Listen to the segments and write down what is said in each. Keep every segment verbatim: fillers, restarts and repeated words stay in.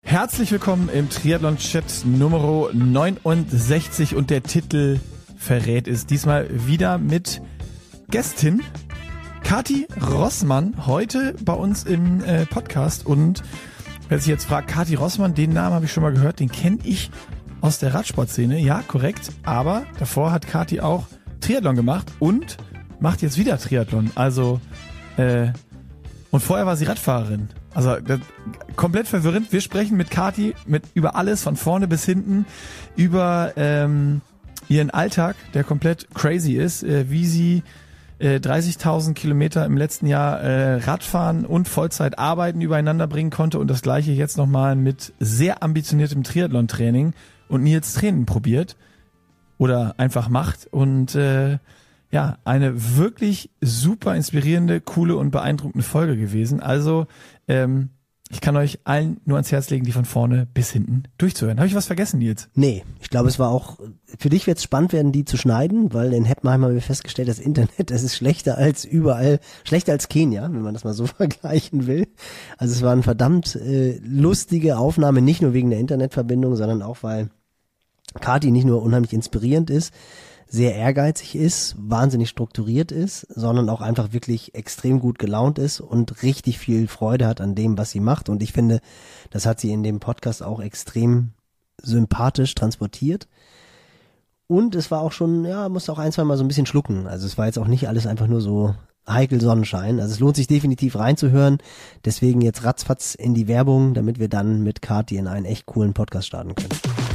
Herzlich willkommen im Triathlon-Chat Nummer neunundsechzig und der Titel verrät es. Diesmal wieder mit Gästin Kathi Rossmann, heute bei uns im äh, Podcast. Und wer sich jetzt fragt, Kathi Rossmann, den Namen habe ich schon mal gehört, den kenne ich aus der Radsportszene. Ja, korrekt, aber davor hat Kathi auch Triathlon gemacht und macht jetzt wieder Triathlon. Also, äh, und vorher war sie Radfahrerin. Also das, komplett verwirrend. Wir sprechen mit Kathi mit über alles von vorne bis hinten, über ähm, ihren Alltag, der komplett crazy ist, äh, wie sie äh, dreißigtausend Kilometer im letzten Jahr äh, Radfahren und Vollzeit arbeiten übereinander bringen konnte und das gleiche jetzt nochmal mit sehr ambitioniertem Triathlon-Training und Nils Training probiert oder einfach macht und äh, ja, eine wirklich super inspirierende, coole und beeindruckende Folge gewesen. Also, ähm, ich kann euch allen nur ans Herz legen, die von vorne bis hinten durchzuhören. Habe ich was vergessen, Nils? Nee, ich glaube, es war auch, für dich wird es spannend werden, die zu schneiden, weil in Heppenheim haben wir festgestellt, das Internet, das ist schlechter als überall, schlechter als Kenia, wenn man das mal so vergleichen will. Also es war eine verdammt äh, lustige Aufnahme, nicht nur wegen der Internetverbindung, sondern auch, weil Kathi nicht nur unheimlich inspirierend ist, sehr ehrgeizig ist, wahnsinnig strukturiert ist, sondern auch einfach wirklich extrem gut gelaunt ist und richtig viel Freude hat an dem, was sie macht. Und ich finde, das hat sie in dem Podcast auch extrem sympathisch transportiert. Und es war auch schon, ja, musste auch ein, zwei Mal so ein bisschen schlucken. Also es war jetzt auch nicht alles einfach nur so heikel Sonnenschein. Also es lohnt sich definitiv reinzuhören. Deswegen jetzt ratzfatz in die Werbung, damit wir dann mit Kathi in einen echt coolen Podcast starten können.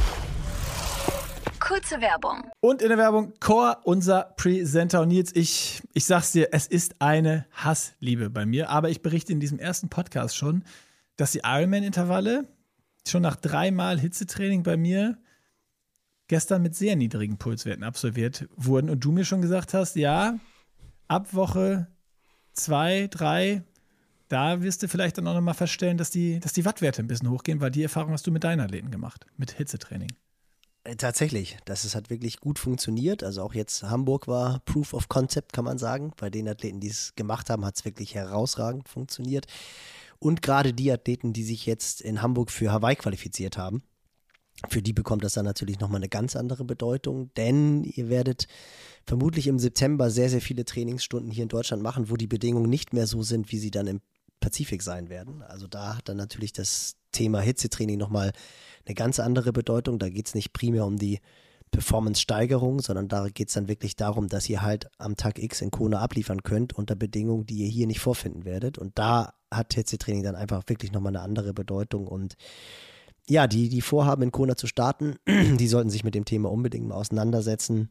Kurze Werbung. Und in der Werbung Core, unser Presenter. Und Nils, ich, ich sag's dir, es ist eine Hassliebe bei mir. Aber ich berichte in diesem ersten Podcast schon, dass die Ironman-Intervalle schon nach dreimal Hitzetraining bei mir gestern mit sehr niedrigen Pulswerten absolviert wurden. Und du mir schon gesagt hast, ja, ab Woche zwei, drei, da wirst du vielleicht dann auch nochmal feststellen, dass die, dass die Wattwerte ein bisschen hochgehen, weil die Erfahrung hast du mit deinen Athleten gemacht, mit Hitzetraining. Tatsächlich, das ist, hat wirklich gut funktioniert. Also auch jetzt Hamburg war Proof of Concept, kann man sagen. Bei den Athleten, die es gemacht haben, hat es wirklich herausragend funktioniert. Und gerade die Athleten, die sich jetzt in Hamburg für Hawaii qualifiziert haben, für die bekommt das dann natürlich nochmal eine ganz andere Bedeutung. Denn ihr werdet vermutlich im September sehr, sehr viele Trainingsstunden hier in Deutschland machen, wo die Bedingungen nicht mehr so sind, wie sie dann im Pazifik sein werden. Also da hat dann natürlich das Thema Hitzetraining nochmal eine ganz andere Bedeutung. Da geht es nicht primär um die Performance-Steigerung, sondern da geht es dann wirklich darum, dass ihr halt am Tag X in Kona abliefern könnt unter Bedingungen, die ihr hier nicht vorfinden werdet. Und da hat Hitzetraining dann einfach wirklich nochmal eine andere Bedeutung. Und ja, die, die vorhaben, in Kona zu starten, die sollten sich mit dem Thema unbedingt mal auseinandersetzen.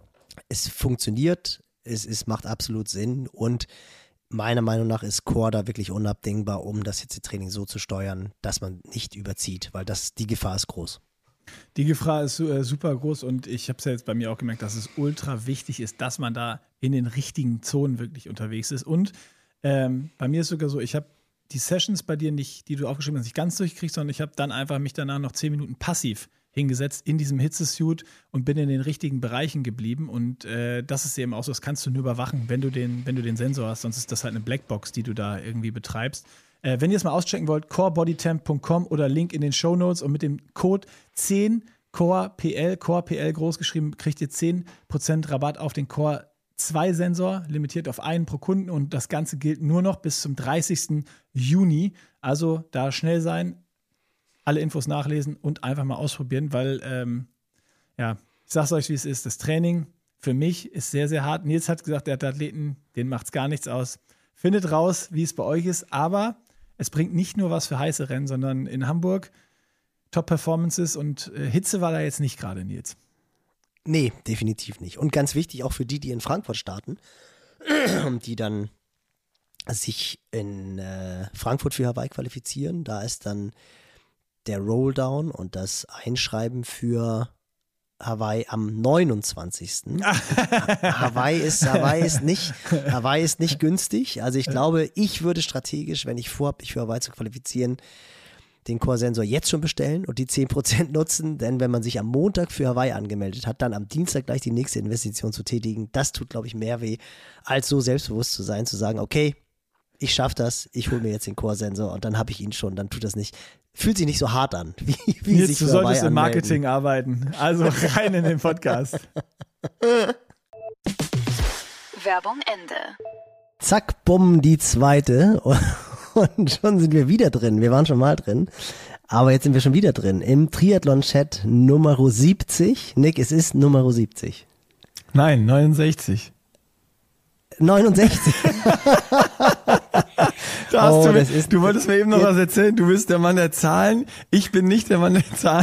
Es funktioniert, es, es macht absolut Sinn und meiner Meinung nach ist Core da wirklich unabdingbar, um das Hitzetraining so zu steuern, dass man nicht überzieht, weil das, die Gefahr ist groß. Die Gefahr ist äh, super groß und ich habe es ja jetzt bei mir auch gemerkt, dass es ultra wichtig ist, dass man da in den richtigen Zonen wirklich unterwegs ist. Und ähm, bei mir ist sogar so, ich habe die Sessions bei dir nicht, die du aufgeschrieben hast, nicht ganz durchgekriegt, sondern ich habe dann einfach mich danach noch zehn Minuten passiv hingesetzt in diesem Hitzesuit und bin in den richtigen Bereichen geblieben und äh, das ist eben auch so, das kannst du nur überwachen, wenn du den, wenn du den Sensor hast, sonst ist das halt eine Blackbox, die du da irgendwie betreibst. Äh, wenn ihr es mal auschecken wollt, core body temp punkt com oder Link in den Shownotes und mit dem Code zehn Core P L, Core P L groß geschrieben, kriegt ihr zehn Prozent Rabatt auf den Core zwei Sensor, limitiert auf einen pro Kunden und das Ganze gilt nur noch bis zum dreißigsten Juni, also da schnell sein, alle Infos nachlesen und einfach mal ausprobieren, weil, ähm, ja, ich sag's euch, wie es ist. Das Training für mich ist sehr, sehr hart. Nils hat gesagt, der hat Athleten, denen macht's gar nichts aus. Findet raus, wie es bei euch ist, aber es bringt nicht nur was für heiße Rennen, sondern in Hamburg Top-Performances und äh, Hitze war da jetzt nicht gerade, Nils. Nee, definitiv nicht. Und ganz wichtig auch für die, die in Frankfurt starten, die dann sich in äh, Frankfurt für Hawaii qualifizieren, da ist dann der Rolldown und das Einschreiben für Hawaii am neunundzwanzigsten Hawaii ist, Hawaii ist nicht, Hawaii ist nicht günstig. Also ich glaube, ich würde strategisch, wenn ich vorhabe, mich für Hawaii zu qualifizieren, den Core-Sensor jetzt schon bestellen und die zehn Prozent nutzen, denn wenn man sich am Montag für Hawaii angemeldet hat, dann am Dienstag gleich die nächste Investition zu tätigen, das tut, glaube ich, mehr weh, als so selbstbewusst zu sein, zu sagen, okay, ich schaff das, ich hole mir jetzt den Chorsensor und dann habe ich ihn schon, dann tut das nicht, fühlt sich nicht so hart an. Wie, wie Nils, sich du solltest im Marketing arbeiten, also rein in den Podcast. Werbung Ende. Zack, bumm, die zweite und schon sind wir wieder drin. Wir waren schon mal drin, aber jetzt sind wir schon wieder drin im Triathlon-Chat Nummer siebzig. Nick, es ist Nummer siebzig. Nein, neunundsechzig. neunundsechzig. Da hast Oh, du, das mir, ist- du wolltest mir eben noch was erzählen. Du bist der Mann der Zahlen. Ich bin nicht der Mann der Zahlen.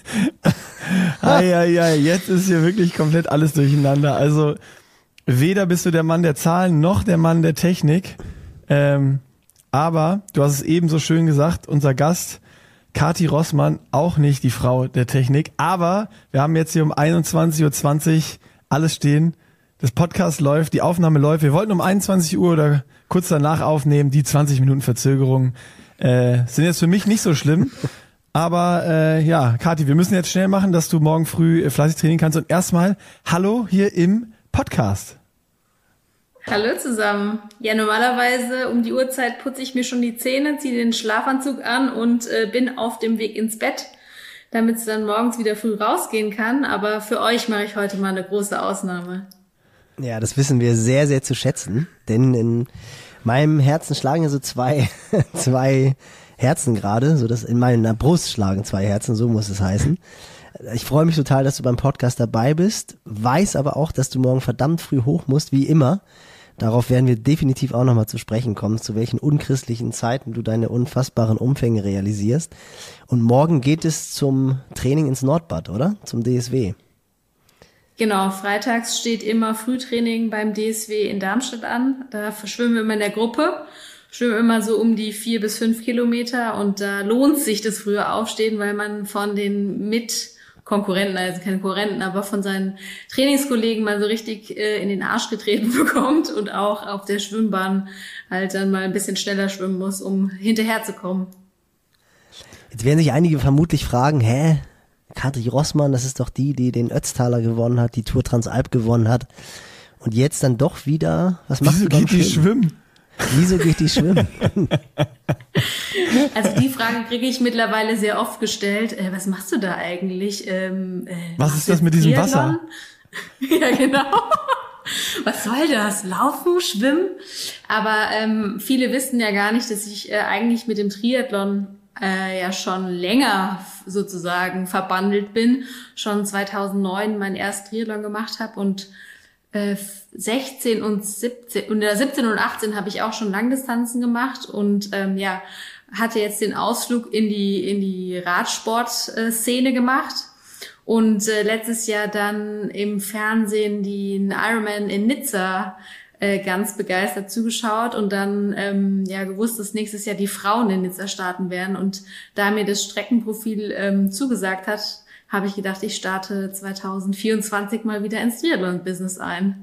Eieiei, jetzt ist hier wirklich komplett alles durcheinander. Also weder bist du der Mann der Zahlen noch der Mann der Technik. Ähm, aber du hast es eben so schön gesagt, unser Gast Kathi Rossmann, auch nicht die Frau der Technik. Aber wir haben jetzt hier um einundzwanzig Uhr zwanzig alles stehen. Das Podcast läuft, die Aufnahme läuft. Wir wollten um einundzwanzig Uhr oder kurz danach aufnehmen. Die zwanzig Minuten Verzögerung äh, sind jetzt für mich nicht so schlimm. Aber äh, ja, Kathi, wir müssen jetzt schnell machen, dass du morgen früh äh, fleißig trainieren kannst. Und erstmal Hallo hier im Podcast. Hallo zusammen. Ja, normalerweise um die Uhrzeit putze ich mir schon die Zähne, ziehe den Schlafanzug an und äh, bin auf dem Weg ins Bett, damit es dann morgens wieder früh rausgehen kann. Aber für euch mache ich heute mal eine große Ausnahme. Ja, das wissen wir sehr, sehr zu schätzen, denn in meinem Herzen schlagen ja so zwei, zwei Herzen gerade, so dass in meiner Brust schlagen zwei Herzen, so muss es heißen. Ich freue mich total, dass du beim Podcast dabei bist, weiß aber auch, dass du morgen verdammt früh hoch musst, wie immer. Darauf werden wir definitiv auch nochmal zu sprechen kommen, zu welchen unchristlichen Zeiten du deine unfassbaren Umfänge realisierst. Und morgen geht es zum Training ins Nordbad, oder? Zum D S W. Genau, freitags steht immer Frühtraining beim D S W in Darmstadt an. Da schwimmen wir immer in der Gruppe, schwimmen immer so um die vier bis fünf Kilometer und da lohnt sich das frühe Aufstehen, weil man von den Mitkonkurrenten, also keine Konkurrenten, aber von seinen Trainingskollegen mal so richtig äh, in den Arsch getreten bekommt und auch auf der Schwimmbahn halt dann mal ein bisschen schneller schwimmen muss, um hinterherzukommen. Jetzt werden sich einige vermutlich fragen, hä? Kathi Rossmann, das ist doch die, die den Ötztaler gewonnen hat, die Tour Transalp gewonnen hat. Und jetzt dann doch wieder, was machst Wieso du beim geht die Schwimmen? schwimmen? Wieso geht die schwimmen? Also die Frage kriege ich mittlerweile sehr oft gestellt. Äh, was machst du da eigentlich? Ähm, äh, Was machst ist du das mit diesem Triathlon? Ja, genau. Was soll das? Laufen, schwimmen? Aber ähm, viele wissen ja gar nicht, dass ich äh, eigentlich mit dem Triathlon äh, ja schon länger sozusagen verbandelt bin. Schon zweitausendneun meinen ersten Triathlon gemacht habe und äh, sechzehn und siebzehn und siebzehn und achtzehn habe ich auch schon Langdistanzen gemacht und ähm, ja hatte jetzt den Ausflug in die in die Radsport-Szene gemacht und äh, letztes Jahr dann im Fernsehen den Ironman in Nizza äh, ganz begeistert zugeschaut und dann ähm, ja gewusst, dass nächstes Jahr die Frauen in Nizza starten werden und da mir das Streckenprofil ähm, zugesagt hat, habe ich gedacht, ich starte zweitausendvierundzwanzig mal wieder ins Triathlon-Business ein.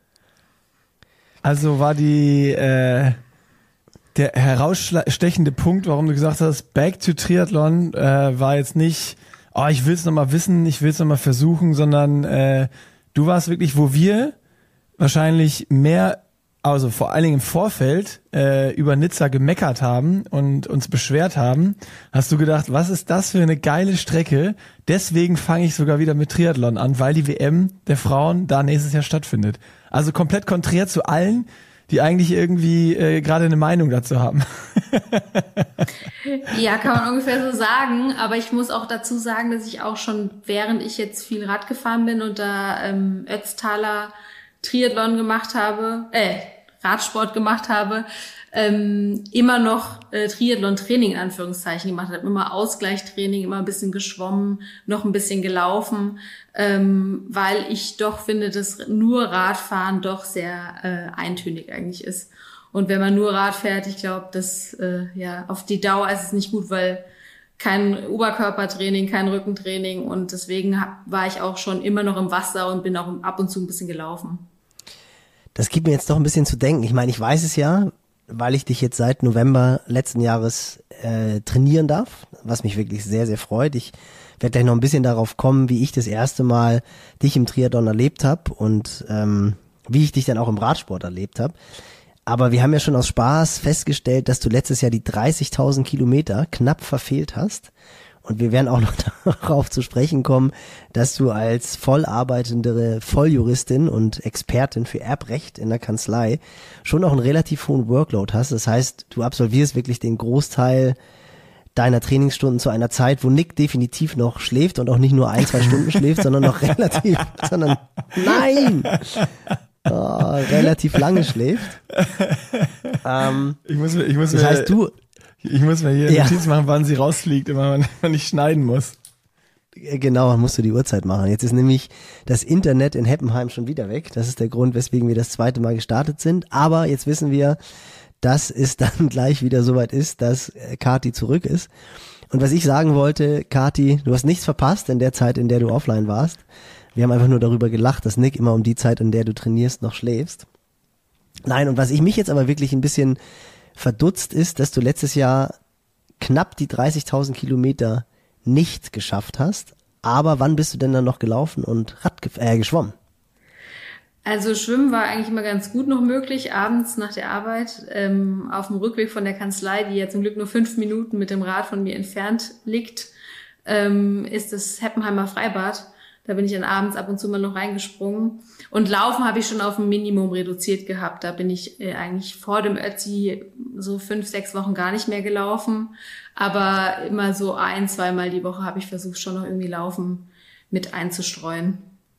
Also war die äh, der herausstechende Punkt, warum du gesagt hast, Back to Triathlon, äh, war jetzt nicht, oh, ich will es nochmal wissen, ich will es nochmal versuchen, sondern äh, du warst wirklich, wo wir wahrscheinlich mehr, also vor allen Dingen im Vorfeld, äh, über Nizza gemeckert haben und uns beschwert haben, hast du gedacht, was ist das für eine geile Strecke? Deswegen fange ich sogar wieder mit Triathlon an, weil die W M der Frauen da nächstes Jahr stattfindet. Also komplett konträr zu allen, die eigentlich irgendwie äh, gerade eine Meinung dazu haben. Ja, kann man ungefähr so sagen, aber ich muss auch dazu sagen, dass ich auch schon, während ich jetzt viel Rad gefahren bin und da ähm, Ötztaler Triathlon gemacht habe, äh, Radsport gemacht habe, ähm, immer noch äh, Triathlon-Training in Anführungszeichen gemacht habe, immer Ausgleichstraining, immer ein bisschen geschwommen, noch ein bisschen gelaufen, ähm, weil ich doch finde, dass nur Radfahren doch sehr äh, eintönig eigentlich ist. Und wenn man nur Rad fährt, ich glaube, dass äh, ja auf die Dauer ist es nicht gut, weil kein Oberkörpertraining, kein Rückentraining und deswegen hab, war ich auch schon immer noch im Wasser und bin auch ab und zu ein bisschen gelaufen. Das gibt mir jetzt doch ein bisschen zu denken. Ich meine, ich weiß es ja, weil ich dich jetzt seit November letzten Jahres äh, trainieren darf, was mich wirklich sehr, sehr freut. Ich werde gleich noch ein bisschen darauf kommen, wie ich das erste Mal dich im Triathlon erlebt habe und ähm, wie ich dich dann auch im Radsport erlebt habe. Aber wir haben ja schon aus Spaß festgestellt, dass du letztes Jahr die dreißigtausend Kilometer knapp verfehlt hast. Und wir werden auch noch darauf zu sprechen kommen, dass du als voll arbeitende Volljuristin und Expertin für Erbrecht in der Kanzlei schon auch einen relativ hohen Workload hast. Das heißt, du absolvierst wirklich den Großteil deiner Trainingsstunden zu einer Zeit, wo Nick definitiv noch schläft und auch nicht nur ein, zwei Stunden schläft, sondern noch relativ, sondern nein! Oh, relativ lange schläft. Ähm, Ich muss, mir- ich muss das mir, heißt, du, ich muss mir hier Ja. Notiz machen, wann sie rausfliegt, immer wenn man nicht schneiden muss. genau, musst du die Uhrzeit machen. Jetzt ist nämlich das Internet in Heppenheim schon wieder weg. Das ist der Grund, weswegen wir das zweite Mal gestartet sind. Aber jetzt wissen wir, dass es dann gleich wieder soweit ist, dass äh, Kati zurück ist. Und was ich sagen wollte, Kati, du hast nichts verpasst in der Zeit, in der du offline warst. Wir haben einfach nur darüber gelacht, dass Nick immer um die Zeit, in der du trainierst, noch schläfst. Nein, und was ich mich jetzt aber wirklich ein bisschen verdutzt ist, dass du letztes Jahr knapp die dreißigtausend Kilometer nicht geschafft hast. Aber wann bist du denn dann noch gelaufen und Rad ge- äh, geschwommen? Also Schwimmen war eigentlich immer ganz gut noch möglich, abends nach der Arbeit, ähm, auf dem Rückweg von der Kanzlei, die ja zum Glück nur fünf Minuten mit dem Rad von mir entfernt liegt, ähm, ist das Heppenheimer Freibad. Da bin ich dann abends ab und zu mal noch reingesprungen. Und Laufen habe ich schon auf ein Minimum reduziert gehabt. Da bin ich äh, eigentlich vor dem Ötzi so fünf, sechs Wochen gar nicht mehr gelaufen. Aber immer so ein, zweimal die Woche habe ich versucht, schon noch irgendwie Laufen mit einzustreuen.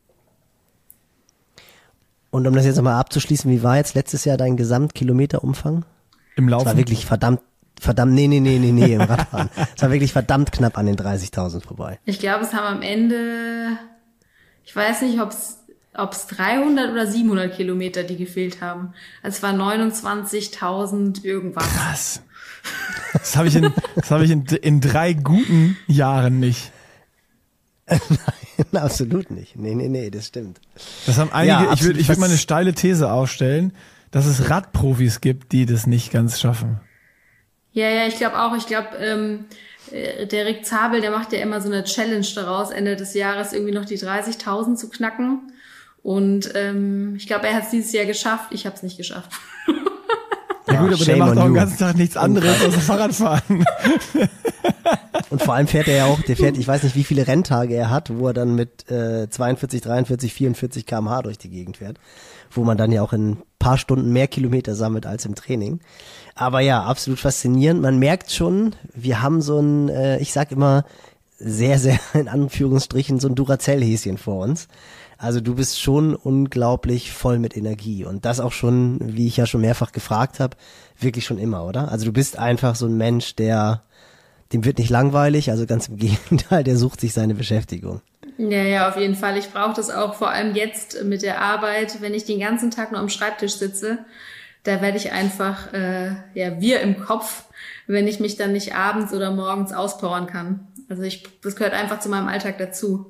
Und um das jetzt nochmal abzuschließen, wie war jetzt letztes Jahr dein Gesamtkilometerumfang? Im Es war Laufen. wirklich verdammt, verdammt, nee, nee, nee, nee, nee, im Radfahren. Es war wirklich verdammt knapp an den dreißigtausend vorbei. Ich glaube, es haben am Ende, ich weiß nicht, ob es ob es dreihundert oder siebenhundert Kilometer, die gefehlt haben. Also es war neunundzwanzigtausend irgendwas. Krass. Das habe ich, in, das hab ich in, in drei guten Jahren nicht. Nein, absolut nicht. Nee, nee, nee, das stimmt. Das haben einige, Ja, ich würde absolut. ich würd mal Was- eine steile These aufstellen, dass es Radprofis gibt, die das nicht ganz schaffen. Ja, ja, ich glaube auch. Ich glaube, ähm, äh, der Rick Zabel, der macht ja immer so eine Challenge daraus, Ende des Jahres irgendwie noch die dreißigtausend zu knacken. Und ähm, ich glaube, er hat es dieses Jahr geschafft. Ich habe es nicht geschafft. Ja, gut, aber der shame macht on auch den you. ganzen Tag nichts anderes als Fahrradfahren. Und vor allem fährt er ja auch, der fährt, ich weiß nicht, wie viele Renntage er hat, wo er dann mit äh, zweiundvierzig, dreiundvierzig, vierundvierzig Kilometer pro Stunde durch die Gegend fährt, wo man dann ja auch in ein paar Stunden mehr Kilometer sammelt als im Training. Aber ja, absolut faszinierend. Man merkt schon, wir haben so ein, äh, ich sag immer, sehr, sehr in Anführungsstrichen so ein Duracell-Häschen vor uns. Also du bist schon unglaublich voll mit Energie und das auch schon, wie ich ja schon mehrfach gefragt habe, wirklich schon immer, oder? Also du bist einfach so ein Mensch, der, dem wird nicht langweilig, also ganz im Gegenteil, der sucht sich seine Beschäftigung. Ja, ja, auf jeden Fall. Ich brauche das auch vor allem jetzt mit der Arbeit, wenn ich den ganzen Tag nur am Schreibtisch sitze. Da werde ich einfach, äh, ja, wir im Kopf, wenn ich mich dann nicht abends oder morgens auspowern kann. Also ich, das gehört einfach zu meinem Alltag dazu.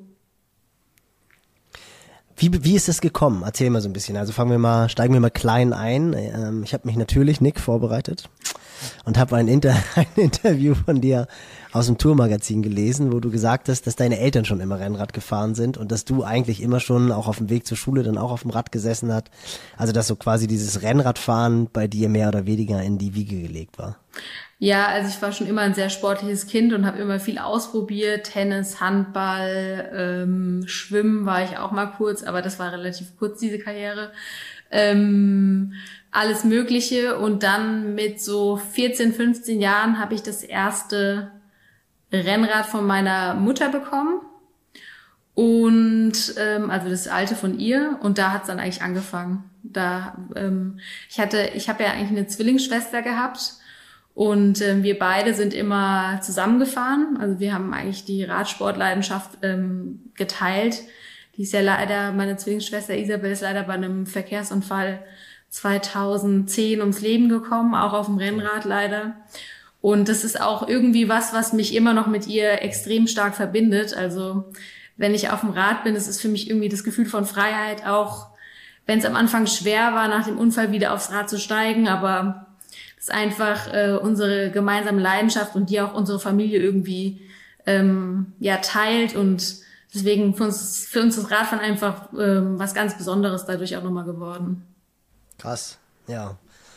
Wie, wie ist das gekommen? Erzähl mal so ein bisschen. Also fangen wir mal, steigen wir mal klein ein. Ähm, ich habe mich natürlich, Nick, vorbereitet und habe ein, Inter ein Interview von dir aus dem Tourmagazin gelesen, wo du gesagt hast, dass deine Eltern schon immer Rennrad gefahren sind und dass du eigentlich immer schon auch auf dem Weg zur Schule dann auch auf dem Rad gesessen hat. Also dass so quasi dieses Rennradfahren bei dir mehr oder weniger in die Wiege gelegt war. Ja, also ich war schon immer ein sehr sportliches Kind und habe immer viel ausprobiert. Tennis, Handball, ähm, Schwimmen war ich auch mal kurz, aber das war relativ kurz, diese Karriere. Ähm, alles Mögliche. Und dann mit so vierzehn, fünfzehn Jahren habe ich das erste Rennrad von meiner Mutter bekommen. Und ähm, also das alte von ihr. Und da hat's dann eigentlich angefangen. Da ähm, ich hatte, ich habe ja eigentlich eine Zwillingsschwester gehabt. Und ähm, wir beide sind immer zusammengefahren. Also wir haben eigentlich die Radsportleidenschaft ähm, geteilt. Die ist ja leider, meine Zwillingsschwester Isabel ist leider bei einem Verkehrsunfall zweitausendzehn ums Leben gekommen, auch auf dem Rennrad leider. Und das ist auch irgendwie was, was mich immer noch mit ihr extrem stark verbindet. Also wenn ich auf dem Rad bin, das ist für mich irgendwie das Gefühl von Freiheit, auch wenn es am Anfang schwer war, nach dem Unfall wieder aufs Rad zu steigen, aber ist einfach äh, unsere gemeinsame Leidenschaft und die auch unsere Familie irgendwie ähm, ja teilt und deswegen für uns für uns das Radfahren einfach ähm, was ganz Besonderes dadurch auch nochmal geworden. Krass, ja.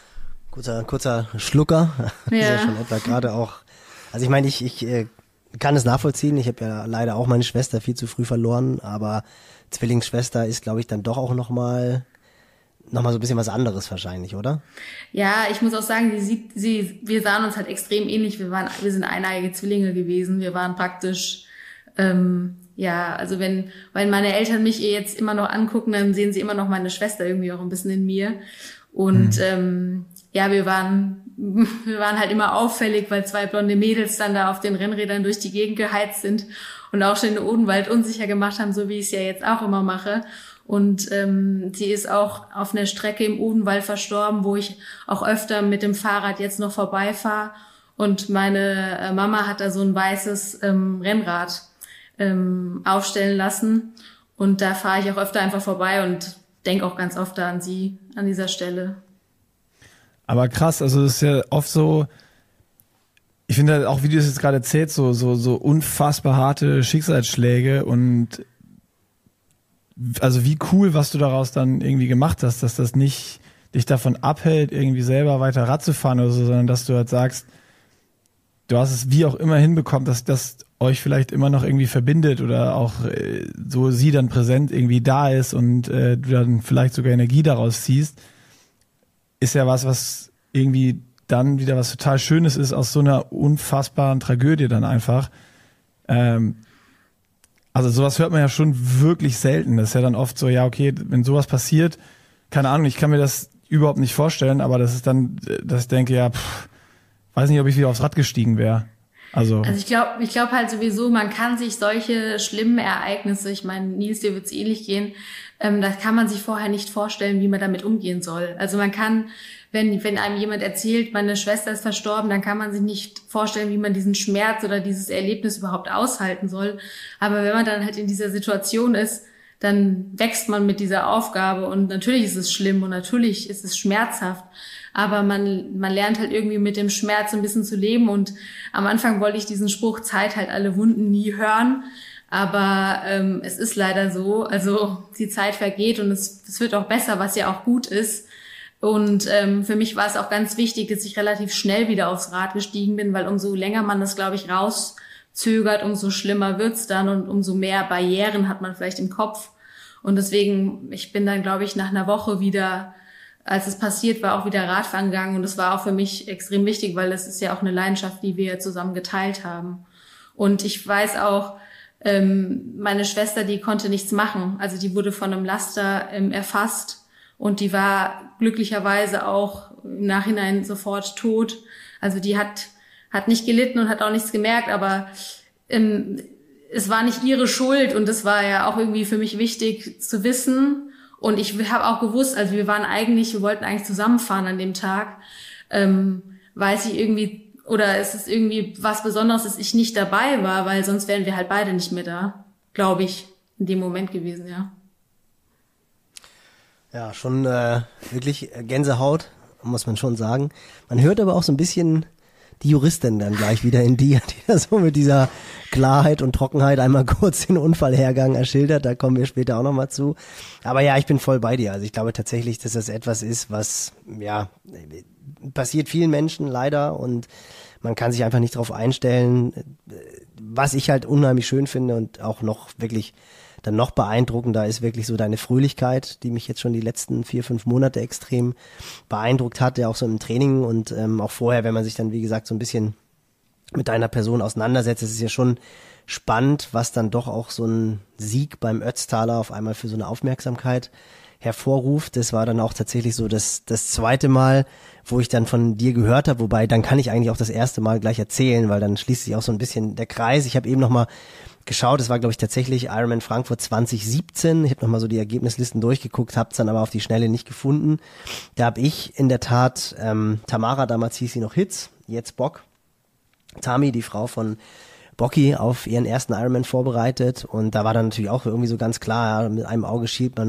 Kurzer, kurzer Schlucker. Ja. Ist ja schon etwa gerade auch. Also ich meine, ich, ich äh, kann es nachvollziehen. Ich habe ja leider auch meine Schwester viel zu früh verloren, aber Zwillingsschwester ist, glaube ich, dann doch auch nochmal noch mal so ein bisschen was anderes wahrscheinlich, oder? Ja, ich muss auch sagen, sie sieht, sie, wir sahen uns halt extrem ähnlich. Wir waren, wir sind eineige Zwillinge gewesen. Wir waren praktisch, ähm, ja, also wenn, wenn meine Eltern mich jetzt immer noch angucken, dann sehen sie immer noch meine Schwester irgendwie auch ein bisschen in mir. Und mhm. ähm, ja, wir waren, wir waren halt immer auffällig, weil zwei blonde Mädels dann da auf den Rennrädern durch die Gegend geheizt sind und auch schon den Odenwald unsicher gemacht haben, so wie ich es ja jetzt auch immer mache. Und ähm, sie ist auch auf einer Strecke im Odenwald verstorben, wo ich auch öfter mit dem Fahrrad jetzt noch vorbeifahre. Und meine äh, Mama hat da so ein weißes ähm, Rennrad ähm, aufstellen lassen. Und da fahre ich auch öfter einfach vorbei und denke auch ganz oft da an sie, an dieser Stelle. Aber krass, also das ist ja oft so, ich finde halt auch, wie du das jetzt gerade erzählst, so, so, so unfassbar harte Schicksalsschläge und also wie cool, was du daraus dann irgendwie gemacht hast, dass das nicht dich davon abhält, irgendwie selber weiter Rad zu fahren oder so, sondern dass du halt sagst, du hast es wie auch immer hinbekommen, dass das euch vielleicht immer noch irgendwie verbindet oder auch äh, so sie dann präsent irgendwie da ist und äh, du dann vielleicht sogar Energie daraus ziehst, ist ja was, was irgendwie dann wieder was total Schönes ist aus so einer unfassbaren Tragödie dann einfach. Ähm, Also sowas hört man ja schon wirklich selten. Das ist ja dann oft so, ja okay, wenn sowas passiert, keine Ahnung, ich kann mir das überhaupt nicht vorstellen, aber das ist dann, dass ich denke, ja, pff, weiß nicht, ob ich wieder aufs Rad gestiegen wäre. Also, also ich glaube ich glaube halt sowieso, man kann sich solche schlimmen Ereignisse, ich meine, Nils, dir wird es ähnlich gehen, ähm, da kann man sich vorher nicht vorstellen, wie man damit umgehen soll. Also man kann, wenn wenn einem jemand erzählt, meine Schwester ist verstorben, dann kann man sich nicht vorstellen, wie man diesen Schmerz oder dieses Erlebnis überhaupt aushalten soll. Aber wenn man dann halt in dieser Situation ist, dann wächst man mit dieser Aufgabe und natürlich ist es schlimm und natürlich ist es schmerzhaft. Aber man man lernt halt irgendwie mit dem Schmerz ein bisschen zu leben und am Anfang wollte ich diesen Spruch, Zeit heilt alle Wunden, nie hören. Aber ähm, es ist leider so, also die Zeit vergeht und es, es wird auch besser, was ja auch gut ist. Und ähm, für mich war es auch ganz wichtig, dass ich relativ schnell wieder aufs Rad gestiegen bin, weil umso länger man das, glaube ich, rauszögert, umso schlimmer wird's dann und umso mehr Barrieren hat man vielleicht im Kopf. Und deswegen, ich bin dann, glaube ich, nach einer Woche wieder, als es passiert war, auch wieder Radfahren gegangen. Und das war auch für mich extrem wichtig, weil das ist ja auch eine Leidenschaft, die wir zusammen geteilt haben. Und ich weiß auch, ähm, meine Schwester, die konnte nichts machen. Also die wurde von einem Laster ähm, erfasst. Und die war glücklicherweise auch im Nachhinein sofort tot. Also die hat hat nicht gelitten und hat auch nichts gemerkt, aber ähm, es war nicht ihre Schuld und das war ja auch irgendwie für mich wichtig zu wissen. Und ich habe auch gewusst, also wir waren eigentlich, wir wollten eigentlich zusammenfahren an dem Tag, ähm, weiß ich irgendwie, oder es ist irgendwie was Besonderes, dass ich nicht dabei war, weil sonst wären wir halt beide nicht mehr da, glaube ich, in dem Moment gewesen, ja. Ja, schon äh, wirklich Gänsehaut, muss man schon sagen. Man hört aber auch so ein bisschen die Juristin dann gleich wieder in dir, die da so mit dieser Klarheit und Trockenheit einmal kurz den Unfallhergang erschildert. Da kommen wir später auch nochmal zu. Aber ja, ich bin voll bei dir. Also ich glaube tatsächlich, dass das etwas ist, was ja passiert vielen Menschen leider und man kann sich einfach nicht darauf einstellen. Was ich halt unheimlich schön finde und auch noch wirklich dann noch beeindruckender ist wirklich so deine Fröhlichkeit, die mich jetzt schon die letzten vier, fünf Monate extrem beeindruckt hat, ja auch so im Training und ähm, auch vorher, wenn man sich dann, wie gesagt, so ein bisschen mit deiner Person auseinandersetzt, ist es ja schon spannend, was dann doch auch so ein Sieg beim Ötztaler auf einmal für so eine Aufmerksamkeit hervorruft. Das war dann auch tatsächlich so das, das zweite Mal, wo ich dann von dir gehört habe, wobei dann kann ich eigentlich auch das erste Mal gleich erzählen, weil dann schließt sich auch so ein bisschen der Kreis. Ich habe eben nochmal geschaut, es war glaube ich tatsächlich Ironman Frankfurt zwanzig siebzehn, ich habe nochmal so die Ergebnislisten durchgeguckt, habe es dann aber auf die Schnelle nicht gefunden. Da habe ich in der Tat, ähm, Tamara, damals hieß sie noch Hitz, jetzt Bock, Tami, die Frau von Bocki, auf ihren ersten Ironman vorbereitet und da war dann natürlich auch irgendwie so ganz klar, ja, mit einem Auge schiebt man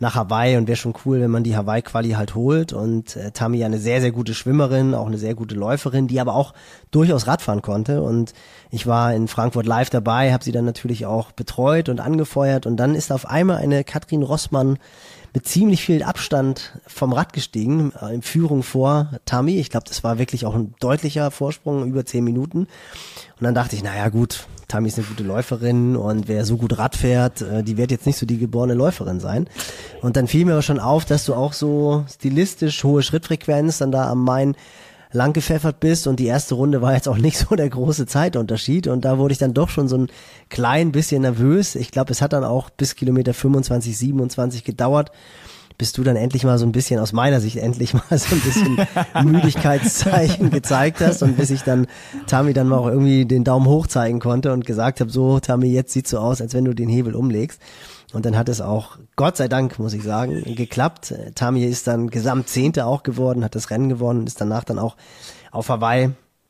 nach Hawaii und wäre schon cool, wenn man die Hawaii-Quali halt holt. Und äh, Tami ja eine sehr, sehr gute Schwimmerin, auch eine sehr gute Läuferin, die aber auch durchaus Radfahren konnte. Und ich war in Frankfurt live dabei, habe sie dann natürlich auch betreut und angefeuert. Und dann ist auf einmal eine Katrin Rossmann mit ziemlich viel Abstand vom Rad gestiegen, äh, in Führung vor Tami. Ich glaube, das war wirklich auch ein deutlicher Vorsprung, über zehn Minuten. Und dann dachte ich, naja gut, Tami ist eine gute Läuferin und wer so gut Rad fährt, äh, die wird jetzt nicht so die geborene Läuferin sein. Und dann fiel mir aber schon auf, dass du auch so stilistisch hohe Schrittfrequenz dann da am Main lang gepfeffert bist und die erste Runde war jetzt auch nicht so der große Zeitunterschied und da wurde ich dann doch schon so ein klein bisschen nervös. Ich glaube, es hat dann auch bis Kilometer fünfundzwanzig, siebenundzwanzig gedauert, bis du dann endlich mal so ein bisschen, aus meiner Sicht endlich mal so ein bisschen Müdigkeitszeichen gezeigt hast und bis ich dann Tami dann mal auch irgendwie den Daumen hoch zeigen konnte und gesagt habe, so Tami, jetzt sieht's so aus, als wenn du den Hebel umlegst. Und dann hat es auch, Gott sei Dank, muss ich sagen, geklappt. Tami ist dann Gesamtzehnte auch geworden, hat das Rennen gewonnen und ist danach dann auch auf Hawaii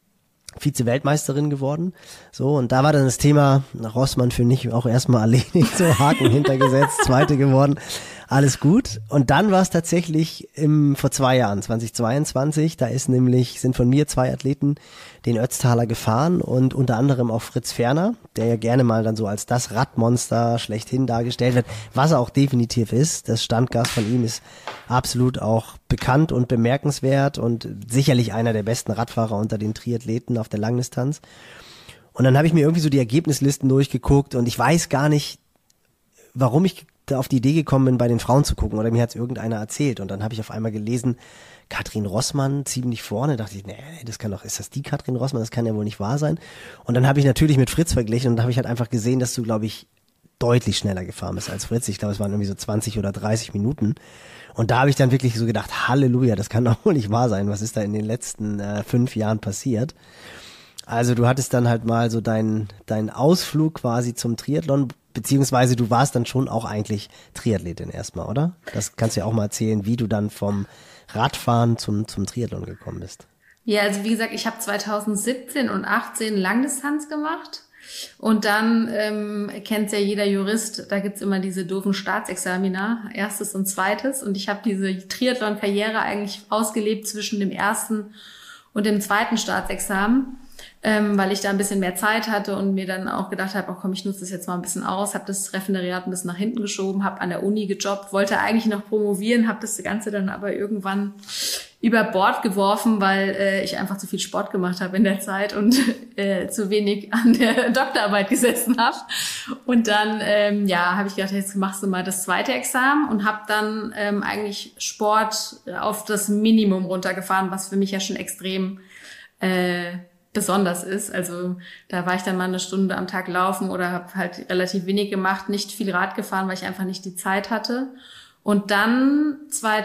Vize-Weltmeisterin geworden. So, und da war dann das Thema Rossmann für mich auch erstmal erledigt, so Haken hintergesetzt, Zweite geworden. Alles gut. Und dann war es tatsächlich im, vor zwei Jahren, zwanzig zweiundzwanzig, da ist nämlich, sind von mir zwei Athleten den Ötztaler gefahren und unter anderem auch Fritz Ferner, der ja gerne mal dann so als das Radmonster schlechthin dargestellt wird, was er auch definitiv ist. Das Standgas von ihm ist absolut auch bekannt und bemerkenswert und sicherlich einer der besten Radfahrer unter den Triathleten auf der Langdistanz. Und dann habe ich mir irgendwie so die Ergebnislisten durchgeguckt und ich weiß gar nicht, warum ich auf die Idee gekommen bin, bei den Frauen zu gucken oder mir hat es irgendeiner erzählt und dann habe ich auf einmal gelesen, Katrin Rossmann ziemlich vorne, dachte ich, nee, das kann doch, ist das die Katrin Rossmann, das kann ja wohl nicht wahr sein und dann habe ich natürlich mit Fritz verglichen und dann habe ich halt einfach gesehen, dass du, glaube ich, deutlich schneller gefahren bist als Fritz, ich glaube, es waren irgendwie so zwanzig oder dreißig Minuten und da habe ich dann wirklich so gedacht, Halleluja, das kann doch wohl nicht wahr sein, was ist da in den letzten äh, fünf Jahren passiert. Also du hattest dann halt mal so deinen deinen Ausflug quasi zum Triathlon, beziehungsweise du warst dann schon auch eigentlich Triathletin erstmal, oder? Das kannst du ja auch mal erzählen, wie du dann vom Radfahren zum zum Triathlon gekommen bist. Ja, also wie gesagt, ich habe zweitausendsiebzehn und achtzehn Langdistanz gemacht und dann ähm, kennt's ja jeder Jurist, da gibt's immer diese doofen Staatsexamina, erstes und zweites und ich habe diese Triathlon-Karriere eigentlich ausgelebt zwischen dem ersten und dem zweiten Staatsexamen. Ähm, weil ich da ein bisschen mehr Zeit hatte und mir dann auch gedacht habe, oh komm, ich nutze das jetzt mal ein bisschen aus, habe das Referendariat ein bisschen nach hinten geschoben, habe an der Uni gejobbt, wollte eigentlich noch promovieren, habe das Ganze dann aber irgendwann über Bord geworfen, weil äh, ich einfach zu viel Sport gemacht habe in der Zeit und äh, zu wenig an der Doktorarbeit gesessen habe. Und dann ähm, ja, habe ich gedacht, jetzt machst du mal das zweite Examen und habe dann ähm, eigentlich Sport auf das Minimum runtergefahren, was für mich ja schon extrem äh, besonders ist. Also da war ich dann mal eine Stunde am Tag laufen oder habe halt relativ wenig gemacht, nicht viel Rad gefahren, weil ich einfach nicht die Zeit hatte. Und dann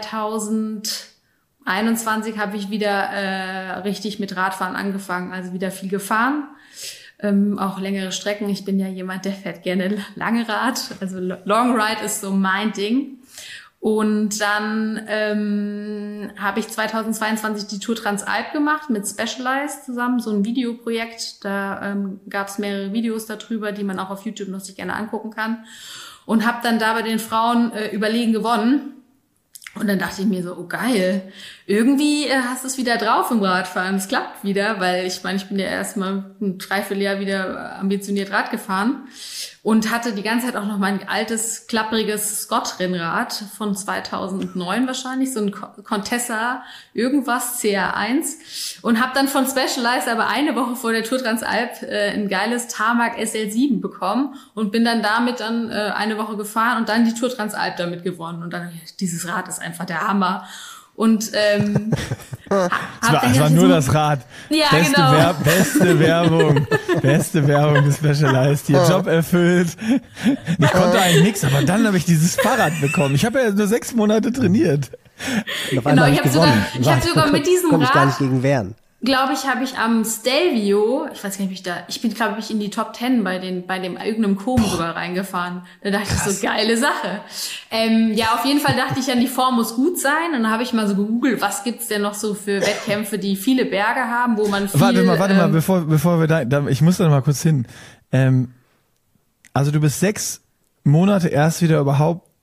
zweitausendeinundzwanzig habe ich wieder äh, richtig mit Radfahren angefangen, also wieder viel gefahren, ähm, auch längere Strecken. Ich bin ja jemand, der fährt gerne lange Rad, also Long Ride ist so mein Ding. Und dann ähm, habe ich zweitausendzweiundzwanzig die Tour Transalp gemacht mit Specialized zusammen, so ein Videoprojekt. Da ähm, gab es mehrere Videos darüber, die man auch auf YouTube noch sich gerne angucken kann. Und habe dann da bei den Frauen äh, überlegen gewonnen. Und dann dachte ich mir so, oh geil, irgendwie äh, hast du es wieder drauf im Radfahren. Es klappt wieder, weil ich meine, ich bin ja erstmal ein Dreivierteljahr wieder ambitioniert Rad gefahren und hatte die ganze Zeit auch noch mein altes, klappriges Scott-Rennrad von zweitausendneun wahrscheinlich, so ein Contessa irgendwas, C R eins und habe dann von Specialized aber eine Woche vor der Tour Transalp äh, ein geiles Tarmac S L sieben bekommen und bin dann damit dann äh, eine Woche gefahren und dann die Tour Transalp damit gewonnen und dann, dieses Rad ist einfach der Hammer. Und ähm, ha, es war, es war nur das Rad. Ja, beste genau. Wer- beste Werbung. Beste Werbung des Specialized. Hier Job erfüllt. Ich konnte eigentlich nichts, aber dann habe ich dieses Fahrrad bekommen. Ich habe ja nur sechs Monate trainiert. Und auf Genau, einmal ich habe sogar, ich hab sogar mit diesem Konnte ich gar nicht Rad, gegen wehren. glaube ich, habe ich am Stelvio, ich weiß gar nicht, wie ich da, ich bin, glaube ich, in die Top Ten bei den, bei dem irgendeinem Kom sogar reingefahren. Da dachte Krass. ich so, geile Sache. Ähm, ja, auf jeden Fall dachte ich ja, die Form muss gut sein. Und dann habe ich mal so gegoogelt, was gibt's denn noch so für Wettkämpfe, die viele Berge haben, wo man viel... Warte mal, warte ähm, mal, bevor, bevor wir da, da, ich muss da mal kurz hin. Ähm, also du bist sechs Monate erst wieder überhaupt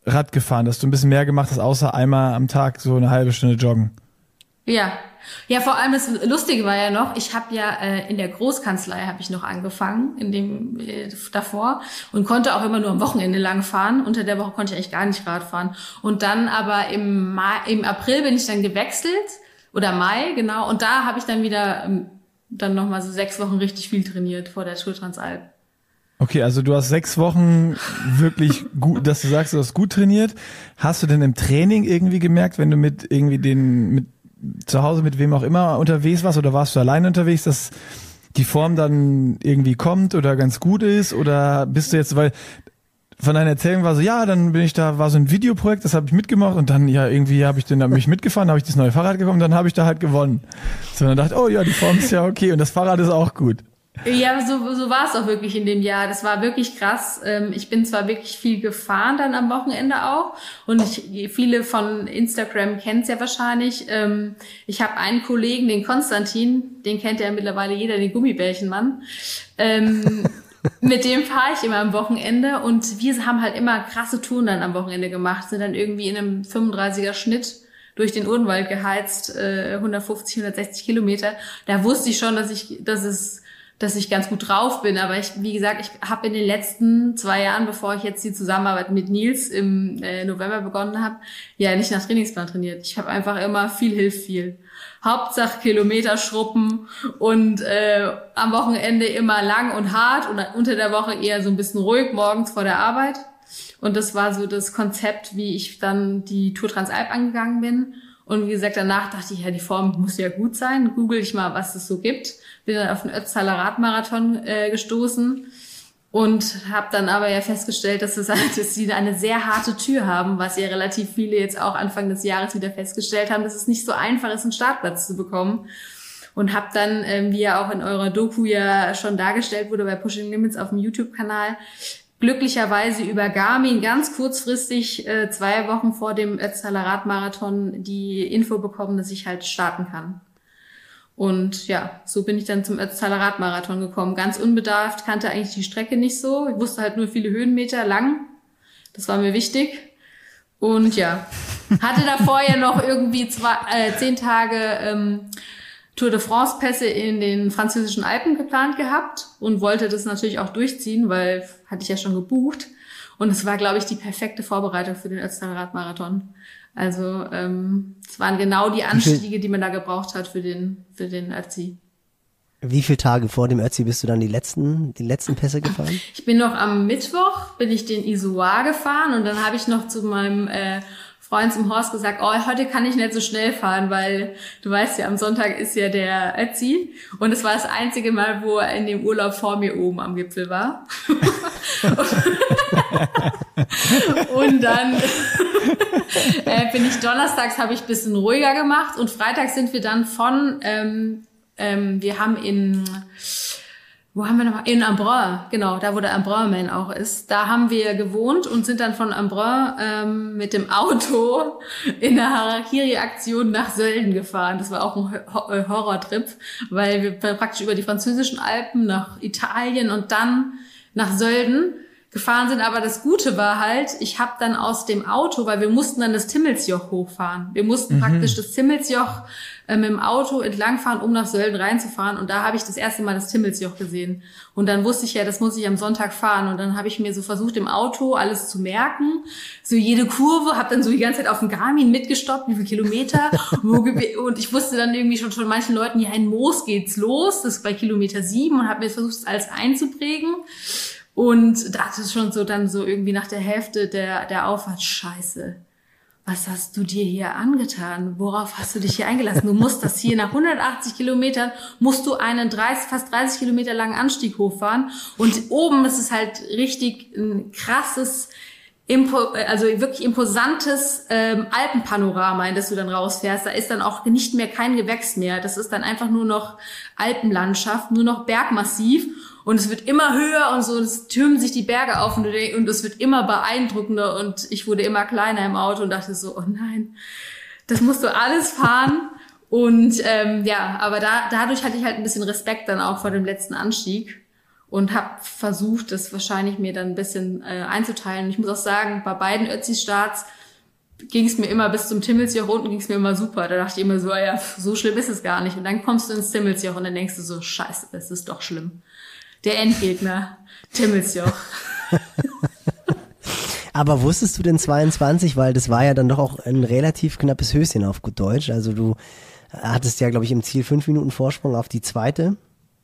Rad gefahren, dass du ein bisschen mehr gemacht hast, außer einmal am Tag so eine halbe Stunde joggen. Ja, ja, vor allem das Lustige war ja noch, ich habe ja äh, in der Großkanzlei habe ich noch angefangen, in dem äh, davor und konnte auch immer nur am Wochenende lang fahren. Unter der Woche konnte ich eigentlich gar nicht Rad fahren. Und dann aber im Mai, im April bin ich dann gewechselt oder Mai, genau. Und da habe ich dann wieder ähm, dann nochmal so sechs Wochen richtig viel trainiert vor der Tour Transalp. Okay, also du hast sechs Wochen wirklich gut, dass du sagst, du hast gut trainiert. Hast du denn im Training irgendwie gemerkt, wenn du mit irgendwie den, mit zu Hause mit wem auch immer unterwegs warst oder warst du alleine unterwegs, dass die Form dann irgendwie kommt oder ganz gut ist oder bist du jetzt, weil von deiner Erzählung war so, ja, dann bin ich da, war so ein Videoprojekt, das habe ich mitgemacht und dann ja irgendwie habe ich dann hab mich mitgefahren, habe ich das neue Fahrrad gekommen, dann habe ich da halt gewonnen. So, dann dachte ich, oh ja, die Form ist ja okay und das Fahrrad ist auch gut. Ja, so, so war es auch wirklich in dem Jahr. Das war wirklich krass. Ich bin zwar wirklich viel gefahren dann am Wochenende auch und ich, viele von Instagram kennen es ja wahrscheinlich. Ich habe einen Kollegen, den Konstantin, den kennt ja mittlerweile jeder, den Gummibärchenmann. Mit dem fahre ich immer am Wochenende und wir haben halt immer krasse Touren dann am Wochenende gemacht, sind dann irgendwie in einem fünfunddreißiger Schnitt durch den Odenwald geheizt, hundertfünfzig, hundertsechzig Kilometer. Da wusste ich schon, dass ich, dass es dass ich ganz gut drauf bin, aber ich, wie gesagt, ich habe in den letzten zwei Jahren, bevor ich jetzt die Zusammenarbeit mit Nils im äh, November begonnen habe, ja nicht nach Trainingsplan trainiert. Ich habe einfach immer viel hilft viel. Hauptsache Kilometer schruppen und äh, am Wochenende immer lang und hart und unter der Woche eher so ein bisschen ruhig morgens vor der Arbeit. Und das war so das Konzept, wie ich dann die Tour Transalp angegangen bin. Und wie gesagt, danach dachte ich, ja, die Form muss ja gut sein. Google ich mal, was es so gibt. Bin dann auf den Ötztaler Radmarathon äh, gestoßen und habe dann aber ja festgestellt, dass, es, dass sie eine sehr harte Tür haben, was ja relativ viele jetzt auch Anfang des Jahres wieder festgestellt haben, dass es nicht so einfach ist, einen Startplatz zu bekommen. Und habe dann, ähm, wie ja auch in eurer Doku ja schon dargestellt wurde bei Pushing Limits auf dem YouTube-Kanal, glücklicherweise über Garmin ganz kurzfristig, äh, zwei Wochen vor dem Ötztaler Radmarathon, die Info bekommen, dass ich halt starten kann. Und ja, so bin ich dann zum Ötztaler Radmarathon gekommen. Ganz unbedarft, kannte eigentlich die Strecke nicht so. Ich wusste halt nur viele Höhenmeter lang. Das war mir wichtig. Und ja, hatte davor ja noch irgendwie zwei, äh, zehn Tage ähm, Tour de France-Pässe in den französischen Alpen geplant gehabt und wollte das natürlich auch durchziehen, weil hatte ich ja schon gebucht. Und es war, glaube ich, die perfekte Vorbereitung für den Ötztaler Radmarathon. Also ähm, es waren genau die Anstiege, die man da gebraucht hat für den für den Ötzi. Wie viele Tage vor dem Ötzi bist du dann die letzten die letzten Pässe gefahren? Ich bin noch am Mittwoch, bin ich den Isoar gefahren und dann habe ich noch zu meinem äh, Freund zum Horst gesagt, oh, heute kann ich nicht so schnell fahren, weil du weißt ja, am Sonntag ist ja der Ötzi und es war das einzige Mal, wo er in dem Urlaub vor mir oben am Gipfel war. Und dann äh, bin ich donnerstags, habe ich ein bisschen ruhiger gemacht und freitags sind wir dann von, ähm, ähm, wir haben in, wo haben wir noch? In Embrun, genau, da wo der Embrun-Man auch ist. Da haben wir gewohnt und sind dann von Embrun ähm, mit dem Auto in der Harakiri-Aktion nach Sölden gefahren. Das war auch ein Ho- Horrortrip, weil wir praktisch über die französischen Alpen nach Italien und dann nach Sölden gefahren sind. Aber das Gute war halt, ich habe dann aus dem Auto, weil wir mussten dann das Timmelsjoch hochfahren. Wir mussten mhm. praktisch das Timmelsjoch äh, mit dem Auto entlangfahren, um nach Sölden reinzufahren. Und da habe ich das erste Mal das Timmelsjoch gesehen. Und dann wusste ich ja, das muss ich am Sonntag fahren. Und dann habe ich mir so versucht, im Auto alles zu merken. So jede Kurve, habe dann so die ganze Zeit auf dem Garmin mitgestoppt, wie viele Kilometer. Und ich wusste dann irgendwie schon von manchen Leuten, ja, in Moos geht's los. Das ist bei Kilometer sieben und habe mir versucht, das alles einzuprägen. Und dachte schon so dann so irgendwie nach der Hälfte der der Auffahrt, scheiße, was hast du dir hier angetan? Worauf hast du dich hier eingelassen? Du musst das hier nach hundertachtzig Kilometern, musst du einen dreißig, fast dreißig Kilometer langen Anstieg hochfahren. Und oben, das ist halt richtig ein krasses, impo- also wirklich imposantes ähm, Alpenpanorama, in das du dann rausfährst. Da ist dann auch nicht mehr kein Gewächs mehr. Das ist dann einfach nur noch Alpenlandschaft, nur noch Bergmassiv. Und es wird immer höher und so, es türmen sich die Berge auf und, und es wird immer beeindruckender und ich wurde immer kleiner im Auto und dachte so, oh nein, das musst du alles fahren. Und ähm, ja, aber da dadurch hatte ich halt ein bisschen Respekt dann auch vor dem letzten Anstieg. und habe versucht, das wahrscheinlich mir dann ein bisschen äh, einzuteilen. Und ich muss auch sagen, bei beiden Ötzi-Starts ging es mir immer bis zum Timmelsjoch unten, ging es mir immer super. Da dachte ich immer so, ja, so schlimm ist es gar nicht. Und dann kommst du ins Timmelsjoch und dann denkst du so, scheiße, es ist doch schlimm. Der Endgegner, Timmelsjoch. Aber wusstest du denn zweiundzwanzig, weil das war ja dann doch auch ein relativ knappes Höschen auf gut Deutsch. Also du hattest ja, glaube ich, im Ziel fünf Minuten Vorsprung auf die zweite.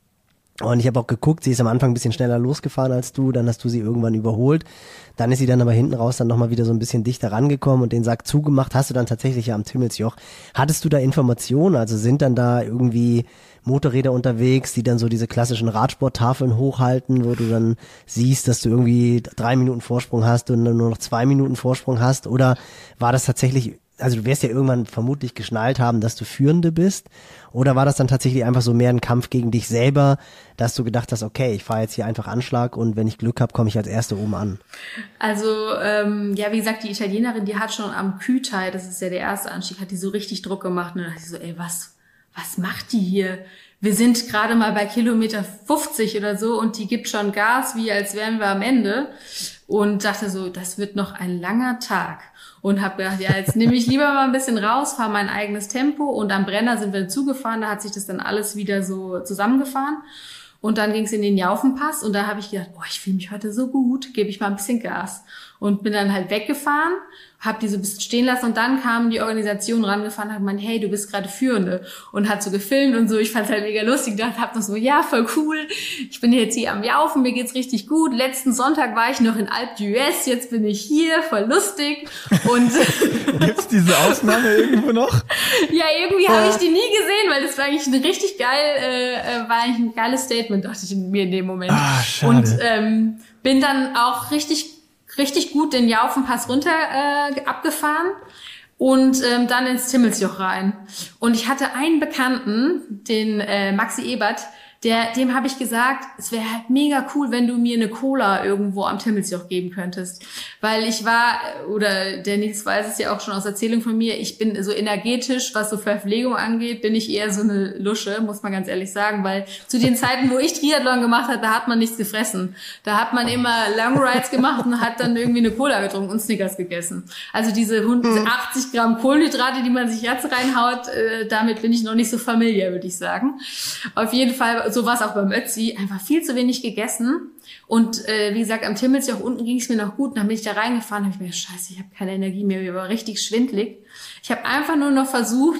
Und ich habe auch geguckt, sie ist am Anfang ein bisschen schneller losgefahren als du, dann hast du sie irgendwann überholt. Dann ist sie dann aber hinten raus dann nochmal wieder so ein bisschen dichter rangekommen und den Sack zugemacht. Hast du dann tatsächlich ja am Timmelsjoch. Hattest du da Informationen? Also sind dann da irgendwie Motorräder unterwegs, die dann so diese klassischen Radsporttafeln hochhalten, wo du dann siehst, dass du irgendwie drei Minuten Vorsprung hast und dann nur noch zwei Minuten Vorsprung hast? Oder war das tatsächlich, also du wirst ja irgendwann vermutlich geschnallt haben, dass du Führende bist? Oder war das dann tatsächlich einfach so mehr ein Kampf gegen dich selber, dass du gedacht hast, okay, ich fahre jetzt hier einfach Anschlag und wenn ich Glück habe, komme ich als Erste oben an? Also, ähm, ja, wie gesagt, die Italienerin, die hat schon am Kühtai, das ist ja der erste Anstieg, hat die so richtig Druck gemacht. Und da dachte ich so, ey, was, was macht die hier? Wir sind gerade mal bei Kilometer fünfzig oder so und die gibt schon Gas, wie als wären wir am Ende. Und dachte so, das wird noch ein langer Tag. Und habe gedacht, ja, jetzt nehme ich lieber mal ein bisschen raus, fahre mein eigenes Tempo. Und am Brenner sind wir zugefahren, da hat sich das dann alles wieder so zusammengefahren. Und dann ging es in den Jaufenpass und da habe ich gedacht, boah, ich fühle mich heute so gut, gebe ich mal ein bisschen Gas. Und bin dann halt weggefahren, habe die so ein bisschen stehen lassen und dann kam die Organisation rangefahren und hat gemeint, hey, du bist gerade Führende. Und hat so gefilmt und so, ich fand's halt mega lustig, dachte, hab noch so, ja, voll cool, ich bin jetzt hier am Jaufen, mir geht's richtig gut. Letzten Sonntag war ich noch in Alpe d'Huez, jetzt bin ich hier, voll lustig. Und gibt's diese Ausnahme irgendwo noch? Ja, irgendwie habe ich die nie gesehen, weil das war eigentlich ein richtig geil, äh, war eigentlich ein geiles Statement, dachte ich in mir in dem Moment. Ah, schade. Und ähm, bin dann auch richtig richtig gut den Jaufenpass runter äh, abgefahren und ähm, dann ins Timmelsjoch rein. Und ich hatte einen Bekannten, den äh, Maxi Ebert, der, dem habe ich gesagt, es wäre halt mega cool, wenn du mir eine Cola irgendwo am Timmelsjoch geben könntest. Weil ich war, oder der Nils weiß es ja auch schon aus Erzählung von mir, ich bin so energetisch, was so Verpflegung angeht, bin ich eher so eine Lusche, muss man ganz ehrlich sagen. Weil zu den Zeiten, wo ich Triathlon gemacht habe, da hat man nichts gefressen. Da hat man immer Longrides gemacht und hat dann irgendwie eine Cola getrunken und Snickers gegessen. Also diese achtzig Gramm Kohlenhydrate, die man sich jetzt reinhaut, äh, damit bin ich noch nicht so familiär, würde ich sagen. Auf jeden Fall, so war es auch beim Ötzi, einfach viel zu wenig gegessen. Und äh, wie gesagt, am Timmelsjoch unten ging es mir noch gut. Und dann bin ich da reingefahren, habe ich mir gedacht, scheiße, ich habe keine Energie mehr, ich war richtig schwindelig. Ich habe einfach nur noch versucht,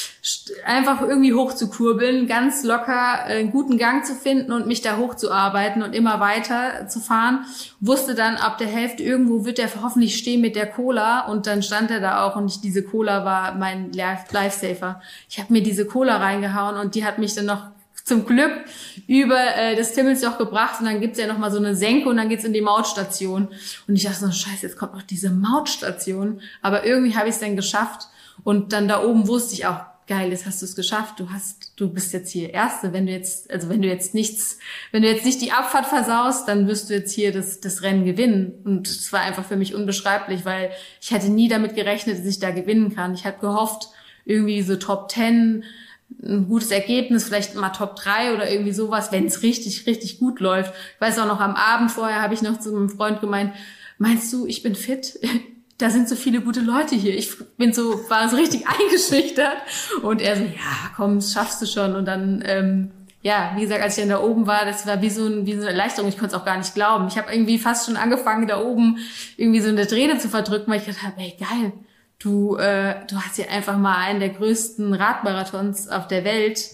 einfach irgendwie hochzukurbeln, ganz locker einen guten Gang zu finden und mich da hochzuarbeiten und immer weiter zu fahren. Wusste dann, ab der Hälfte irgendwo wird er hoffentlich stehen mit der Cola. Und dann stand er da auch und ich, diese Cola war mein Lifesaver. Ich habe mir diese Cola reingehauen und die hat mich dann noch zum Glück über äh, das Timmelsjoch gebracht und dann gibt's ja nochmal so eine Senke und dann geht's in die Mautstation. Und ich dachte so, scheiße, jetzt kommt noch diese Mautstation. Aber irgendwie habe ich es dann geschafft und dann da oben wusste ich auch, geil, jetzt hast du es geschafft, du hast, du bist jetzt hier Erste. Wenn du jetzt, also wenn du jetzt nichts, wenn du jetzt nicht die Abfahrt versaust, dann wirst du jetzt hier das, das Rennen gewinnen. Und es war einfach für mich unbeschreiblich, weil ich hatte nie damit gerechnet, dass ich da gewinnen kann. Ich habe gehofft, irgendwie so Top Ten, ein gutes Ergebnis, vielleicht mal Top drei oder irgendwie sowas, wenn es richtig, richtig gut läuft. Ich weiß auch noch, am Abend vorher habe ich noch zu einem Freund gemeint, meinst du, ich bin fit? Da sind so viele gute Leute hier. Ich bin so, war so richtig eingeschüchtert. Und er so, ja, komm, das schaffst du schon. Und dann, ähm, ja, wie gesagt, als ich dann da oben war, das war wie so, ein, wie so eine Erleichterung. Ich konnte es auch gar nicht glauben. Ich habe irgendwie fast schon angefangen, da oben irgendwie so eine Träne zu verdrücken, weil ich gedacht habe, ey, geil. Du, äh, du hast hier einfach mal einen der größten Radmarathons auf der Welt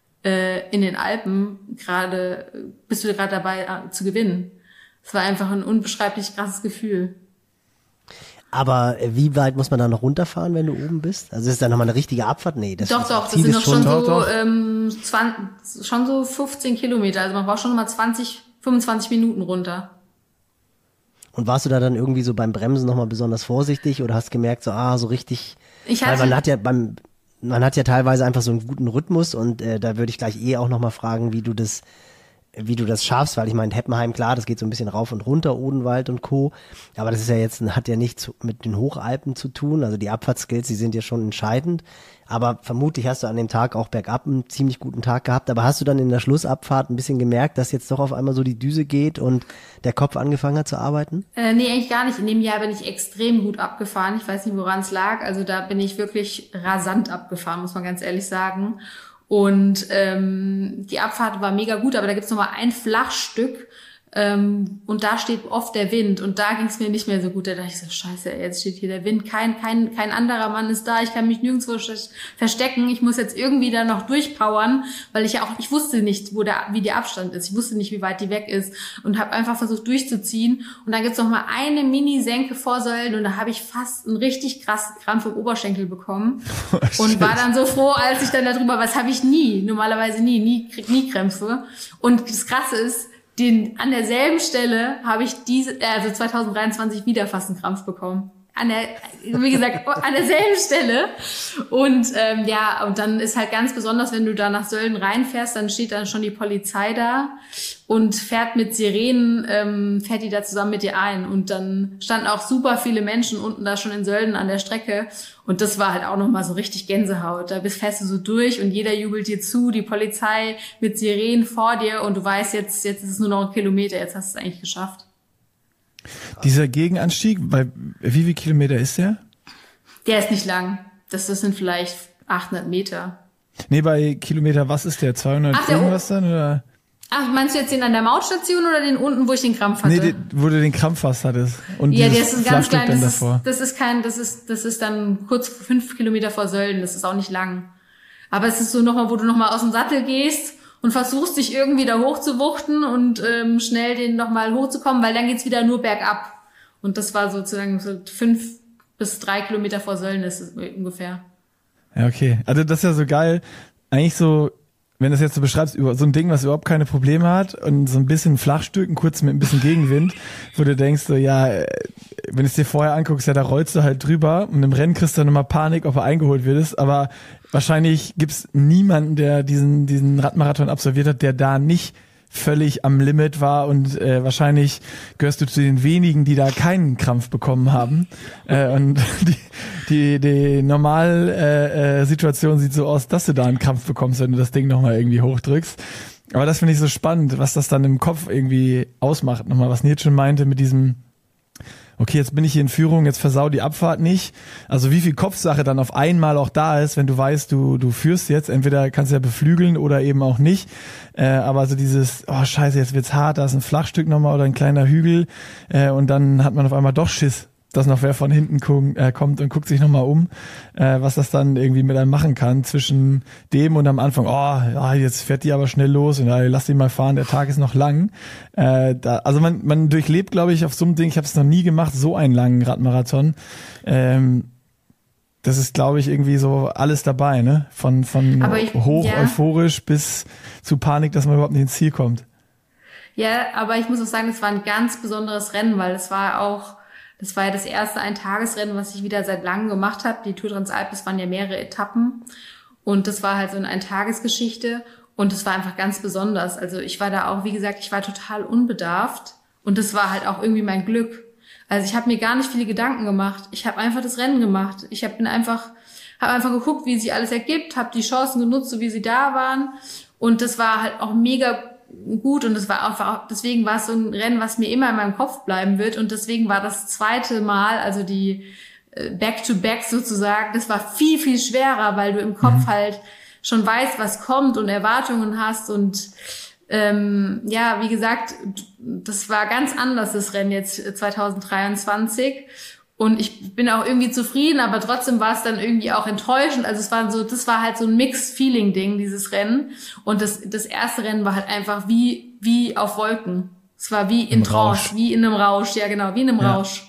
äh, in den Alpen gerade, bist du gerade dabei äh, zu gewinnen. Es war einfach ein unbeschreiblich krasses Gefühl. Aber wie weit muss man da noch runterfahren, wenn du oben bist? Also ist da nochmal eine richtige Abfahrt? Nee, das Doch, ist, doch, das Ziel sind ist noch schon, schon so doch, doch. Ähm, zwanzig, schon so fünfzehn Kilometer. Also man braucht schon mal zwanzig, fünfundzwanzig Minuten runter. Und warst du da dann irgendwie so beim Bremsen nochmal besonders vorsichtig oder hast gemerkt, so, ah, so richtig, Ich weil hatte, man hat ja beim, man hat ja teilweise einfach so einen guten Rhythmus und äh, da würde ich gleich eh auch nochmal fragen, wie du das wie du das schaffst, weil ich meine, Heppenheim, klar, das geht so ein bisschen rauf und runter, Odenwald und Co., aber das ist ja jetzt, hat ja nichts mit den Hochalpen zu tun, also die Abfahrtskills, die sind ja schon entscheidend, aber vermutlich hast du an dem Tag auch bergab einen ziemlich guten Tag gehabt, aber hast du dann in der Schlussabfahrt ein bisschen gemerkt, dass jetzt doch auf einmal so die Düse geht und der Kopf angefangen hat zu arbeiten? Äh, nee, eigentlich gar nicht. In dem Jahr bin ich extrem gut abgefahren. Ich weiß nicht, woran es lag. Also da bin ich wirklich rasant abgefahren, muss man ganz ehrlich sagen. Und ähm, die Abfahrt war mega gut, aber da gibt's noch mal ein Flachstück ähm, und da steht oft der Wind und da ging's mir nicht mehr so gut. Da dachte ich so, scheiße, jetzt steht hier der Wind, kein kein kein anderer Mann ist da, ich kann mich nirgendwo verstecken, ich muss jetzt irgendwie da noch durchpowern, weil ich ja auch, ich wusste nicht, wo der, wie der Abstand ist, ich wusste nicht, wie weit die weg ist und habe einfach versucht durchzuziehen und dann gibt's noch mal eine Mini-Senke vor Säulen und da habe ich fast einen richtig krassen Krampf im Oberschenkel bekommen und war dann so froh, als ich dann darüber, was habe ich nie, normalerweise nie, nie, krieg nie Krämpfe und das Krasse ist, Den, an derselben Stelle habe ich diese, also zwanzig dreiundzwanzig wieder fast einen Krampf bekommen. An der, wie gesagt, an derselben Stelle. Und ähm, ja, und dann ist halt ganz besonders, wenn du da nach Sölden reinfährst, dann steht dann schon die Polizei da und fährt mit Sirenen, ähm, fährt die da zusammen mit dir ein. Und dann standen auch super viele Menschen unten da schon in Sölden an der Strecke. Und das war halt auch nochmal so richtig Gänsehaut. Da bist fährst du so durch und jeder jubelt dir zu, die Polizei mit Sirenen vor dir und du weißt jetzt, jetzt ist es nur noch ein Kilometer, jetzt hast du es eigentlich geschafft. Dieser Gegenanstieg, bei wie viel Kilometer ist der? Der ist nicht lang. Das, das sind vielleicht achthundert Meter. Nee, bei Kilometer, was ist der? zweihundert Ach, der irgendwas dann? Oder? Ach, meinst du jetzt den an der Mautstation oder den unten, wo ich den Krampf hatte? Nee, den, wo du den Krampf fast hattest. Und ja, dieses das ist ganz klein. dann Das ist, davor. das ist kein, das ist, das ist dann kurz fünf Kilometer vor Sölden. Das ist auch nicht lang. Aber es ist so nochmal, wo du nochmal aus dem Sattel gehst und versuchst dich irgendwie da hochzuwuchten und ähm, schnell den nochmal hochzukommen, weil dann geht's wieder nur bergab. Und das war sozusagen so fünf bis drei Kilometer vor Sölden ist es ungefähr. Ja, okay. Also das ist ja so geil. Eigentlich so, wenn du das jetzt so beschreibst, über so ein Ding, was überhaupt keine Probleme hat und so ein bisschen Flachstücken, kurz mit ein bisschen Gegenwind, wo du denkst so, ja, wenn du es dir vorher anguckst, ja, da rollst du halt drüber und im Rennen kriegst du dann immer Panik, ob er eingeholt wird. Aber wahrscheinlich gibt's niemanden, der diesen diesen Radmarathon absolviert hat, der da nicht völlig am Limit war und äh, wahrscheinlich gehörst du zu den wenigen, die da keinen Krampf bekommen haben. Äh, und die die die normal äh, äh, Situation sieht so aus, dass du da einen Krampf bekommst, wenn du das Ding nochmal irgendwie hochdrückst. Aber das finde ich so spannend, was das dann im Kopf irgendwie ausmacht. Nochmal, was Nils schon meinte mit diesem, okay, jetzt bin ich hier in Führung, jetzt versau die Abfahrt nicht. Also wie viel Kopfsache dann auf einmal auch da ist, wenn du weißt, du du führst jetzt. Entweder kannst du ja beflügeln oder eben auch nicht. Äh, aber so dieses, oh scheiße, jetzt wird's hart, da ist ein Flachstück nochmal oder ein kleiner Hügel. Äh, und dann hat man auf einmal doch Schiss, dass noch wer von hinten guck, äh, kommt und guckt sich nochmal um, äh, was das dann irgendwie mit einem machen kann zwischen dem und am Anfang, oh, ja, jetzt fährt die aber schnell los und ja, lass die mal fahren, der Tag ist noch lang. Äh, da, also man, man durchlebt, glaube ich, auf so einem Ding, ich habe es noch nie gemacht, so einen langen Radmarathon. Ähm, das ist, glaube ich, irgendwie so alles dabei, ne? Von, von ich, hoch ja. euphorisch bis zu Panik, dass man überhaupt nicht ins Ziel kommt. Ja, aber ich muss auch sagen, es war ein ganz besonderes Rennen, weil es war auch Das war ja das erste Eintagesrennen, was ich wieder seit langem gemacht habe. Die Tour Transalp, das waren ja mehrere Etappen. Und das war halt so eine Eintagesgeschichte. Und es war einfach ganz besonders. Also ich war da auch, wie gesagt, ich war total unbedarft. Und das war halt auch irgendwie mein Glück. Also ich habe mir gar nicht viele Gedanken gemacht. Ich habe einfach das Rennen gemacht. Ich hab bin einfach, habe einfach geguckt, wie sich alles ergibt, habe die Chancen genutzt, so wie sie da waren. Und das war halt auch mega gut und das war einfach, deswegen war es so ein Rennen, was mir immer in meinem Kopf bleiben wird und deswegen war das zweite Mal, also die Back-to-Back sozusagen, das war viel, viel schwerer, weil du im Kopf mhm. halt schon weißt, was kommt und Erwartungen hast und ähm, ja, wie gesagt, das war ganz anders, das Rennen jetzt zwanzig dreiundzwanzig. Und ich bin auch irgendwie zufrieden, aber trotzdem war es dann irgendwie auch enttäuschend. Also es war so, das war halt so ein Mixed-Feeling-Ding, dieses Rennen. Und das, das erste Rennen war halt einfach wie, wie auf Wolken. Es war wie in Trance, wie in einem Rausch. Ja, genau, wie in einem ja. Rausch.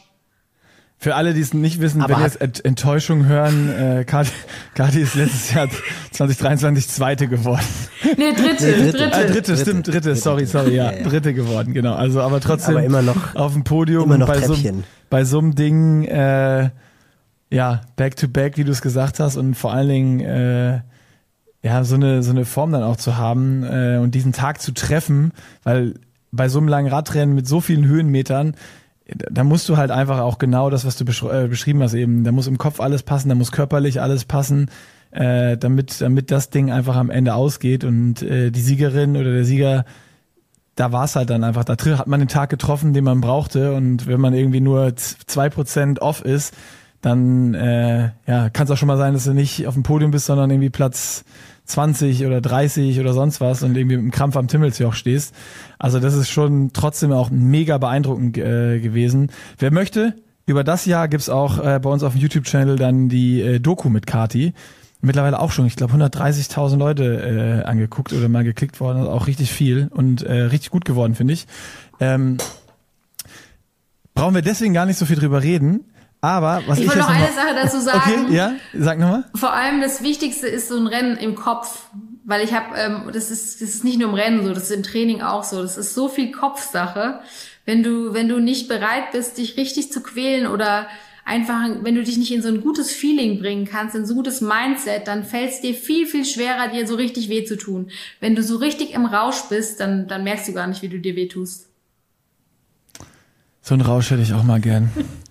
Für alle, die es nicht wissen, aber wenn jetzt Ent- Enttäuschung hören, äh, Kati, Kati ist letztes Jahr zwanzig dreiundzwanzig Zweite geworden. Nee, Dritte, nee, Dritte. Dritte. Ah, dritte, stimmt, Dritte, dritte sorry, sorry, ja, ja, ja, Dritte geworden, genau. Also, aber trotzdem aber immer noch, auf dem Podium immer noch bei so, bei so einem Ding, äh, ja, back to back, wie du es gesagt hast und vor allen Dingen, äh, ja, so eine, so eine Form dann auch zu haben äh, und diesen Tag zu treffen, weil bei so einem langen Radrennen mit so vielen Höhenmetern, da musst du halt einfach auch genau das, was du besch- äh, beschrieben hast eben, da muss im Kopf alles passen, da muss körperlich alles passen, äh, damit, damit das Ding einfach am Ende ausgeht und äh, die Siegerin oder der Sieger, da war es halt dann einfach, da hat man den Tag getroffen, den man brauchte und wenn man irgendwie nur zwei Prozent off ist, dann äh, ja, kann es auch schon mal sein, dass du nicht auf dem Podium bist, sondern irgendwie Platz zwanzig oder dreißig oder sonst was und irgendwie mit dem Krampf am Timmelsjoch stehst. Also das ist schon trotzdem auch mega beeindruckend äh, gewesen. Wer möchte, über das Jahr gibt's auch äh, bei uns auf dem YouTube-Channel dann die äh, Doku mit Kati. Mittlerweile auch schon, ich glaube, hundertdreißigtausend Leute äh, angeguckt oder mal geklickt worden. Also auch richtig viel und äh, richtig gut geworden, finde ich. Ähm, brauchen wir deswegen gar nicht so viel drüber reden. Aber was ich, ich wollte jetzt noch noch eine Sache dazu sagen. Okay, ja, sag nochmal. Vor allem das Wichtigste ist so ein Rennen im Kopf, weil ich habe, ähm, das ist, das ist nicht nur im Rennen so, das ist im Training auch so. Das ist so viel Kopfsache. Wenn du, wenn du nicht bereit bist, dich richtig zu quälen oder einfach, wenn du dich nicht in so ein gutes Feeling bringen kannst, in so ein gutes Mindset, dann fällt es dir viel, viel schwerer, dir so richtig weh zu tun. Wenn du so richtig im Rausch bist, dann, dann merkst du gar nicht, wie du dir weh tust. So einen Rausch hätte ich auch mal gern.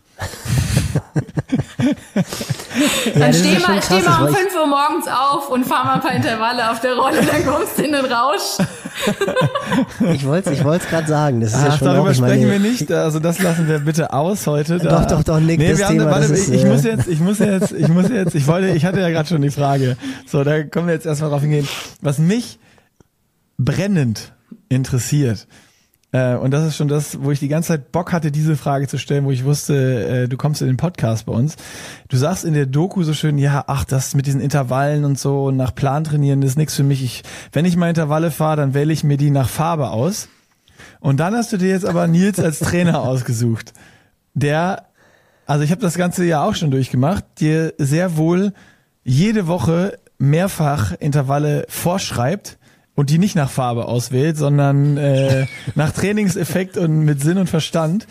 Dann ja, steh mal, krass, steh mal um ich, fünf Uhr morgens auf und fahr mal ein paar Intervalle auf der Rolle, dann kommst du in den Rausch. ich wollte ich wollte es gerade sagen. Das ist Ach, ja schon darüber auch, ich sprechen meine, wir nicht. Also das lassen wir bitte aus heute. Da. Doch, doch, doch, Nick, nee, das wir haben, Thema, warte, das ich, ist, ich äh, muss jetzt, ich muss jetzt, ich muss jetzt, ich wollte, ich hatte ja gerade schon die Frage. So, da kommen wir jetzt erstmal drauf hingehen. Was mich brennend interessiert, Äh, und das ist schon das, wo ich die ganze Zeit Bock hatte, diese Frage zu stellen, wo ich wusste, äh, du kommst in den Podcast bei uns. Du sagst in der Doku so schön, ja, ach, das mit diesen Intervallen und so und nach Plan trainieren, das ist nichts für mich. Ich, wenn ich mal Intervalle fahre, dann wähle ich mir die nach Farbe aus. Und dann hast du dir jetzt aber Nils als Trainer ausgesucht, der, also ich habe das ganze Jahr auch schon durchgemacht, dir sehr wohl jede Woche mehrfach Intervalle vorschreibt, und die nicht nach Farbe auswählt, sondern äh, nach Trainingseffekt und mit Sinn und Verstand.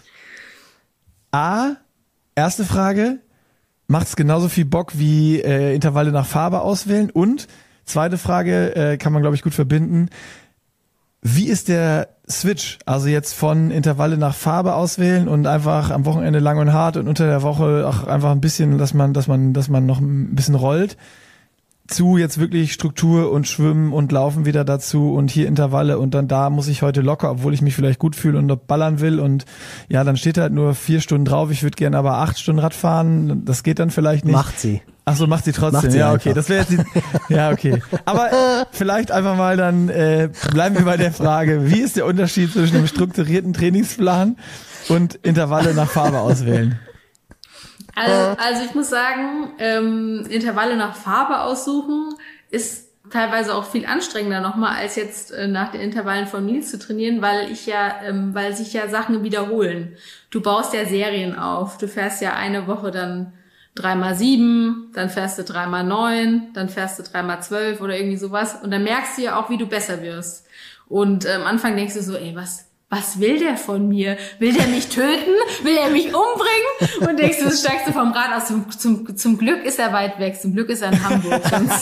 A, erste Frage, macht es genauso viel Bock wie äh, Intervalle nach Farbe auswählen? Und zweite Frage, äh, kann man glaube ich gut verbinden, wie ist der Switch? Also jetzt von Intervalle nach Farbe auswählen und einfach am Wochenende lang und hart und unter der Woche auch einfach ein bisschen, dass man, dass man, dass man noch ein bisschen rollt, zu jetzt wirklich Struktur und Schwimmen und Laufen wieder dazu und hier Intervalle und dann da muss ich heute locker, obwohl ich mich vielleicht gut fühle und ballern will und ja, dann steht halt nur vier Stunden drauf, ich würde gerne aber acht Stunden Rad fahren, das geht dann vielleicht nicht. Macht sie. Ach so, macht sie trotzdem. Macht sie ja, okay, einfach. das wäre jetzt die, ja, okay. Aber äh, vielleicht einfach mal dann äh, bleiben wir bei der Frage, wie ist der Unterschied zwischen einem strukturierten Trainingsplan und Intervalle nach Farbe auswählen? Also, also ich muss sagen, ähm, Intervalle nach Farbe aussuchen ist teilweise auch viel anstrengender nochmal, als jetzt äh, nach den Intervallen von Nils zu trainieren, weil ich ja, ähm, weil sich ja Sachen wiederholen. Du baust ja Serien auf. Du fährst ja eine Woche dann drei mal sieben, dann fährst du drei mal neun, dann fährst du drei mal zwölf oder irgendwie sowas. Und dann merkst du ja auch, wie du besser wirst. Und äh, am Anfang denkst du so, ey, was Was will der von mir? Will der mich töten? Will er mich umbringen? Und denkst du, steigst du vom Rad aus. Zum, zum, zum Glück ist er weit weg. Zum Glück ist er in Hamburg.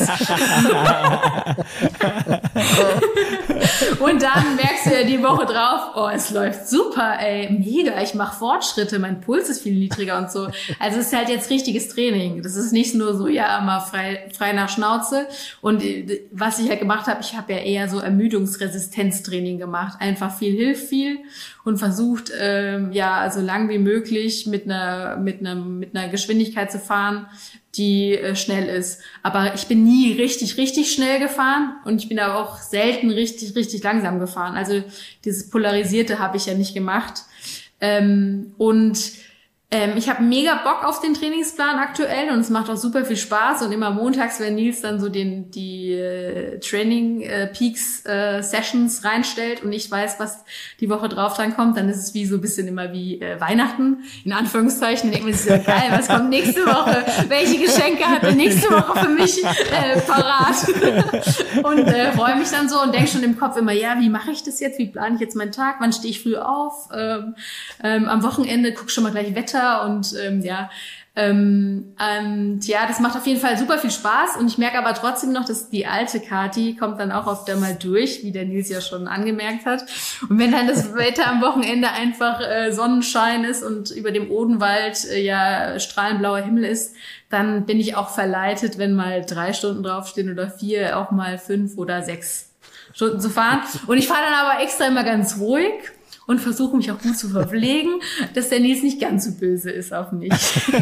Und dann merkst du ja die Woche drauf, oh, es läuft super, ey, mega, ich mache Fortschritte, mein Puls ist viel niedriger und so. Also es ist halt jetzt richtiges Training. Das ist nicht nur so, ja, mal frei, frei nach Schnauze. Und was ich ja gemacht habe, ich habe ja eher so Ermüdungsresistenztraining gemacht. Einfach viel hilft viel und versucht, ähm, ja, so lang wie möglich mit einer, mit einer, mit einer Geschwindigkeit zu fahren, die äh, schnell ist. Aber ich bin nie richtig, richtig schnell gefahren und ich bin aber auch selten richtig, richtig langsam gefahren. Also dieses Polarisierte habe ich ja nicht gemacht. Ähm, und ähm, ich habe mega Bock auf den Trainingsplan aktuell und es macht auch super viel Spaß. Und immer montags, wenn Nils dann so den die äh, Training äh, Peaks äh, Sessions reinstellt und ich weiß, was die Woche drauf dran kommt, dann ist es wie so ein bisschen immer wie äh, Weihnachten, in Anführungszeichen. Dann denke ich mir, so geil, was kommt nächste Woche? Welche Geschenke hat er nächste Woche für mich äh, parat? Und äh, freue mich dann so und denke schon im Kopf immer, ja, wie mache ich das jetzt? Wie plane ich jetzt meinen Tag? Wann stehe ich früh auf? Ähm, ähm, am Wochenende guck schon mal gleich Wetter weiter und ähm, ja, ähm, ähm, ja, das macht auf jeden Fall super viel Spaß und ich merke aber trotzdem noch, dass die alte Kati kommt dann auch oft einmal durch, wie der Nils ja schon angemerkt hat. Und wenn dann das Wetter am Wochenende einfach äh, Sonnenschein ist und über dem Odenwald äh, ja strahlenblauer Himmel ist, dann bin ich auch verleitet, wenn mal drei Stunden draufstehen oder vier, auch mal fünf oder sechs Stunden zu fahren. Und ich fahre dann aber extra immer ganz ruhig und versuche mich auch gut zu verpflegen, dass der Nils nicht ganz so böse ist auf mich.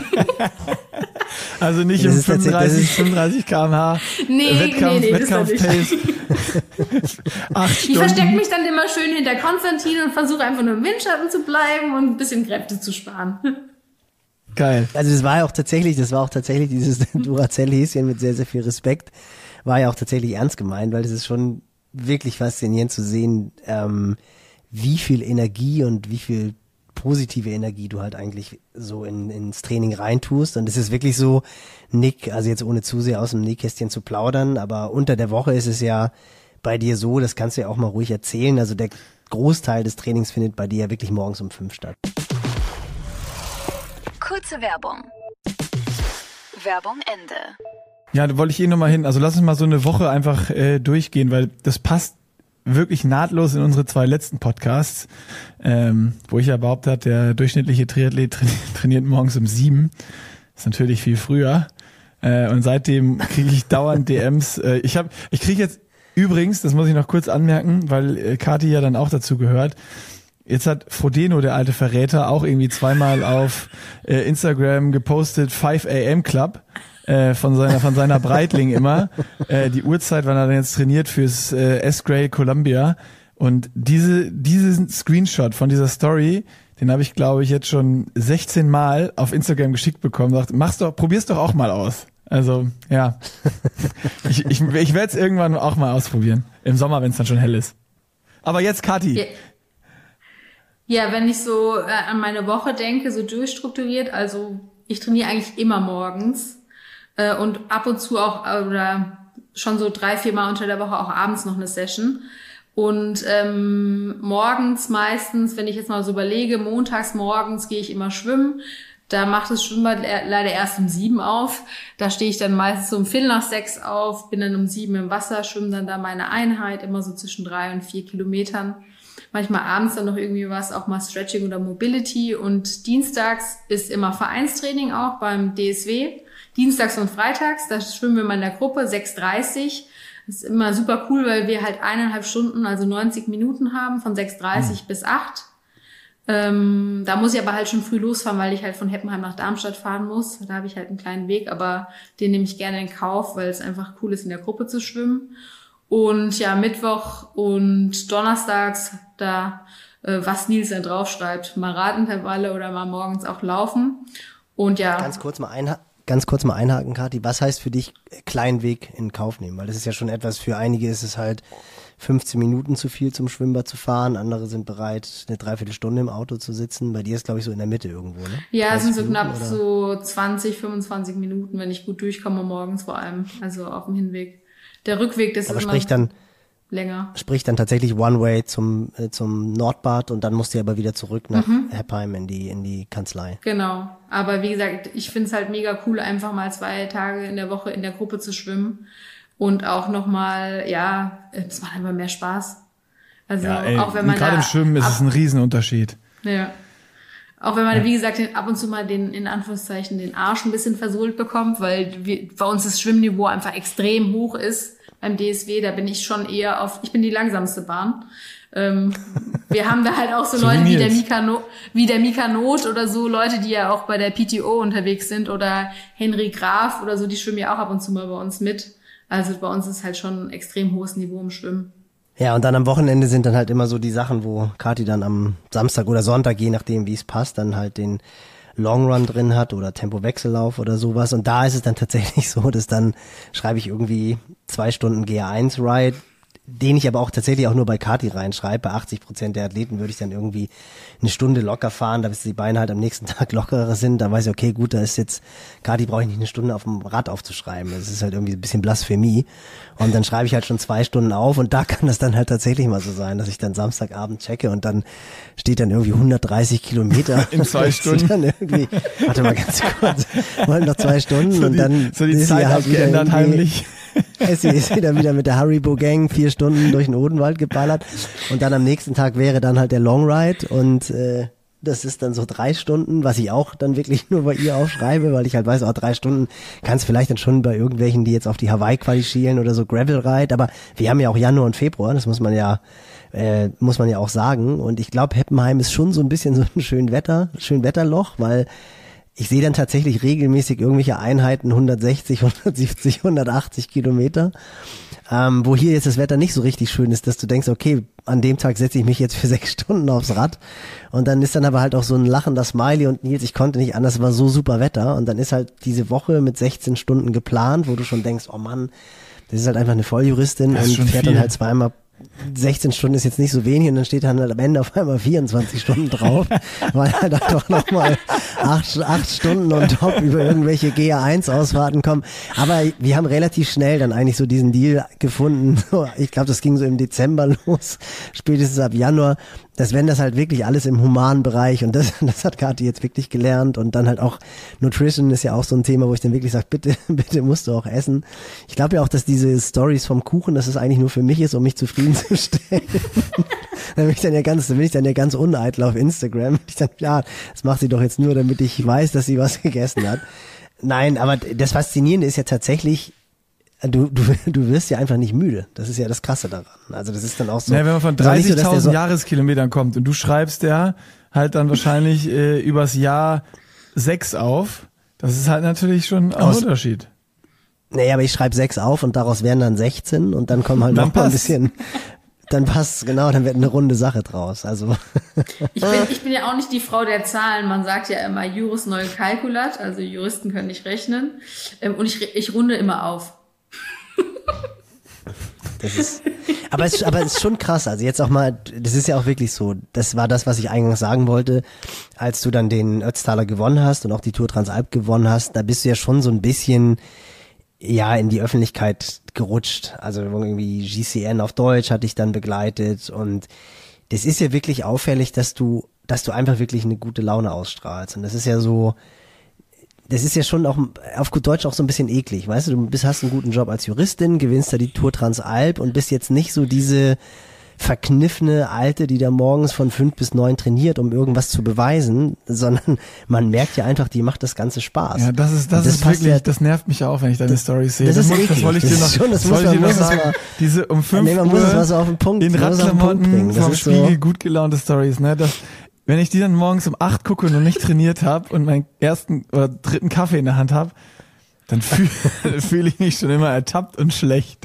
Also nicht Das um ist tatsächlich- fünfunddreißig, das ist- fünfunddreißig Kilometer pro Stunde Nee, Wettkampf, nee, nee, das war nicht. Wettkampf-Pace. Acht Ich verstecke Stunden. mich dann immer schön hinter Konstantin und versuche einfach nur im Windschatten zu bleiben und ein bisschen Kräfte zu sparen. Geil. Also das war ja auch tatsächlich, das war auch tatsächlich dieses Duracell-Häschen mit sehr, sehr viel Respekt, war ja auch tatsächlich ernst gemeint, weil es ist schon wirklich faszinierend zu sehen, ähm, wie viel Energie und wie viel positive Energie du halt eigentlich so in, ins Training reintust. Und es ist wirklich so, Nick, also jetzt ohne zu sehr aus dem Nähkästchen zu plaudern, aber unter der Woche ist es ja bei dir so, das kannst du ja auch mal ruhig erzählen, also der Großteil des Trainings findet bei dir ja wirklich morgens um fünf statt. Kurze Werbung. Werbung Ende. Ja, da wollte ich eh nochmal hin. Also lass uns mal so eine Woche einfach äh, durchgehen, weil das passt wirklich nahtlos in unsere zwei letzten Podcasts, ähm, wo ich ja behauptet habe, der durchschnittliche Triathlet tra- trainiert morgens um sieben. Ist natürlich viel früher. Äh, und seitdem kriege ich dauernd D Ms. Äh, ich habe, ich kriege jetzt übrigens, das muss ich noch kurz anmerken, weil äh, Kati ja dann auch dazu gehört, jetzt hat Frodeno, der alte Verräter, auch irgendwie zweimal auf äh, Instagram gepostet, five a m Club. Äh, von seiner von seiner Breitling immer äh, die Uhrzeit, wann er dann jetzt trainiert fürs äh, S-Grail Columbia und diese diesen Screenshot von dieser Story, den habe ich glaube ich jetzt schon sechzehn Mal auf Instagram geschickt bekommen. Sagt, mach's doch, probier's doch auch mal aus. Also ja, ich ich, ich werde es irgendwann auch mal ausprobieren im Sommer, wenn es dann schon hell ist. Aber jetzt Kathi. Ja. Ja, wenn ich so äh, an meine Woche denke, so durchstrukturiert, also ich trainiere eigentlich immer morgens äh, und ab und zu auch äh, oder schon so drei, vier Mal unter der Woche auch abends noch eine Session. Und ähm, morgens meistens, wenn ich jetzt mal so überlege, montags morgens gehe ich immer schwimmen. Da macht das Schwimmbad le- leider erst um sieben auf. Da stehe ich dann meistens so um Viertel nach sechs auf, bin dann um sieben im Wasser, schwimme dann da meine Einheit, immer so zwischen drei und vier Kilometern. Manchmal abends dann noch irgendwie was, auch mal Stretching oder Mobility. Und dienstags ist immer Vereinstraining auch beim D S W. Dienstags und freitags, da schwimmen wir mal in der Gruppe, sechs Uhr dreißig. Das ist immer super cool, weil wir halt eineinhalb Stunden, also neunzig Minuten haben, von sechs Uhr dreißig mhm. bis acht. Ähm, da muss ich aber halt schon früh losfahren, weil ich halt von Heppenheim nach Darmstadt fahren muss. Da habe ich halt einen kleinen Weg, aber den nehme ich gerne in Kauf, weil es einfach cool ist, in der Gruppe zu schwimmen. Und ja, Mittwoch und Donnerstags, da äh, was Nils dann draufschreibt, mal Radintervalle oder mal morgens auch laufen. Und ja. Ganz kurz mal einhaken, ganz kurz mal einhaken, Kathi. Was heißt für dich kleinen Weg in Kauf nehmen? Weil das ist ja schon etwas, für einige ist es halt fünfzehn Minuten zu viel zum Schwimmbad zu fahren. Andere sind bereit, eine Dreiviertelstunde im Auto zu sitzen. Bei dir ist, glaube ich, so in der Mitte irgendwo, ne? Ja, es sind so Minuten, knapp oder? so zwanzig, fünfundzwanzig Minuten, wenn ich gut durchkomme morgens vor allem. Also auf dem Hinweg. Der Rückweg, das Aber ist sprich immer dann, länger. sprich dann tatsächlich One-Way zum, äh, zum Nordbad und dann musst du aber wieder zurück nach Mhm. Heppheim in die, in die Kanzlei. Genau. Aber wie gesagt, ich finde es halt mega cool, einfach mal zwei Tage in der Woche in der Gruppe zu schwimmen. Und auch nochmal, ja, es macht einfach mehr Spaß. Also Ja, ey, auch wenn man gerade da im Schwimmen ist ab- es ein Riesenunterschied. Ja. Auch wenn man, wie gesagt, den, ab und zu mal den, in Anführungszeichen, den Arsch ein bisschen versohlt bekommt, weil wir, bei uns das Schwimmniveau einfach extrem hoch ist beim D S W. Da bin ich schon eher auf, ich bin die langsamste Bahn. Ähm, wir haben da halt auch so, So wie Leute wie der, Nils. Mika no, wie der Mika Not oder so, Leute, die ja auch bei der P T O unterwegs sind oder Henry Graf oder so, die schwimmen ja auch ab und zu mal bei uns mit. Also bei uns ist halt schon ein extrem hohes Niveau im Schwimmen. Ja, und dann am Wochenende sind dann halt immer so die Sachen, wo Kathi dann am Samstag oder Sonntag, je nachdem wie es passt, dann halt den Long Run drin hat oder Tempo-Wechsellauf oder sowas. Und da ist es dann tatsächlich so, dass dann schreibe ich irgendwie zwei Stunden G eins Ride, den ich aber auch tatsächlich auch nur bei Kati reinschreibe. Bei achtzig Prozent der Athleten würde ich dann irgendwie eine Stunde locker fahren, bis die Beine halt am nächsten Tag lockerer sind. Da weiß ich, okay, gut, da ist jetzt, Kati brauche ich nicht eine Stunde auf dem Rad aufzuschreiben. Das ist halt irgendwie ein bisschen Blasphemie. Und dann schreibe ich halt schon zwei Stunden auf und da kann das dann halt tatsächlich mal so sein, dass ich dann Samstagabend checke und dann steht dann irgendwie hundertdreißig Kilometer. In zwei Stunden. Dann irgendwie, warte mal ganz kurz, wollen noch zwei Stunden so und die, dann so die ist Zeit sie halt wieder abgeändert heimlich. Sie ist wieder wieder mit der Haribo Gang vier Stunden durch den Odenwald geballert und dann am nächsten Tag wäre dann halt der Long Ride und äh, das ist dann so drei Stunden, was ich auch dann wirklich nur bei ihr aufschreibe, weil ich halt weiß, auch drei Stunden kannst vielleicht dann schon bei irgendwelchen, die jetzt auf die Hawaii-Quali schielen oder so Gravel Ride, aber wir haben ja auch Januar und Februar, das muss man ja äh, muss man ja auch sagen und ich glaube, Heppenheim ist schon so ein bisschen so ein schön Wetter, schön Wetterloch, weil ich sehe dann tatsächlich regelmäßig irgendwelche Einheiten, hundertsechzig, hundertsiebzig, hundertachtzig Kilometer, ähm, wo hier jetzt das Wetter nicht so richtig schön ist, dass du denkst, okay, an dem Tag setze ich mich jetzt für sechs Stunden aufs Rad und dann ist dann aber halt auch so ein lachender Smiley und Nils, ich konnte nicht anders, es war so super Wetter und dann ist halt diese Woche mit sechzehn Stunden geplant, wo du schon denkst, oh Mann, das ist halt einfach eine Volljuristin und fährt viel. Dann halt zweimal sechzehn Stunden ist jetzt nicht so wenig und dann steht dann halt am Ende auf einmal vierundzwanzig Stunden drauf, weil halt dann doch nochmal acht, acht Stunden on top über irgendwelche G A eins Ausfahrten kommen. Aber wir haben relativ schnell dann eigentlich so diesen Deal gefunden. Ich glaube, das ging so im Dezember los, spätestens ab Januar. Dass wenn das halt wirklich alles im humanen Bereich und das, das hat Kathi jetzt wirklich gelernt und dann halt auch Nutrition ist ja auch so ein Thema, wo ich dann wirklich sage, bitte, bitte musst du auch essen. Ich glaube ja auch, dass diese Stories vom Kuchen, dass es eigentlich nur für mich ist, um mich zufriedenzustellen. Dann bin ich dann ja ganz, dann bin ich dann ja ganz uneitel auf Instagram. Ich dann, ja, das macht sie doch jetzt nur, damit ich weiß, dass sie was gegessen hat. Nein, aber das Faszinierende ist ja tatsächlich, Du, du, du wirst ja einfach nicht müde. Das ist ja das Krasse daran. Also das ist dann auch so. Ja, wenn man von so, dreißigtausend so Jahreskilometern kommt und du schreibst ja halt dann wahrscheinlich äh, übers Jahr sechs auf, das ist halt natürlich schon ein Unterschied. Naja, aber ich schreibe sechs auf und daraus werden dann sechzehn und dann kommen halt Dann noch mal ein passt's. bisschen, dann passt genau, dann wird eine runde Sache draus. Also Ich bin, ich bin ja auch nicht die Frau der Zahlen. Man sagt ja immer Juris nol calculat, also Juristen können nicht rechnen. Ähm, Und ich, ich runde immer auf. Das ist, aber es, aber es ist schon krass. Also jetzt auch mal, das ist ja auch wirklich so. Das war das, was ich eingangs sagen wollte, als du dann den Ötztaler gewonnen hast und auch die Tour Transalp gewonnen hast. Da bist du ja schon so ein bisschen, ja, in die Öffentlichkeit gerutscht. Also irgendwie G C N auf Deutsch hat dich dann begleitet und das ist ja wirklich auffällig, dass du, dass du einfach wirklich eine gute Laune ausstrahlst. Und das ist ja so, das ist ja schon auch auf gut Deutsch auch so ein bisschen eklig, weißt du, du bist, hast einen guten Job als Juristin, gewinnst da die Tour Transalp und bist jetzt nicht so diese verkniffene Alte, die da morgens von fünf bis neun trainiert, um irgendwas zu beweisen, sondern man merkt ja einfach, die macht das Ganze Spaß. Ja, das ist, das, das ist passt wirklich, ja, das nervt mich auch, wenn ich deine Storys sehe. das ist muss, eklig. das wollte ich Das dir noch, ist schon- das das muss wollte ich man- dir noch muss es sagen. mal- Diese um fünf Nee, man muss es mal so auf den Punkt- in man muss es auf den Punkt Radklamotten bringen. Das vom ist so- Spiegel gut gelaunte Stories, ne, das, wenn ich die dann morgens um acht gucke und noch nicht trainiert habe und meinen ersten oder dritten Kaffee in der Hand habe, dann fühle fühl ich mich schon immer ertappt und schlecht.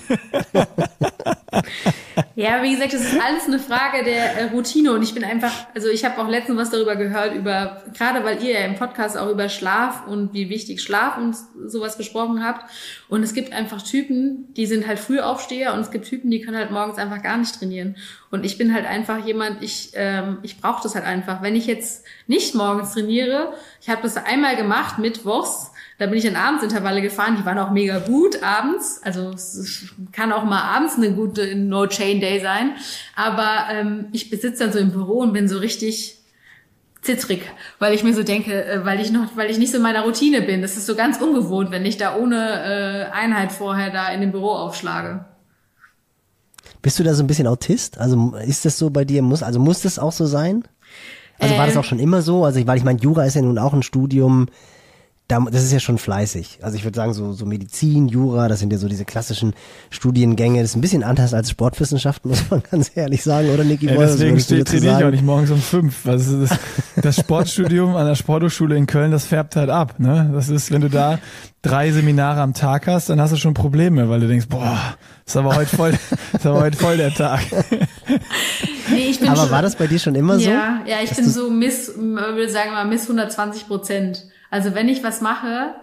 Ja, wie gesagt, das ist alles eine Frage der äh, Routine und ich bin einfach, also ich habe auch letztens was darüber gehört, über, gerade weil ihr ja im Podcast auch über Schlaf und wie wichtig Schlaf und sowas gesprochen habt und es gibt einfach Typen, die sind halt Frühaufsteher und es gibt Typen, die können halt morgens einfach gar nicht trainieren und ich bin halt einfach jemand, ich ähm, ich brauche das halt einfach. Wenn ich jetzt nicht morgens trainiere, ich habe das einmal gemacht, mittwochs, da bin ich dann abends Intervalle gefahren, die waren auch mega gut abends. Also es kann auch mal abends eine gute No-Chain-Day sein. Aber ähm, ich sitze dann so im Büro und bin so richtig zittrig, weil ich mir so denke, äh, weil ich noch, weil ich nicht so in meiner Routine bin. Das ist so ganz ungewohnt, wenn ich da ohne äh, Einheit vorher da in dem Büro aufschlage. Bist du da so ein bisschen Autist? Also ist das so bei dir? Muss, also muss das auch so sein? Also war das Ähm. auch schon immer so? Also weil ich meine, Jura ist ja nun auch ein Studium, da, das ist ja schon fleißig. Also ich würde sagen, so, so Medizin, Jura, das sind ja so diese klassischen Studiengänge. Das ist ein bisschen anders als Sportwissenschaften, muss man ganz ehrlich sagen, oder Niki? Ja, Boll, was deswegen würdest du steht dazu trainiere ich auch sagen? nicht morgens um fünf. Was ist das, das Sportstudium an der Sporthochschule in Köln, das färbt halt ab. Ne? Das ist, wenn du da drei Seminare am Tag hast, dann hast du schon Probleme, weil du denkst, boah, ist aber heute voll, ist aber heute voll der Tag. Nee, ich bin Aber schon, war das bei dir schon immer so? Ja, ja, ich Dass bin du- so miss, würde sagen mal miss hundertzwanzig Prozent. Also wenn ich was mache,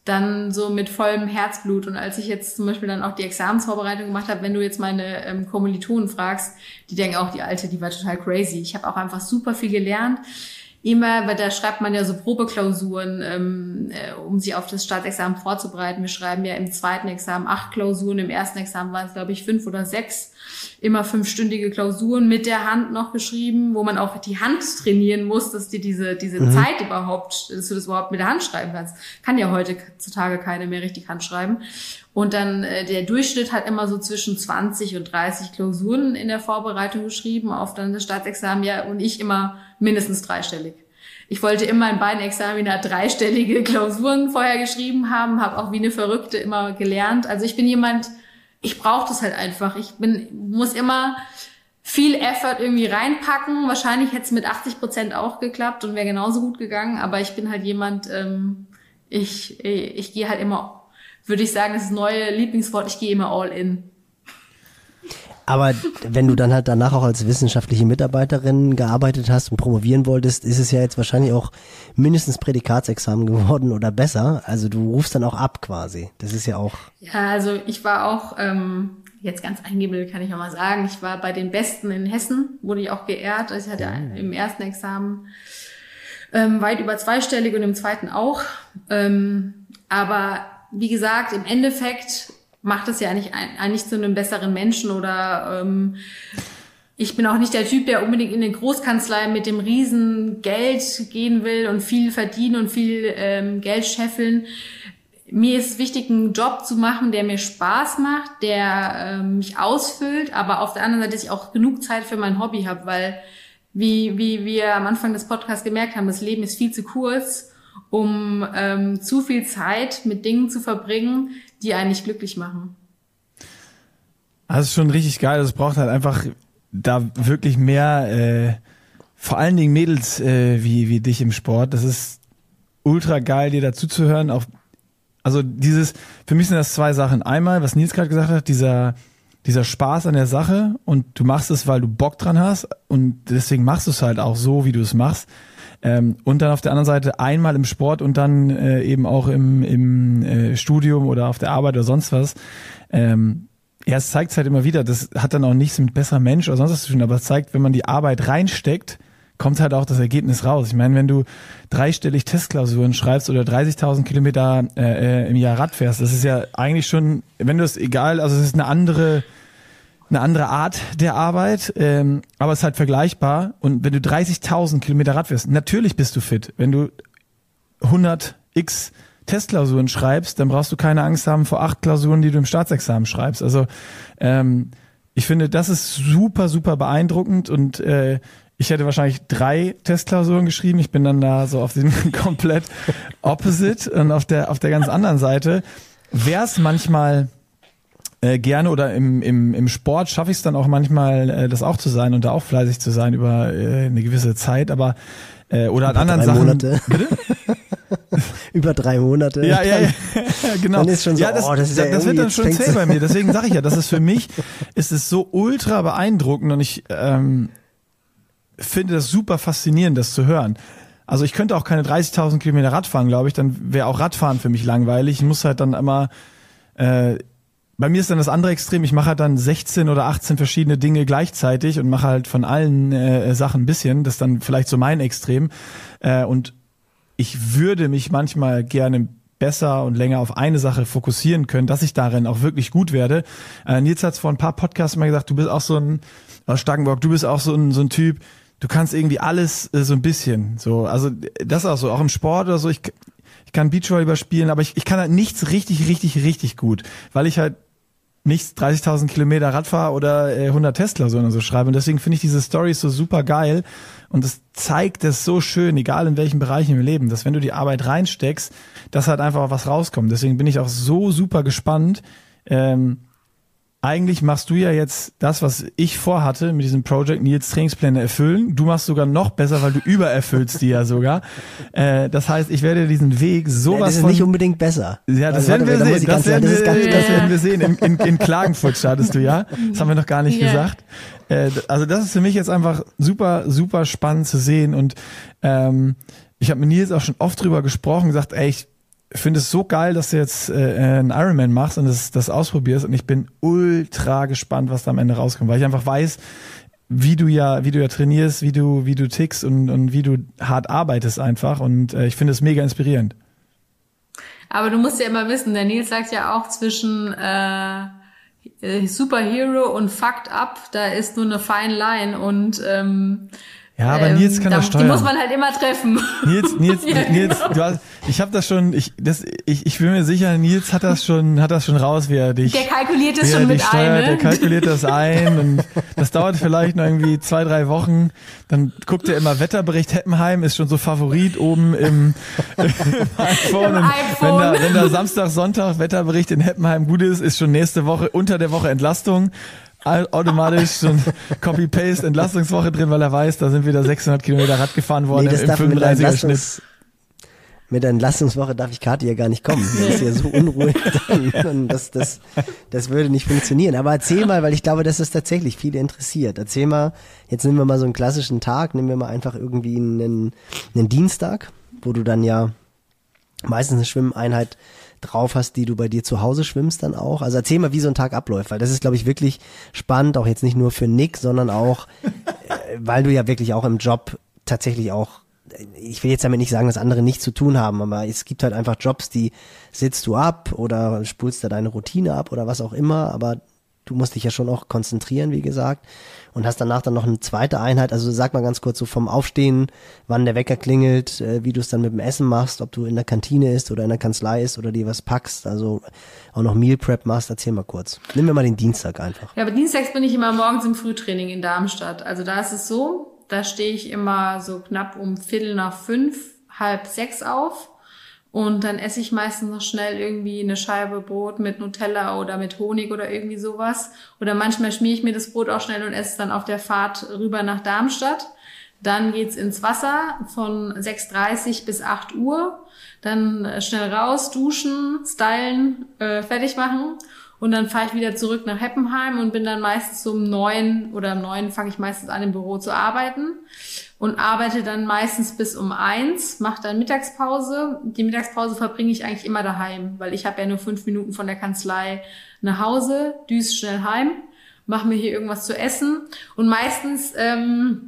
dann so mit vollem Herzblut. Und als ich jetzt zum Beispiel dann auch die Examensvorbereitung gemacht habe, wenn du jetzt meine ähm, Kommilitonen fragst, die denken auch, die Alte, die war total crazy. Ich habe auch einfach super viel gelernt. Immer, weil da schreibt man ja so Probeklausuren, ähm, äh, um sich auf das Staatsexamen vorzubereiten. Wir schreiben ja im zweiten Examen acht Klausuren, im ersten Examen waren es, glaube ich, fünf oder sechs. Immer fünfstündige Klausuren mit der Hand noch geschrieben, wo man auch die Hand trainieren muss, dass dir diese diese mhm. Zeit überhaupt, dass du das überhaupt mit der Hand schreiben kannst. Kann ja heutzutage keine mehr richtig Hand schreiben. Und dann äh, der Durchschnitt hat immer so zwischen zwanzig und dreißig Klausuren in der Vorbereitung geschrieben auf dann das Staatsexamen, ja, und ich immer mindestens dreistellig. Ich wollte immer in beiden Examina dreistellige Klausuren vorher geschrieben haben, habe auch wie eine Verrückte immer gelernt. Also ich bin jemand, ich brauche das halt einfach. Ich bin muss immer viel Effort irgendwie reinpacken. Wahrscheinlich hätte es mit achtzig Prozent auch geklappt und wäre genauso gut gegangen. Aber ich bin halt jemand, ähm, ich ich, ich gehe halt immer, würde ich sagen, das ist das neue Lieblingswort, ich gehe immer all in. Aber wenn du dann halt danach auch als wissenschaftliche Mitarbeiterin gearbeitet hast und promovieren wolltest, ist es ja jetzt wahrscheinlich auch mindestens Prädikatsexamen geworden oder besser. Also du rufst dann auch ab quasi. Das ist ja auch... Ja, also ich war auch, ähm, jetzt ganz eingebildet kann ich auch mal sagen, ich war bei den Besten in Hessen, wurde ich auch geehrt. Also ich hatte oh. im ersten Examen ähm, weit über zweistellig und im zweiten auch. Ähm, aber wie gesagt, im Endeffekt... macht es ja eigentlich, eigentlich zu einem besseren Menschen oder ähm, ich bin auch nicht der Typ, der unbedingt in den Großkanzleien mit dem riesen Geld gehen will und viel verdienen und viel ähm, Geld scheffeln. Mir ist es wichtig, einen Job zu machen, der mir Spaß macht, der ähm, mich ausfüllt, aber auf der anderen Seite, dass ich auch genug Zeit für mein Hobby habe, weil wie, wie wir am Anfang des Podcasts gemerkt haben, das Leben ist viel zu kurz, um ähm, zu viel Zeit mit Dingen zu verbringen, die einen nicht glücklich machen. Das ist schon richtig geil. Es braucht halt einfach da wirklich mehr, äh, vor allen Dingen Mädels äh, wie wie dich im Sport. Das ist ultra geil, dir dazu zu hören. Auch, also dieses, für mich sind das zwei Sachen. Einmal, was Nils gerade gesagt hat, dieser dieser Spaß an der Sache und du machst es, weil du Bock dran hast und deswegen machst du es halt auch so, wie du es machst. Ähm, und dann auf der anderen Seite einmal im Sport und dann äh, eben auch im, im äh, Studium oder auf der Arbeit oder sonst was. Ähm, ja, es zeigt halt immer wieder, das hat dann auch nichts mit besserer Mensch oder sonst was zu tun, aber es zeigt, wenn man die Arbeit reinsteckt, kommt halt auch das Ergebnis raus. Ich meine, wenn du dreistellig Testklausuren schreibst oder dreißigtausend Kilometer äh, im Jahr Rad fährst, das ist ja eigentlich schon, wenn du es egal, also es ist eine andere eine andere Art der Arbeit, ähm, aber es ist halt vergleichbar. Und wenn du dreißigtausend Kilometer Rad fährst, natürlich bist du fit. Wenn du hundert x Testklausuren schreibst, dann brauchst du keine Angst haben vor acht Klausuren, die du im Staatsexamen schreibst. Also ähm, ich finde, das ist super, super beeindruckend und äh, ich hätte wahrscheinlich drei Testklausuren geschrieben. Ich bin dann da so auf dem komplett Opposite und auf der auf der ganz anderen Seite wäre es manchmal Äh, gerne oder im, im, im Sport schaffe ich es dann auch manchmal, äh, das auch zu sein und da auch fleißig zu sein über äh, eine gewisse Zeit, aber äh, oder an anderen drei Sachen. Monate. Bitte? Über drei Monate. Ja, ja, ja, genau. Dann ist schon so, ja, das, oh, das, ist das, ja das wird dann jetzt schon zäh fängt's- bei mir. Deswegen sage ich ja, das ist für mich, ist es so ultra beeindruckend und ich ähm, finde das super faszinierend, das zu hören. Also ich könnte auch keine dreißigtausend Kilometer Rad fahren, glaube ich, dann wäre auch Radfahren für mich langweilig. Ich muss halt dann immer äh, bei mir ist dann das andere Extrem, ich mache halt dann sechzehn oder achtzehn verschiedene Dinge gleichzeitig und mache halt von allen äh, Sachen ein bisschen, das ist dann vielleicht so mein Extrem äh, und ich würde mich manchmal gerne besser und länger auf eine Sache fokussieren können, dass ich darin auch wirklich gut werde. Äh, Nils hat es vor ein paar Podcasts mal gesagt, du bist auch so ein, aus Starkenburg, du bist auch so ein, so ein Typ, du kannst irgendwie alles äh, so ein bisschen, so, also das ist auch so, auch im Sport oder so, ich, ich kann Beachvolleyball spielen, aber ich, ich kann halt nichts richtig, richtig, richtig gut, weil ich halt nicht dreißigtausend Kilometer Rad fahre oder äh, hundert Testklausuren oder so schreibe. Und deswegen finde ich diese Storys so super geil. Und es zeigt es so schön, egal in welchen Bereichen im Leben, dass wenn du die Arbeit reinsteckst, dass halt einfach was rauskommt. Deswegen bin ich auch so super gespannt. Ähm, eigentlich machst du ja jetzt das, was ich vorhatte mit diesem Project, Nils Trainingspläne erfüllen. Du machst sogar noch besser, weil du übererfüllst die ja sogar. Äh, das heißt, ich werde diesen Weg sowas ja, das ist von... nicht unbedingt besser. Ja, das also, werden warte, wir sehen. Das werden, das, wir, ganz, das werden wir sehen. In, in, in Klagenfurt startest du, ja? Das haben wir noch gar nicht Ja. gesagt. Äh, also das ist für mich jetzt einfach super, super spannend zu sehen. Und ähm, ich habe mit Nils auch schon oft drüber gesprochen, gesagt, ey, ich finde es so geil, dass du jetzt äh, einen Ironman machst und das, das ausprobierst und ich bin ultra gespannt, was da am Ende rauskommt, weil ich einfach weiß, wie du ja, wie du ja trainierst, wie du, wie du tickst und, und wie du hart arbeitest einfach und äh, ich finde es mega inspirierend. Aber du musst ja immer wissen, der Nils sagt ja auch zwischen äh, Superhero und Fucked Up, da ist nur eine fine line und ähm, ja, aber Nils kann da, das steuern. Die muss man halt immer treffen. Nils, Nils, ja, Nils, genau. du hast, ich habe das schon, ich, das, ich, ich bin mir sicher, Nils hat das schon, hat das schon raus, wie er dich. Der kalkuliert es wie er schon dich mit steuert, ein, ne? Der kalkuliert das ein und das dauert vielleicht noch irgendwie zwei, drei Wochen. Dann guckt er immer Wetterbericht. Heppenheim ist schon so Favorit oben im, im iPhone. Im Und iPhone. wenn da, wenn da Samstag, Sonntag Wetterbericht in Heppenheim gut ist, ist schon nächste Woche unter der Woche Entlastung. Automatisch so ein Copy-Paste Entlastungswoche drin, weil er weiß, da sind wieder sechshundert Kilometer Rad gefahren worden Nee, das im darf mit der fünfunddreißiger Schnitt. Entlastungs- Mit der Entlastungswoche darf ich Kathi ja gar nicht kommen. Die ist ja so unruhig. Dann, dann das, das, das würde nicht funktionieren. Aber erzähl mal, weil ich glaube, dass das tatsächlich viele interessiert. Erzähl mal, jetzt nehmen wir mal so einen klassischen Tag, nehmen wir mal einfach irgendwie einen, einen Dienstag, wo du dann ja meistens eine Schwimmeinheit drauf hast, die du bei dir zu Hause schwimmst dann auch. Also erzähl mal, wie so ein Tag abläuft, weil das ist, glaube ich, wirklich spannend, auch jetzt nicht nur für Nick, sondern auch, äh, weil du ja wirklich auch im Job tatsächlich auch, ich will jetzt damit nicht sagen, dass andere nichts zu tun haben, aber es gibt halt einfach Jobs, die sitzt du ab oder spulst da deine Routine ab oder was auch immer, aber du musst dich ja schon auch konzentrieren, wie gesagt, und hast danach dann noch eine zweite Einheit. Also sag mal ganz kurz so vom Aufstehen, wann der Wecker klingelt, äh, wie du es dann mit dem Essen machst, ob du in der Kantine isst oder in der Kanzlei isst oder dir was packst, also auch noch Meal Prep machst. Erzähl mal kurz. Nehmen wir mal den Dienstag einfach. Ja, aber dienstags bin ich immer morgens im Frühtraining in Darmstadt. Also da ist es so, da stehe ich immer so knapp um Viertel nach fünf, halb sechs auf. Und dann esse ich meistens noch schnell irgendwie eine Scheibe Brot mit Nutella oder mit Honig oder irgendwie sowas. Oder manchmal schmiere ich mir das Brot auch schnell und esse es dann auf der Fahrt rüber nach Darmstadt. Dann geht's ins Wasser von sechs Uhr dreißig bis acht Uhr. Dann schnell raus, duschen, stylen, äh, fertig machen. Und dann fahre ich wieder zurück nach Heppenheim und bin dann meistens so um neun oder um neun fange ich meistens an, im Büro zu arbeiten. Und arbeite dann meistens bis um eins, mache dann Mittagspause. Die Mittagspause verbringe ich eigentlich immer daheim, weil ich habe ja nur fünf Minuten von der Kanzlei nach Hause, düse schnell heim, mache mir hier irgendwas zu essen und meistens ähm,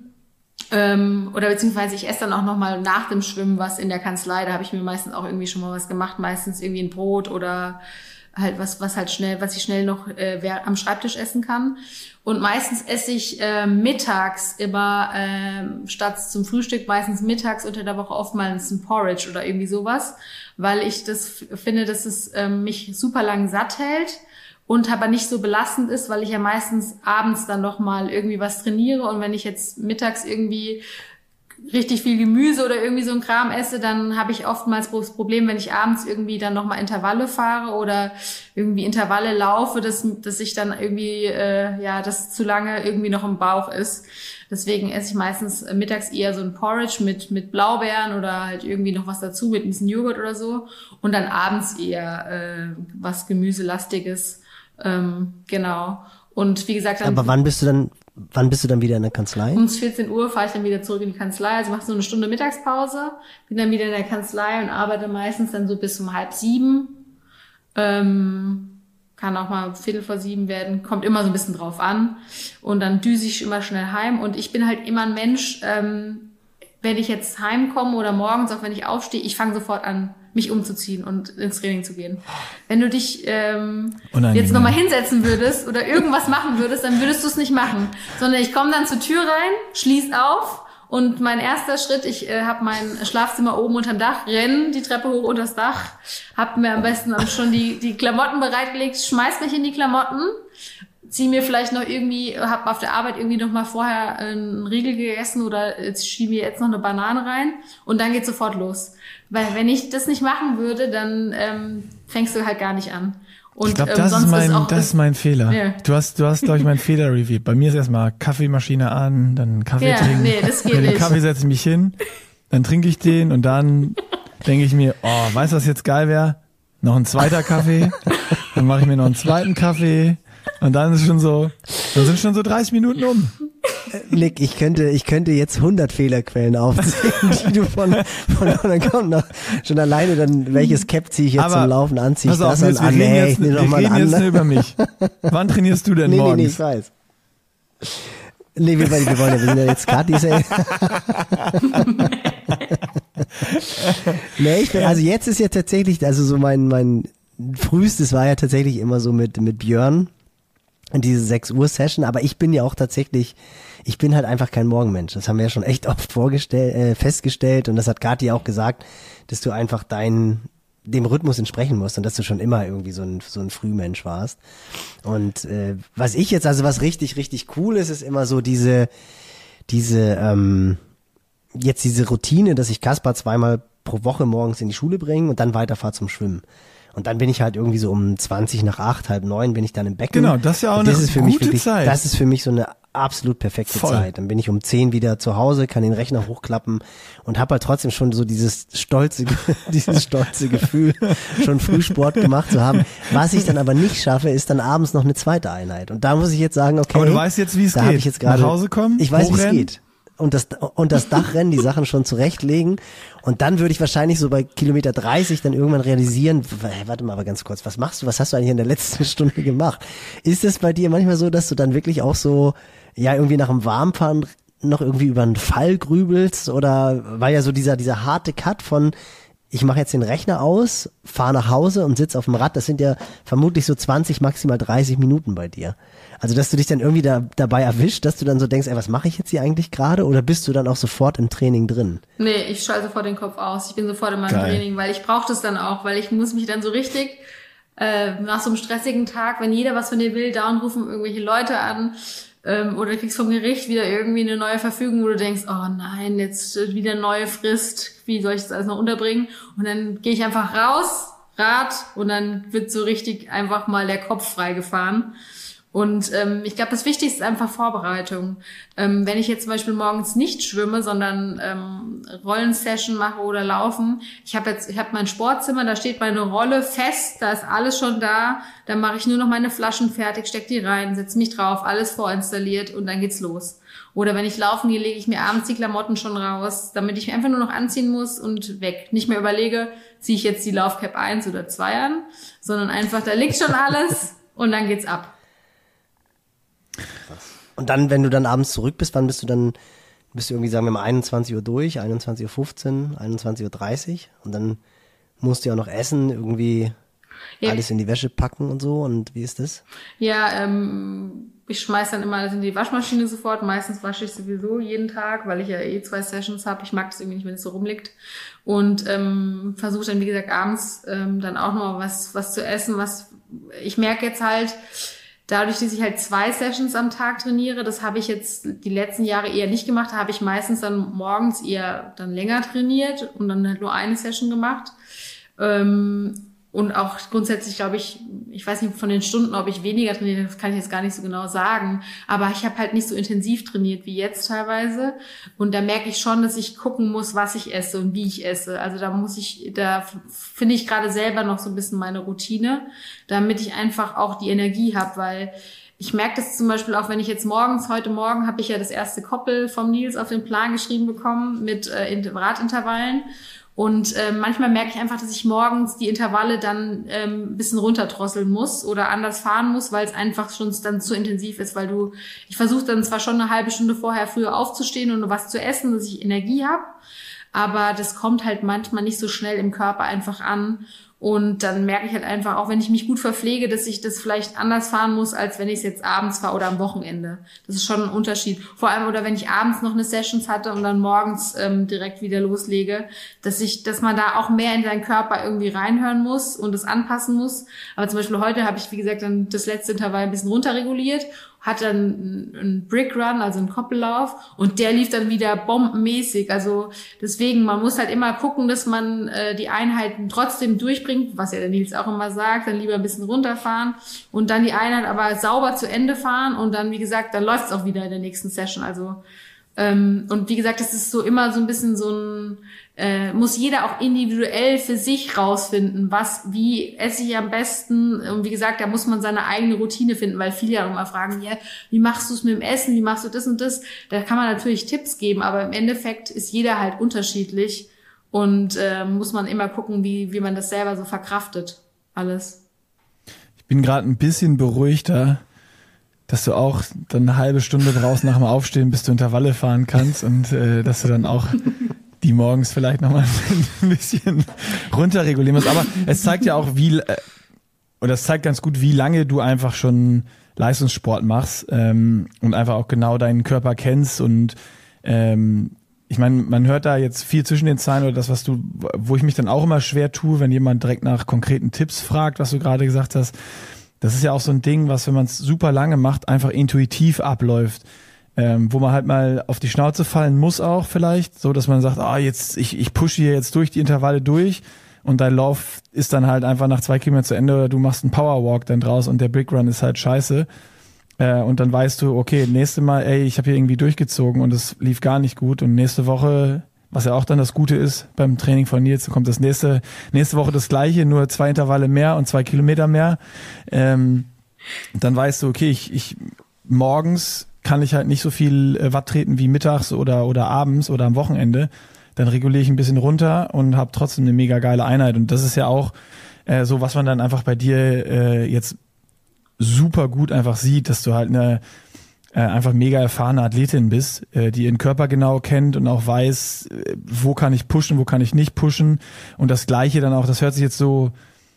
ähm, oder beziehungsweise ich esse dann auch nochmal nach dem Schwimmen was in der Kanzlei. Da habe ich mir meistens auch irgendwie schon mal was gemacht, meistens irgendwie ein Brot oder halt was, was halt schnell, was ich schnell noch äh, am Schreibtisch essen kann. Und meistens esse ich äh, mittags immer, äh, statt zum Frühstück, meistens mittags unter der Woche oftmals ein Porridge oder irgendwie sowas, weil ich das f- finde, dass es äh, mich super lang satt hält und aber nicht so belastend ist, weil ich ja meistens abends dann noch mal irgendwie was trainiere und wenn ich jetzt mittags irgendwie richtig viel Gemüse oder irgendwie so ein Kram esse, dann habe ich oftmals das Problem, wenn ich abends irgendwie dann nochmal Intervalle fahre oder irgendwie Intervalle laufe, dass, dass ich dann irgendwie, äh, ja, das zu lange irgendwie noch im Bauch ist. Deswegen esse ich meistens mittags eher so ein Porridge mit, mit Blaubeeren oder halt irgendwie noch was dazu mit ein bisschen Joghurt oder so und dann abends eher äh, was Gemüselastiges, ähm, genau. Und wie gesagt, dann Aber wann bist du dann, wann bist du dann wieder in der Kanzlei? um vierzehn Uhr fahre ich dann wieder zurück in die Kanzlei, also mache so eine Stunde Mittagspause, bin dann wieder in der Kanzlei und arbeite meistens dann so bis um halb sieben. Ähm, kann auch mal Viertel vor sieben werden, kommt immer so ein bisschen drauf an. Und dann düse ich immer schnell heim. Und ich bin halt immer ein Mensch, ähm, wenn ich jetzt heimkomme oder morgens, auch wenn ich aufstehe, ich fange sofort an, mich umzuziehen und ins Training zu gehen. Wenn du dich ähm, jetzt nochmal hinsetzen würdest oder irgendwas machen würdest, dann würdest du es nicht machen. Sondern ich komme dann zur Tür rein, schließ auf und mein erster Schritt, ich äh, habe mein Schlafzimmer oben unterm Dach, renn die Treppe hoch unters Dach, hab mir am besten auch schon die, die Klamotten bereitgelegt, schmeiß mich in die Klamotten, zieh mir vielleicht noch irgendwie, hab auf der Arbeit irgendwie noch mal vorher einen Riegel gegessen oder jetzt schiebe mir jetzt noch eine Banane rein und dann geht's sofort los. Weil wenn ich das nicht machen würde, dann ähm, fängst du halt gar nicht an. Und, ich glaube, ähm, das, sonst ist mein, ist auch das ist mein Fehler. Ja. Du hast, du hast, glaube ich, mein Fehler reviewt. Bei mir ist erstmal Kaffeemaschine an, dann Kaffee Ja, trinken. nee, das geht Mit dem nicht. Kaffee setze ich mich hin, dann trinke ich den und dann denke ich mir, oh, weißt du, was jetzt geil wäre? Noch ein zweiter Kaffee. Dann mache ich mir noch einen zweiten Kaffee. Und dann ist schon so, dann sind schon so dreißig Minuten um. Nick, ich könnte, ich könnte jetzt hundert Fehlerquellen aufzählen, die du von, von, von dann kommt noch, schon alleine dann, welches Cap ziehe ich jetzt Aber zum Laufen an, ziehe ich pass das auf, an, Nils, wir ah, reden nee, jetzt, ich nehme wir noch mal reden an. jetzt nur über mich. Wann trainierst du denn Nee, nee, morgens? nee, ich weiß. Nee, wir, wir wollen ja, wir sind ja jetzt gerade diese. Nee, ich bin, also jetzt ist ja tatsächlich, also so mein, mein frühestes war ja tatsächlich immer so mit, mit Björn. Und diese sechs Uhr Session, aber ich bin ja auch tatsächlich, ich bin halt einfach kein Morgenmensch. Das haben wir ja schon echt oft vorgestellt, äh, festgestellt und das hat Kathi auch gesagt, dass du einfach dein, dem Rhythmus entsprechen musst und dass du schon immer irgendwie so ein, so ein Frühmensch warst. Und äh, was ich jetzt, also was richtig, richtig cool ist, ist immer so diese, diese, ähm, jetzt diese Routine, dass ich Kaspar zweimal pro Woche morgens in die Schule bringe und dann weiterfahre zum Schwimmen. Und dann bin ich halt irgendwie so um zwanzig nach acht, halb neun bin ich dann im Becken. Genau, das ist ja auch und eine das ist für gute mich wirklich, Zeit. Das ist für mich so eine absolut perfekte Voll. Zeit. Dann bin ich um zehn wieder zu Hause, kann den Rechner hochklappen und habe halt trotzdem schon so dieses stolze, dieses stolze Gefühl, schon Frühsport gemacht zu haben. Was ich dann aber nicht schaffe, ist dann abends noch eine zweite Einheit. Und da muss ich jetzt sagen, okay. Aber du weißt jetzt, wie es da geht. hab ich jetzt gerade, Nach Hause kommen, ich weiß, wie es hochrennen. geht. Und das, und das Dachrennen, die Sachen schon zurechtlegen. Und dann würde ich wahrscheinlich so bei Kilometer dreißig dann irgendwann realisieren, w- warte mal aber ganz kurz, was machst du, was hast du eigentlich in der letzten Stunde gemacht? Ist es bei dir manchmal so, dass du dann wirklich auch so, ja, irgendwie nach dem Warmfahren noch irgendwie über einen Fall grübelst? Oder war ja so dieser, dieser harte Cut von, ich mache jetzt den Rechner aus, fahre nach Hause und sitze auf dem Rad, das sind ja vermutlich so zwanzig, maximal dreißig Minuten bei dir. Also, dass du dich dann irgendwie da, dabei erwischt, dass du dann so denkst, ey, was mache ich jetzt hier eigentlich gerade? Oder bist du dann auch sofort im Training drin? Nee, ich schalte sofort den Kopf aus. Ich bin sofort in meinem Geil. Training, weil ich brauche das dann auch, weil ich muss mich dann so richtig äh, nach so einem stressigen Tag, wenn jeder was von dir will, dauernd rufen irgendwelche Leute an ähm, oder du kriegst vom Gericht wieder irgendwie eine neue Verfügung, wo du denkst, oh nein, jetzt äh, wieder neue Frist, wie soll ich das alles noch unterbringen? Und dann gehe ich einfach raus, Rad, und dann wird so richtig einfach mal der Kopf freigefahren. Und ähm, ich glaube, das Wichtigste ist einfach Vorbereitung. Ähm, wenn ich jetzt zum Beispiel morgens nicht schwimme, sondern ähm, Rollensession mache oder laufen, ich habe jetzt, ich habe mein Sportzimmer, da steht meine Rolle fest, da ist alles schon da, dann mache ich nur noch meine Flaschen fertig, steck die rein, setze mich drauf, alles vorinstalliert und dann geht's los. Oder wenn ich laufen gehe, lege ich mir abends die Klamotten schon raus, damit ich mir einfach nur noch anziehen muss und weg. Nicht mehr überlege, ziehe ich jetzt die Laufcap eins oder zwei an, sondern einfach, da liegt schon alles und dann geht's ab. Und dann, wenn du dann abends zurück bist, wann bist du dann, bist du irgendwie, sagen wir mal, einundzwanzig Uhr durch, einundzwanzig Uhr fünfzehn, einundzwanzig Uhr dreißig und dann musst du ja auch noch essen, irgendwie Ja. alles in die Wäsche packen und so. Und wie ist das? Ja, ähm, ich schmeiß dann immer alles in die Waschmaschine sofort. Meistens wasche ich sowieso jeden Tag, weil ich ja eh zwei Sessions habe. Ich mag das irgendwie nicht, wenn es so rumliegt. Und ähm, versuche dann, wie gesagt, abends ähm, dann auch noch was was zu essen. Was ich merke jetzt halt, dadurch, dass ich halt zwei Sessions am Tag trainiere, das habe ich jetzt die letzten Jahre eher nicht gemacht, da habe ich meistens dann morgens eher dann länger trainiert und dann halt nur eine Session gemacht. Ähm, und auch grundsätzlich glaube ich, ich weiß nicht von den Stunden, ob ich weniger trainiere, das kann ich jetzt gar nicht so genau sagen, aber ich habe halt nicht so intensiv trainiert wie jetzt teilweise und da merke ich schon, dass ich gucken muss, was ich esse und wie ich esse. Also da muss ich, da finde ich gerade selber noch so ein bisschen meine Routine, damit ich einfach auch die Energie habe, weil ich merke das zum Beispiel auch, wenn ich jetzt morgens, heute Morgen habe ich ja das erste Koppel vom Nils auf den Plan geschrieben bekommen mit äh, Radintervallen. Und äh, manchmal merke ich einfach, dass ich morgens die Intervalle dann ähm, ein bisschen runterdrosseln muss oder anders fahren muss, weil es einfach schon dann zu intensiv ist, weil du, ich versuche dann zwar schon eine halbe Stunde vorher früher aufzustehen und was zu essen, dass ich Energie habe, aber das kommt halt manchmal nicht so schnell im Körper einfach an. Und dann merke ich halt einfach, auch wenn ich mich gut verpflege, dass ich das vielleicht anders fahren muss, als wenn ich es jetzt abends fahre oder am Wochenende. Das ist schon ein Unterschied. Vor allem, oder wenn ich abends noch eine Sessions hatte und dann morgens ähm, direkt wieder loslege, dass ich, dass man da auch mehr in seinen Körper irgendwie reinhören muss und es anpassen muss. Aber zum Beispiel heute habe ich, wie gesagt, dann das letzte Intervall ein bisschen runterreguliert, hatte dann einen Brick Run, also einen Koppellauf, und der lief dann wieder bombenmäßig. Also deswegen, man muss halt immer gucken, dass man äh, die Einheiten trotzdem durchbringt, was ja der Nils auch immer sagt, dann lieber ein bisschen runterfahren und dann die Einheit aber sauber zu Ende fahren und dann, wie gesagt, dann läuft es auch wieder in der nächsten Session. Also Ähm, und wie gesagt, das ist so immer so ein bisschen so ein, äh, muss jeder auch individuell für sich rausfinden, was, wie esse ich am besten. Und wie gesagt, da muss man seine eigene Routine finden, weil viele ja auch immer fragen, ja, wie machst du es mit dem Essen, wie machst du das und das? Da kann man natürlich Tipps geben, aber im Endeffekt ist jeder halt unterschiedlich und äh, muss man immer gucken, wie, wie man das selber so verkraftet, alles. Ich bin gerade ein bisschen beruhigter, dass du auch dann eine halbe Stunde draußen nach dem Aufstehen, bis du Intervalle fahren kannst und äh, dass du dann auch die morgens vielleicht nochmal ein bisschen runterregulieren musst. Aber es zeigt ja auch, wie, äh, oder es zeigt ganz gut, wie lange du einfach schon Leistungssport machst ähm, und einfach auch genau deinen Körper kennst. Und ähm, ich meine, man hört da jetzt viel zwischen den Zeilen oder das, was du, wo ich mich dann auch immer schwer tue, wenn jemand direkt nach konkreten Tipps fragt, was du gerade gesagt hast. Das ist ja auch so ein Ding, was, wenn man es super lange macht, einfach intuitiv abläuft, ähm, wo man halt mal auf die Schnauze fallen muss auch vielleicht, so dass man sagt, ah, jetzt ich ich pushe hier jetzt durch die Intervalle durch und dein Lauf ist dann halt einfach nach zwei Kilometern zu Ende oder du machst einen Powerwalk dann draus und der Brick Run ist halt scheiße äh, und dann weißt du, okay, nächste Mal, ey, ich habe hier irgendwie durchgezogen und es lief gar nicht gut und nächste Woche, was ja auch dann das Gute ist beim Training von Nils, kommt das nächste nächste Woche das Gleiche, nur zwei Intervalle mehr und zwei Kilometer mehr. Ähm, dann weißt du, okay, ich, ich morgens kann ich halt nicht so viel äh, Watt treten wie mittags oder oder abends oder am Wochenende. Dann reguliere ich ein bisschen runter und habe trotzdem eine mega geile Einheit. Und das ist ja auch äh, so, was man dann einfach bei dir äh, jetzt super gut einfach sieht, dass du halt eine Äh, einfach mega erfahrene Athletin bist, äh, die ihren Körper genau kennt und auch weiß, äh, wo kann ich pushen, wo kann ich nicht pushen. Und das Gleiche dann auch, das hört sich jetzt so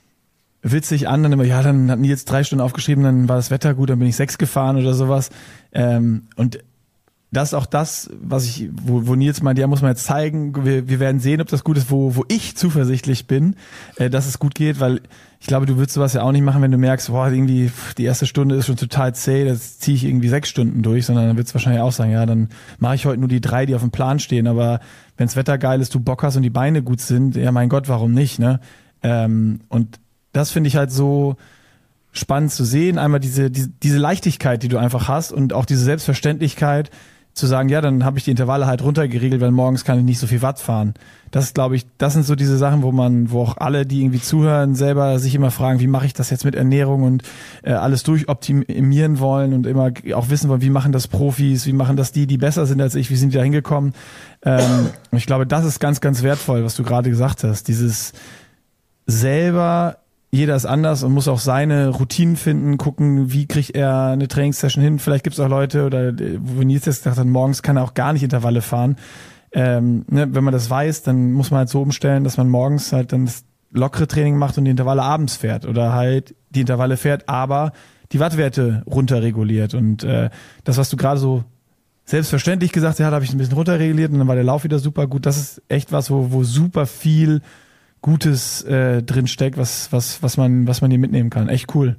witzig an, dann immer, ja, dann hatten die jetzt drei Stunden aufgeschrieben, dann war das Wetter gut, dann bin ich sechs gefahren oder sowas. Ähm, und das ist auch das, was ich, wo, wo Nils meint, ja, muss man jetzt zeigen, wir, wir werden sehen, ob das gut ist, wo, wo ich zuversichtlich bin, äh, dass es gut geht, weil ich glaube, du würdest sowas ja auch nicht machen, wenn du merkst, boah, irgendwie die erste Stunde ist schon total zäh, das ziehe ich irgendwie sechs Stunden durch, sondern dann würdest du wahrscheinlich auch sagen, ja, dann mache ich heute nur die drei, die auf dem Plan stehen, aber wenn das Wetter geil ist, du Bock hast und die Beine gut sind, ja, mein Gott, warum nicht, ne? Ähm, und das finde ich halt so spannend zu sehen, einmal diese, diese, diese Leichtigkeit, die du einfach hast und auch diese Selbstverständlichkeit, zu sagen, ja, dann habe ich die Intervalle halt runtergeregelt, weil morgens kann ich nicht so viel Watt fahren. Das glaube ich, das sind so diese Sachen, wo man, wo auch alle, die irgendwie zuhören, selber sich immer fragen, wie mache ich das jetzt mit Ernährung und äh, alles durchoptimieren wollen und immer auch wissen wollen, wie machen das Profis, wie machen das die, die besser sind als ich, wie sind die da hingekommen. Ähm, und ich glaube, das ist ganz, ganz wertvoll, was du gerade gesagt hast. Dieses selber, jeder ist anders und muss auch seine Routinen finden, gucken, wie kriegt er eine Trainingssession hin. Vielleicht gibt es auch Leute, oder wo Nils jetzt gesagt hat, morgens kann er auch gar nicht Intervalle fahren. Ähm, ne, wenn man das weiß, dann muss man halt so umstellen, dass man morgens halt dann das lockere Training macht und die Intervalle abends fährt. Oder halt die Intervalle fährt, aber die Wattwerte runterreguliert. Und äh, das, was du gerade so selbstverständlich gesagt hast, ja, da habe ich ein bisschen runterreguliert und dann war der Lauf wieder super gut. Das ist echt was, wo, wo super viel Gutes äh, drin steckt, was was was man was man hier mitnehmen kann. Echt cool.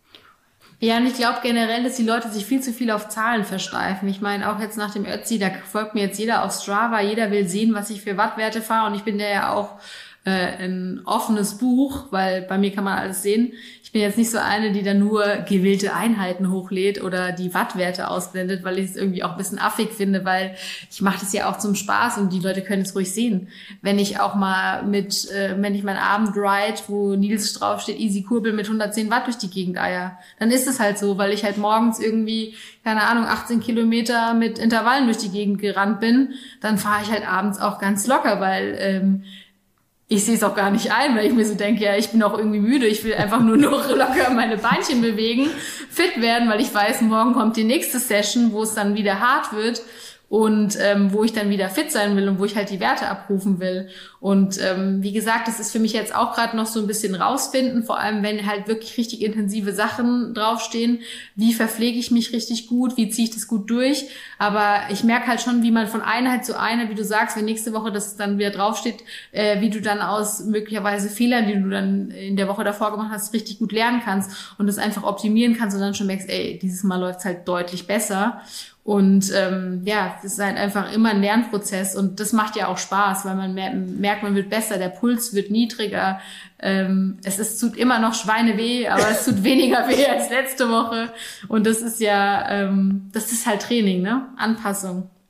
Ja, und ich glaube generell, dass die Leute sich viel zu viel auf Zahlen versteifen. Ich meine, auch jetzt nach dem Ötzi, da folgt mir jetzt jeder auf Strava, jeder will sehen, was ich für Wattwerte fahre und ich bin ja auch äh, ein offenes Buch, weil bei mir kann man alles sehen. Ich bin jetzt nicht so eine, die dann nur gewählte Einheiten hochlädt oder die Wattwerte ausblendet, weil ich es irgendwie auch ein bisschen affig finde, weil ich mache das ja auch zum Spaß und die Leute können es ruhig sehen. Wenn ich auch mal mit, äh, wenn ich meinen Abend-Ride, wo Nils draufsteht, easy Kurbel mit hundertzehn Watt durch die Gegend eier, dann ist es halt so, weil ich halt morgens irgendwie, keine Ahnung, achtzehn Kilometer mit Intervallen durch die Gegend gerannt bin, dann fahre ich halt abends auch ganz locker, weil ähm, ich sehe es auch gar nicht ein, weil ich mir so denke, ja, ich bin auch irgendwie müde, ich will einfach nur noch locker meine Beinchen bewegen, fit werden, weil ich weiß, morgen kommt die nächste Session, wo es dann wieder hart wird und ähm, wo ich dann wieder fit sein will und wo ich halt die Werte abrufen will. Und ähm, wie gesagt, das ist für mich jetzt auch gerade noch so ein bisschen rausfinden, vor allem wenn halt wirklich richtig intensive Sachen draufstehen. Wie verpflege ich mich richtig gut? Wie ziehe ich das gut durch? Aber ich merke halt schon, wie man von Einheit zu Einheit, wie du sagst, wenn nächste Woche das dann wieder draufsteht, äh, wie du dann aus möglicherweise Fehlern, die du dann in der Woche davor gemacht hast, richtig gut lernen kannst und das einfach optimieren kannst und dann schon merkst, ey, dieses Mal läuft's halt deutlich besser. Und ähm, ja, es ist halt einfach immer ein Lernprozess und das macht ja auch Spaß, weil man mer- merkt, man wird besser, der Puls wird niedriger, ähm, es ist, tut immer noch Schweineweh, aber es tut weniger weh als letzte Woche und das ist ja, ähm, das ist halt Training, ne? Anpassung.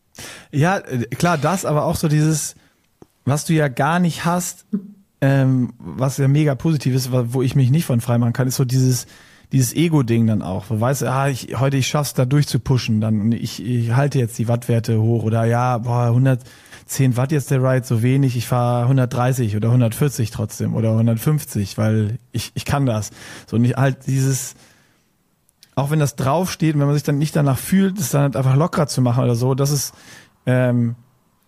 Ja, klar, das, aber auch so dieses, was du ja gar nicht hast, ähm, was ja mega positiv ist, wo ich mich nicht von frei machen kann, ist so dieses dieses Ego-Ding dann auch. Du weißt, ah, ich, heute ich schaff's da durchzupushen, dann ich, ich halte jetzt die Wattwerte hoch oder ja, boah, hundertzehn Watt jetzt der Ride, so wenig, ich fahre hundertdreißig oder hundertvierzig trotzdem oder hundertfünfzig, weil ich ich kann das. So nicht halt dieses, auch wenn das draufsteht und wenn man sich dann nicht danach fühlt, das dann halt einfach locker zu machen oder so, das ist ähm,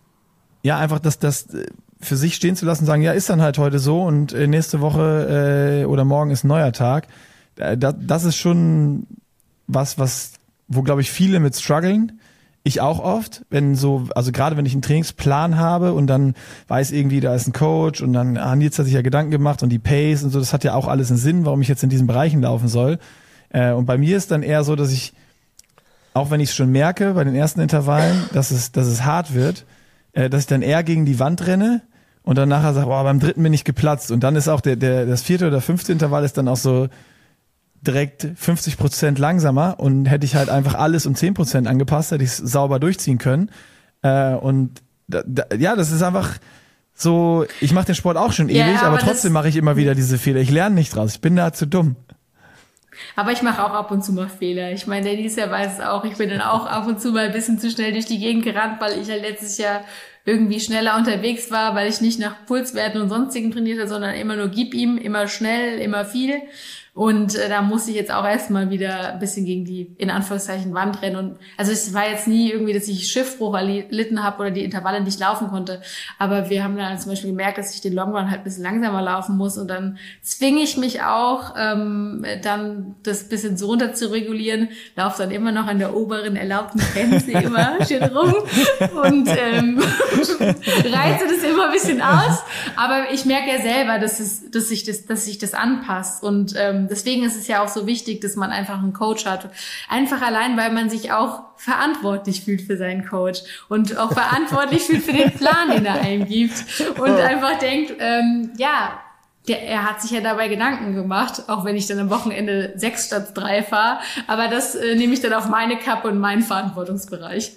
ja einfach das das für sich stehen zu lassen, sagen, ja, ist dann halt heute so und äh, nächste Woche äh, oder morgen ist ein neuer Tag. Das, das ist schon was, was, wo glaube ich viele mit strugglen. Ich auch oft, wenn so, also gerade wenn ich einen Trainingsplan habe und dann weiß irgendwie, da ist ein Coach und dann haben die jetzt sich ja Gedanken gemacht und die Pace und so, das hat ja auch alles einen Sinn, warum ich jetzt in diesen Bereichen laufen soll. Äh, und bei mir ist dann eher so, dass ich, auch wenn ich es schon merke bei den ersten Intervallen, dass es, dass es hart wird, äh, dass ich dann eher gegen die Wand renne und dann nachher sage, boah, beim dritten bin ich geplatzt. Und dann ist auch der, der, das vierte oder fünfte Intervall ist dann auch so direkt fünfzig Prozent langsamer und hätte ich halt einfach alles um zehn Prozent angepasst, hätte ich es sauber durchziehen können. Äh, und da, da, ja, das ist einfach so, ich mache den Sport auch schon ja, ewig, aber, aber trotzdem mache ich immer wieder diese Fehler. Ich lerne nicht draus, ich bin da zu dumm. Aber ich mache auch ab und zu mal Fehler. Ich meine, der Lisa weiß es auch, ich bin dann auch ab und zu mal ein bisschen zu schnell durch die Gegend gerannt, weil ich ja letztes Jahr irgendwie schneller unterwegs war, weil ich nicht nach Pulswerten und sonstigen trainierte, sondern immer nur gib ihm, immer schnell, immer viel. Und äh, da musste ich jetzt auch erstmal wieder ein bisschen gegen die, in Anführungszeichen, Wand rennen. Und also es war jetzt nie irgendwie, dass ich Schiffbruch erlitten habe oder die Intervalle nicht laufen konnte. Aber wir haben dann zum Beispiel gemerkt, dass ich den Longrun halt ein bisschen langsamer laufen muss. Und dann zwinge ich mich auch, ähm, dann das bisschen so runter zu regulieren. Laufe dann immer noch an der oberen erlaubten Grenze immer schön rum. Und ähm, reize das immer ein bisschen aus. Aber ich merke ja selber, dass es, dass sich das, dass sich das anpasst. Und ähm, deswegen ist es ja auch so wichtig, dass man einfach einen Coach hat. Einfach allein, weil man sich auch verantwortlich fühlt für seinen Coach und auch verantwortlich fühlt für den Plan, den er einem gibt. Und einfach denkt, ähm, ja, der, er hat sich ja dabei Gedanken gemacht, auch wenn ich dann am Wochenende sechs statt drei fahre. Aber das äh, nehme ich dann auf meine Kappe und meinen Verantwortungsbereich.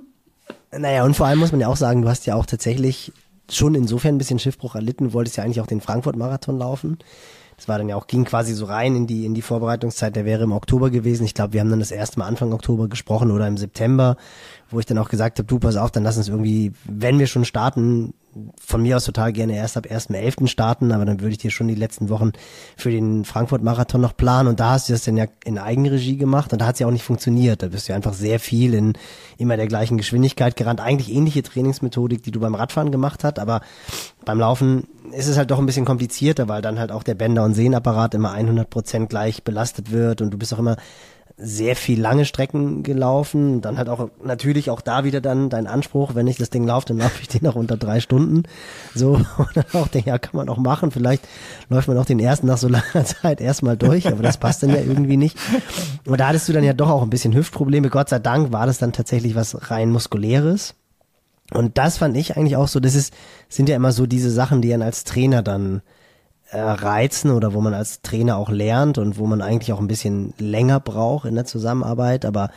Naja, und vor allem muss man ja auch sagen, du hast ja auch tatsächlich schon insofern ein bisschen Schiffbruch erlitten. Du wolltest ja eigentlich auch den Frankfurt-Marathon laufen. Das war dann ja auch, ging quasi so rein in die in die Vorbereitungszeit, der wäre im Oktober gewesen. Ich glaube, wir haben dann das erste Mal Anfang Oktober gesprochen oder im September, wo ich dann auch gesagt habe, du, pass auf, dann lass uns irgendwie, wenn wir schon starten, von mir aus total gerne erst ab ersten elften starten, aber dann würde ich dir schon die letzten Wochen für den Frankfurt-Marathon noch planen und da hast du das dann ja in Eigenregie gemacht und da hat es ja auch nicht funktioniert. Da bist du ja einfach sehr viel in immer der gleichen Geschwindigkeit gerannt. Eigentlich ähnliche Trainingsmethodik, die du beim Radfahren gemacht hast, aber beim Laufen ist es halt doch ein bisschen komplizierter, weil dann halt auch der Bänder- und Sehnenapparat immer hundert Prozent gleich belastet wird und du bist auch immer sehr viel lange Strecken gelaufen. Dann halt auch natürlich auch da wieder dann dein Anspruch, wenn ich das Ding laufe, dann laufe ich den auch unter drei Stunden. So, und dann auch denke, ja, kann man auch machen. Vielleicht läuft man auch den ersten nach so langer Zeit erstmal durch, aber das passt dann ja irgendwie nicht. Und da hattest du dann ja doch auch ein bisschen Hüftprobleme. Gott sei Dank war das dann tatsächlich was rein Muskuläres. Und das fand ich eigentlich auch so, das ist, sind ja immer so diese Sachen, die einen als Trainer dann äh, reizen oder wo man als Trainer auch lernt und wo man eigentlich auch ein bisschen länger braucht in der Zusammenarbeit, aber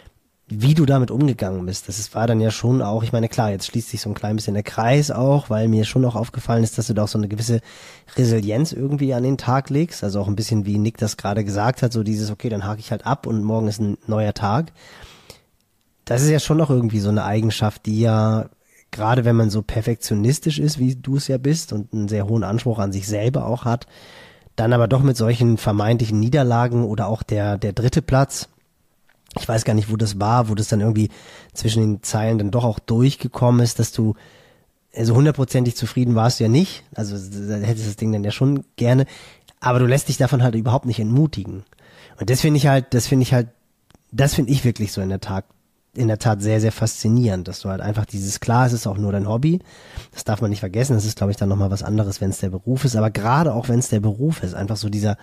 wie du damit umgegangen bist, das ist, war dann ja schon auch, ich meine, klar, jetzt schließt sich so ein klein bisschen der Kreis auch, weil mir schon auch aufgefallen ist, dass du da auch so eine gewisse Resilienz irgendwie an den Tag legst, also auch ein bisschen wie Nick das gerade gesagt hat, so dieses, okay, dann hake ich halt ab und morgen ist ein neuer Tag. Das ist ja schon noch irgendwie so eine Eigenschaft, die ja, gerade wenn man so perfektionistisch ist, wie du es ja bist und einen sehr hohen Anspruch an sich selber auch hat, dann aber doch mit solchen vermeintlichen Niederlagen oder auch der, der dritte Platz, ich weiß gar nicht, wo das war, wo das dann irgendwie zwischen den Zeilen dann doch auch durchgekommen ist, dass du, also hundertprozentig zufrieden warst du ja nicht, also hättest das Ding dann ja schon gerne, aber du lässt dich davon halt überhaupt nicht entmutigen. Und das finde ich halt, das finde ich halt, das finde ich wirklich so in der Tat, in der Tat sehr, sehr faszinierend, dass du halt einfach dieses, klar, es ist auch nur dein Hobby, das darf man nicht vergessen, das ist, glaube ich, dann nochmal was anderes, wenn es der Beruf ist, aber gerade auch wenn es der Beruf ist, einfach so dieser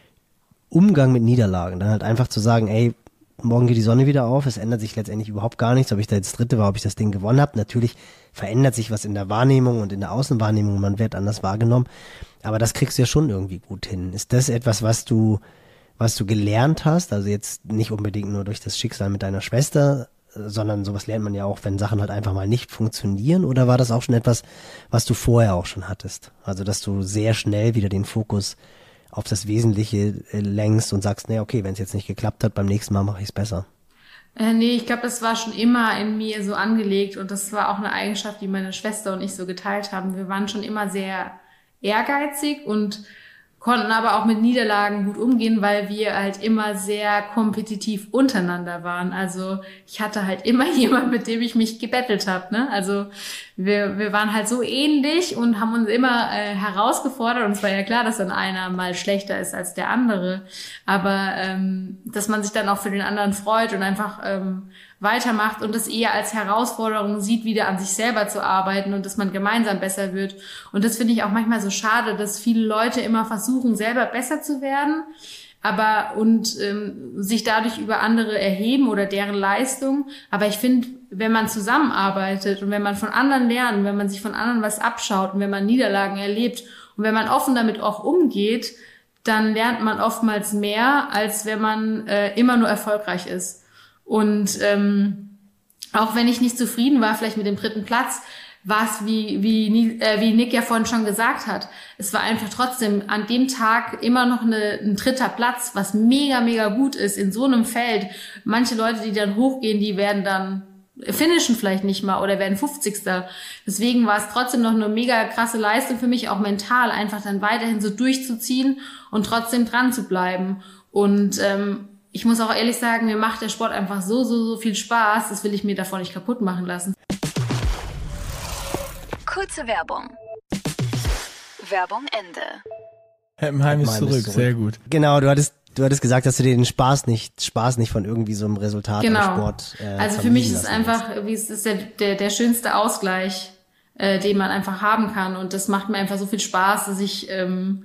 Umgang mit Niederlagen, dann halt einfach zu sagen, ey, morgen geht die Sonne wieder auf, es ändert sich letztendlich überhaupt gar nichts, ob ich da jetzt Dritte war, ob ich das Ding gewonnen habe, natürlich verändert sich was in der Wahrnehmung und in der Außenwahrnehmung, man wird anders wahrgenommen, aber das kriegst du ja schon irgendwie gut hin. Ist das etwas, was du was du gelernt hast, also jetzt nicht unbedingt nur durch das Schicksal mit deiner Schwester, sondern sowas lernt man ja auch, wenn Sachen halt einfach mal nicht funktionieren? Oder war das auch schon etwas, was du vorher auch schon hattest? Also, dass du sehr schnell wieder den Fokus auf das Wesentliche lenkst und sagst, nee, okay, wenn es jetzt nicht geklappt hat, beim nächsten Mal mache ich es besser. Äh, nee, ich glaube, das war schon immer in mir so angelegt und das war auch eine Eigenschaft, die meine Schwester und ich so geteilt haben. Wir waren schon immer sehr ehrgeizig und konnten aber auch mit Niederlagen gut umgehen, weil wir halt immer sehr kompetitiv untereinander waren. Also ich hatte halt immer jemand, mit dem ich mich gebettelt habe, ne? Also wir wir waren halt so ähnlich und haben uns immer äh, herausgefordert und es war ja klar, dass dann einer mal schlechter ist als der andere, aber ähm, dass man sich dann auch für den anderen freut und einfach ähm, weitermacht und es eher als Herausforderung sieht, wieder an sich selber zu arbeiten und dass man gemeinsam besser wird. Und das finde ich auch manchmal so schade, dass viele Leute immer versuchen, selber besser zu werden, aber und ähm, sich dadurch über andere erheben oder deren Leistung. Aber ich finde, wenn man zusammenarbeitet und wenn man von anderen lernt, wenn man sich von anderen was abschaut und wenn man Niederlagen erlebt und wenn man offen damit auch umgeht, dann lernt man oftmals mehr, als wenn man äh, immer nur erfolgreich ist. Und ähm, auch wenn ich nicht zufrieden war, vielleicht mit dem dritten Platz, war es, wie, wie, äh, wie Nick ja vorhin schon gesagt hat, es war einfach trotzdem an dem Tag immer noch eine, ein dritter Platz, was mega, mega gut ist in so einem Feld. Manche Leute, die dann hochgehen, die werden dann finishen vielleicht nicht mal oder werden fünfzigster Deswegen war es trotzdem noch eine mega krasse Leistung für mich, auch mental, einfach dann weiterhin so durchzuziehen und trotzdem dran zu bleiben. Und ähm, ich muss auch ehrlich sagen, mir macht der Sport einfach so, so, so viel Spaß. Das will ich mir davon nicht kaputt machen lassen. Kurze Werbung. Werbung Ende. Heppenheim ist zurück. zurück, sehr gut. Genau, du hattest du hattest gesagt, dass du dir den Spaß nicht Spaß nicht von irgendwie so einem Resultat genau. am Sport äh, Also für mich ist es lassen einfach, wie es ist der, der der schönste Ausgleich, äh, den man einfach haben kann und das macht mir einfach so viel Spaß, dass ich ähm,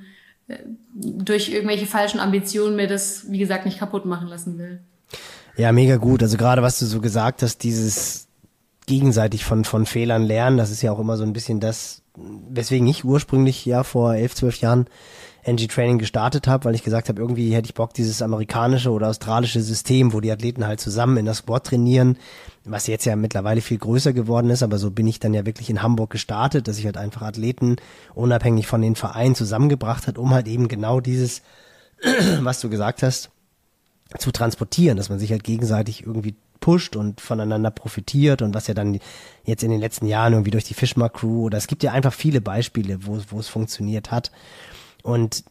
durch irgendwelche falschen Ambitionen mir das, wie gesagt, nicht kaputt machen lassen will. Ja, mega gut. Also gerade was du so gesagt hast, dieses gegenseitig von von Fehlern lernen, das ist ja auch immer so ein bisschen das, weswegen ich ursprünglich ja vor elf, zwölf Jahren N G Training gestartet habe, weil ich gesagt habe, irgendwie hätte ich Bock, dieses amerikanische oder australische System, wo die Athleten halt zusammen in der Squad trainieren, was jetzt ja mittlerweile viel größer geworden ist, aber so bin ich dann ja wirklich in Hamburg gestartet, dass ich halt einfach Athleten unabhängig von den Vereinen zusammengebracht hat, um halt eben genau dieses, was du gesagt hast, zu transportieren, dass man sich halt gegenseitig irgendwie pusht und voneinander profitiert und was ja dann jetzt in den letzten Jahren irgendwie durch die Fishmark Crew oder es gibt ja einfach viele Beispiele, wo, wo es funktioniert hat. Und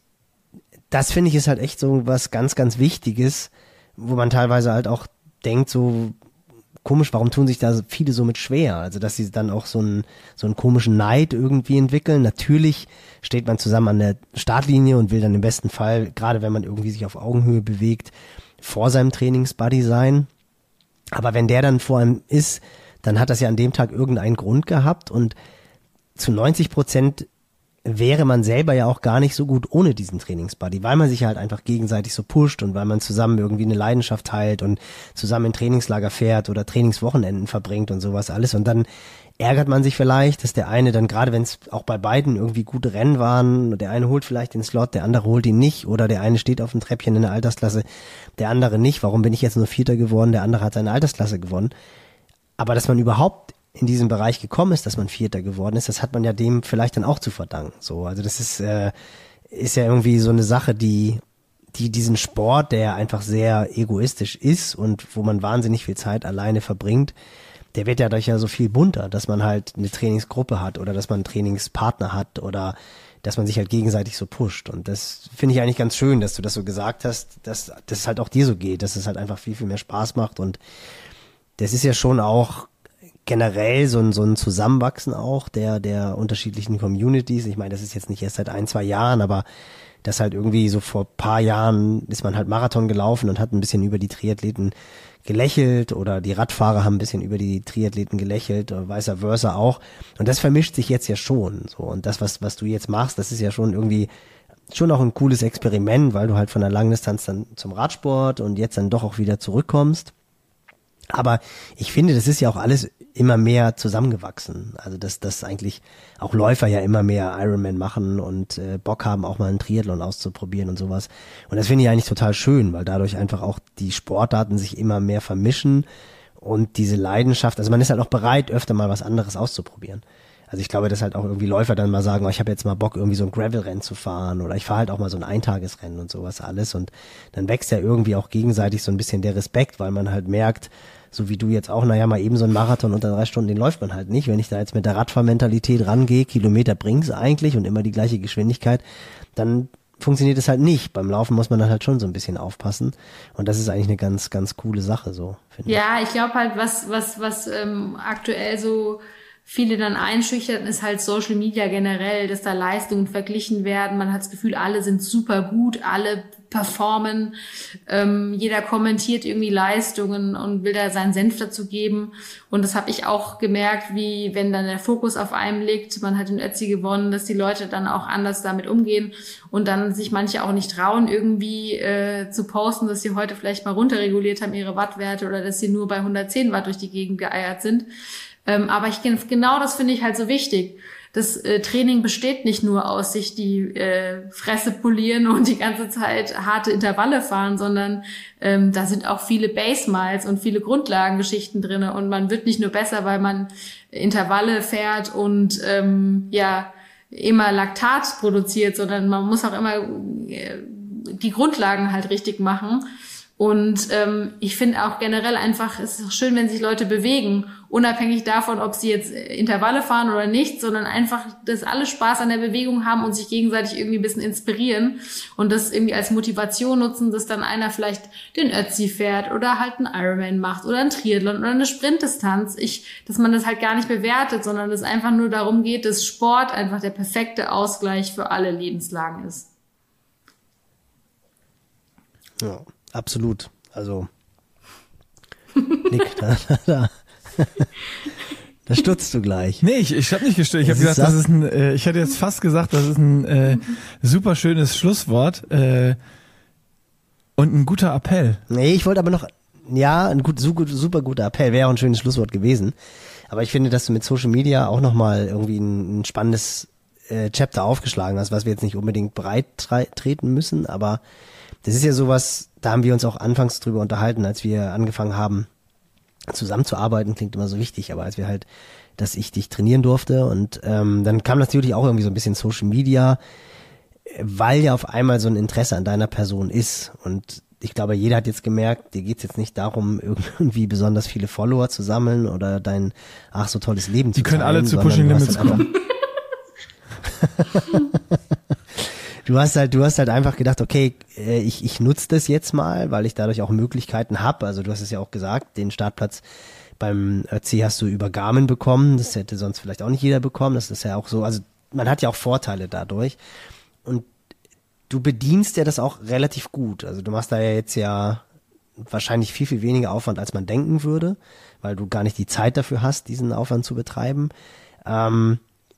das finde ich ist halt echt so was ganz, ganz Wichtiges, wo man teilweise halt auch denkt, so komisch, warum tun sich da viele so mit schwer? Also, dass sie dann auch so einen, so einen komischen Neid irgendwie entwickeln. Natürlich steht man zusammen an der Startlinie und will dann im besten Fall, gerade wenn man irgendwie sich auf Augenhöhe bewegt, vor seinem Trainingsbuddy sein. Aber wenn der dann vor einem ist, dann hat das ja an dem Tag irgendeinen Grund gehabt und zu neunzig Prozent wäre man selber ja auch gar nicht so gut ohne diesen Trainingsbuddy, weil man sich halt einfach gegenseitig so pusht und weil man zusammen irgendwie eine Leidenschaft teilt und zusammen in Trainingslager fährt oder Trainingswochenenden verbringt und sowas alles und dann ärgert man sich vielleicht, dass der eine dann, gerade wenn es auch bei beiden irgendwie gute Rennen waren, der eine holt vielleicht den Slot, der andere holt ihn nicht oder der eine steht auf dem Treppchen in der Altersklasse, der andere nicht, warum bin ich jetzt nur Vierter geworden, der andere hat seine Altersklasse gewonnen, aber dass man überhaupt in diesem Bereich gekommen ist, dass man Vierter geworden ist, das hat man ja dem vielleicht dann auch zu verdanken. So, also das ist äh, ist ja irgendwie so eine Sache, die die diesen Sport, der einfach sehr egoistisch ist und wo man wahnsinnig viel Zeit alleine verbringt, der wird ja dadurch ja so viel bunter, dass man halt eine Trainingsgruppe hat oder dass man einen Trainingspartner hat oder dass man sich halt gegenseitig so pusht. Und das finde ich eigentlich ganz schön, dass du das so gesagt hast, dass dass es halt auch dir so geht, dass es halt einfach viel, viel mehr Spaß macht und das ist ja schon auch generell so ein, so ein Zusammenwachsen auch der, der unterschiedlichen Communities. Ich meine, das ist jetzt nicht erst seit ein, zwei Jahren, aber das halt irgendwie so vor paar Jahren ist man halt Marathon gelaufen und hat ein bisschen über die Triathleten gelächelt oder die Radfahrer haben ein bisschen über die Triathleten gelächelt oder vice versa auch. Und das vermischt sich jetzt ja schon so. Und das, was, was du jetzt machst, das ist ja schon irgendwie schon auch ein cooles Experiment, weil du halt von der Langdistanz dann zum Radsport und jetzt dann doch auch wieder zurückkommst. Aber ich finde, das ist ja auch alles immer mehr zusammengewachsen. Also dass, dass eigentlich auch Läufer ja immer mehr Ironman machen und äh, Bock haben, auch mal einen Triathlon auszuprobieren und sowas. Und das finde ich eigentlich total schön, weil dadurch einfach auch die Sportarten sich immer mehr vermischen und diese Leidenschaft, also man ist halt auch bereit, öfter mal was anderes auszuprobieren. Also ich glaube, dass halt auch irgendwie Läufer dann mal sagen, oh, ich habe jetzt mal Bock, irgendwie so ein Gravel-Rennen zu fahren oder ich fahre halt auch mal so ein Eintagesrennen und sowas alles und dann wächst ja irgendwie auch gegenseitig so ein bisschen der Respekt, weil man halt merkt, so wie du jetzt auch, naja, mal eben so ein Marathon unter drei Stunden, den läuft man halt nicht. Wenn ich da jetzt mit der Radfahrmentalität rangehe, Kilometer bringt's eigentlich und immer die gleiche Geschwindigkeit, dann funktioniert es halt nicht. Beim Laufen muss man dann halt schon so ein bisschen aufpassen und das ist eigentlich eine ganz, ganz coole Sache, so finde ich. Ja, ich glaube halt, was, was, was ähm, aktuell so viele dann einschüchtern, ist halt Social Media generell, dass da Leistungen verglichen werden. Man hat das Gefühl, alle sind super gut, alle performen. Ähm, jeder kommentiert irgendwie Leistungen und will da seinen Senf dazu geben. Und das habe ich auch gemerkt, wie wenn dann der Fokus auf einem liegt, man hat in Ötzi gewonnen, dass die Leute dann auch anders damit umgehen und dann sich manche auch nicht trauen, irgendwie äh, zu posten, dass sie heute vielleicht mal runterreguliert haben, ihre Wattwerte oder dass sie nur bei hundertzehn Watt durch die Gegend geeiert sind. Ähm, aber ich genau das finde ich halt so wichtig. Das äh, Training besteht nicht nur aus sich die äh, Fresse polieren und die ganze Zeit harte Intervalle fahren, sondern ähm, da sind auch viele Base-Miles und viele Grundlagengeschichten drinne und man wird nicht nur besser, weil man Intervalle fährt und ähm, ja immer Laktat produziert, sondern man muss auch immer äh, die Grundlagen halt richtig machen. Und ähm, ich finde auch generell einfach, es ist schön, wenn sich Leute bewegen, unabhängig davon, ob sie jetzt Intervalle fahren oder nicht, sondern einfach, dass alle Spaß an der Bewegung haben und sich gegenseitig irgendwie ein bisschen inspirieren und das irgendwie als Motivation nutzen, dass dann einer vielleicht den Ötzi fährt oder halt einen Ironman macht oder einen Triathlon oder eine Sprintdistanz. Ich, dass man das halt gar nicht bewertet, sondern dass es einfach nur darum geht, dass Sport einfach der perfekte Ausgleich für alle Lebenslagen ist. Ja. Absolut. Also, Nick, da, da, da, da stutzt du gleich. Nee, ich, ich habe nicht gestutzt. Ich habe gesagt, das ist ein, äh, ich hätte jetzt fast gesagt, das ist ein äh, super schönes Schlusswort äh, und ein guter Appell. Nee, ich wollte aber noch, ja, ein gut, super, super guter Appell, wäre auch ein schönes Schlusswort gewesen. Aber ich finde, dass du mit Social Media auch nochmal irgendwie ein, ein spannendes äh, Chapter aufgeschlagen hast, was wir jetzt nicht unbedingt breit tre- treten müssen, aber das ist ja sowas, da haben wir uns auch anfangs drüber unterhalten, als wir angefangen haben, zusammenzuarbeiten, klingt immer so wichtig, aber als wir halt, dass ich dich trainieren durfte und ähm, dann kam natürlich auch irgendwie so ein bisschen Social Media, weil ja auf einmal so ein Interesse an deiner Person ist und ich glaube, jeder hat jetzt gemerkt, dir geht's jetzt nicht darum, irgendwie besonders viele Follower zu sammeln oder dein, ach, so tolles Leben zu Die können teilen, alle zu Pushing Limits kommen. Du hast halt, du hast halt einfach gedacht, okay, ich, ich nutze das jetzt mal, weil ich dadurch auch Möglichkeiten habe. Also du hast es ja auch gesagt, den Startplatz beim Ötzi hast du über Garmin bekommen. Das hätte sonst vielleicht auch nicht jeder bekommen. Das ist ja auch so, also man hat ja auch Vorteile dadurch. Und du bedienst ja das auch relativ gut. Also du machst da ja jetzt ja wahrscheinlich viel, viel weniger Aufwand, als man denken würde, weil du gar nicht die Zeit dafür hast, diesen Aufwand zu betreiben. Ähm,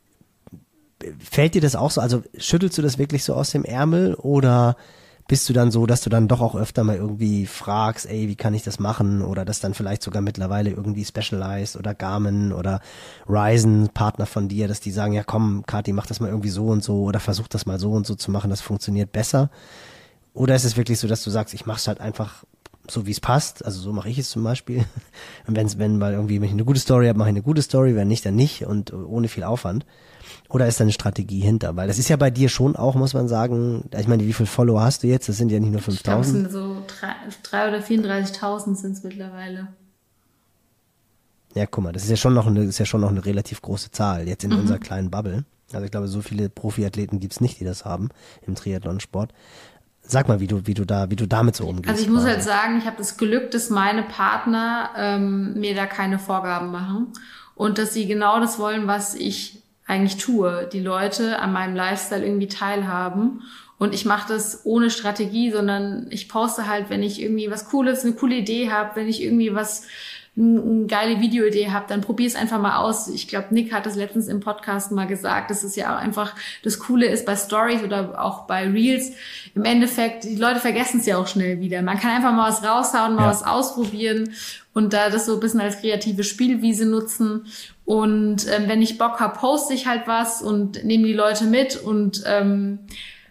Fällt dir das auch so, also schüttelst du das wirklich so aus dem Ärmel oder bist du dann so, dass du dann doch auch öfter mal irgendwie fragst, ey, wie kann ich das machen oder dass dann vielleicht sogar mittlerweile irgendwie Specialized oder Garmin oder Ryzen, Partner von dir, dass die sagen, ja komm, Kathi, mach das mal irgendwie so und so oder versuch das mal so und so zu machen, das funktioniert besser? Oder ist es wirklich so, dass du sagst, ich mach's halt einfach so, wie es passt, also so mache ich es zum Beispiel und wenn's, wenn mal irgendwie, wenn ich eine gute Story habe, mache ich eine gute Story, wenn nicht, dann nicht und ohne viel Aufwand. Oder ist da eine Strategie hinter? Weil das ist ja bei dir schon auch, muss man sagen, ich meine, wie viele Follower hast du jetzt? Das sind ja nicht nur fünftausend. Ich glaube, es sind so drei, drei oder vierunddreißigtausend sind es mittlerweile. Ja, guck mal, das ist ja schon noch eine, ist ja schon noch eine relativ große Zahl, jetzt in mhm. unserer kleinen Bubble. Also ich glaube, so viele Profiathleten gibt's nicht, die das haben im Triathlonsport. Sag mal, wie du, wie du da, wie du damit so umgehst. Also ich muss quasi halt sagen, ich habe das Glück, dass meine Partner ähm, mir da keine Vorgaben machen und dass sie genau das wollen, was ich eigentlich tue, die Leute an meinem Lifestyle irgendwie teilhaben. Und ich mache das ohne Strategie, sondern ich poste halt, wenn ich irgendwie was Cooles, eine coole Idee habe, wenn ich irgendwie was, eine geile Videoidee habe, dann probier es einfach mal aus. Ich glaube, Nick hat das letztens im Podcast mal gesagt, dass es ja auch einfach das Coole ist bei Stories oder auch bei Reels. Im Endeffekt, die Leute vergessen es ja auch schnell wieder. Man kann einfach mal was raushauen, mal ja. was ausprobieren und da das so ein bisschen als kreative Spielwiese nutzen. Und ähm, wenn ich Bock habe, poste ich halt was und nehme die Leute mit und ähm,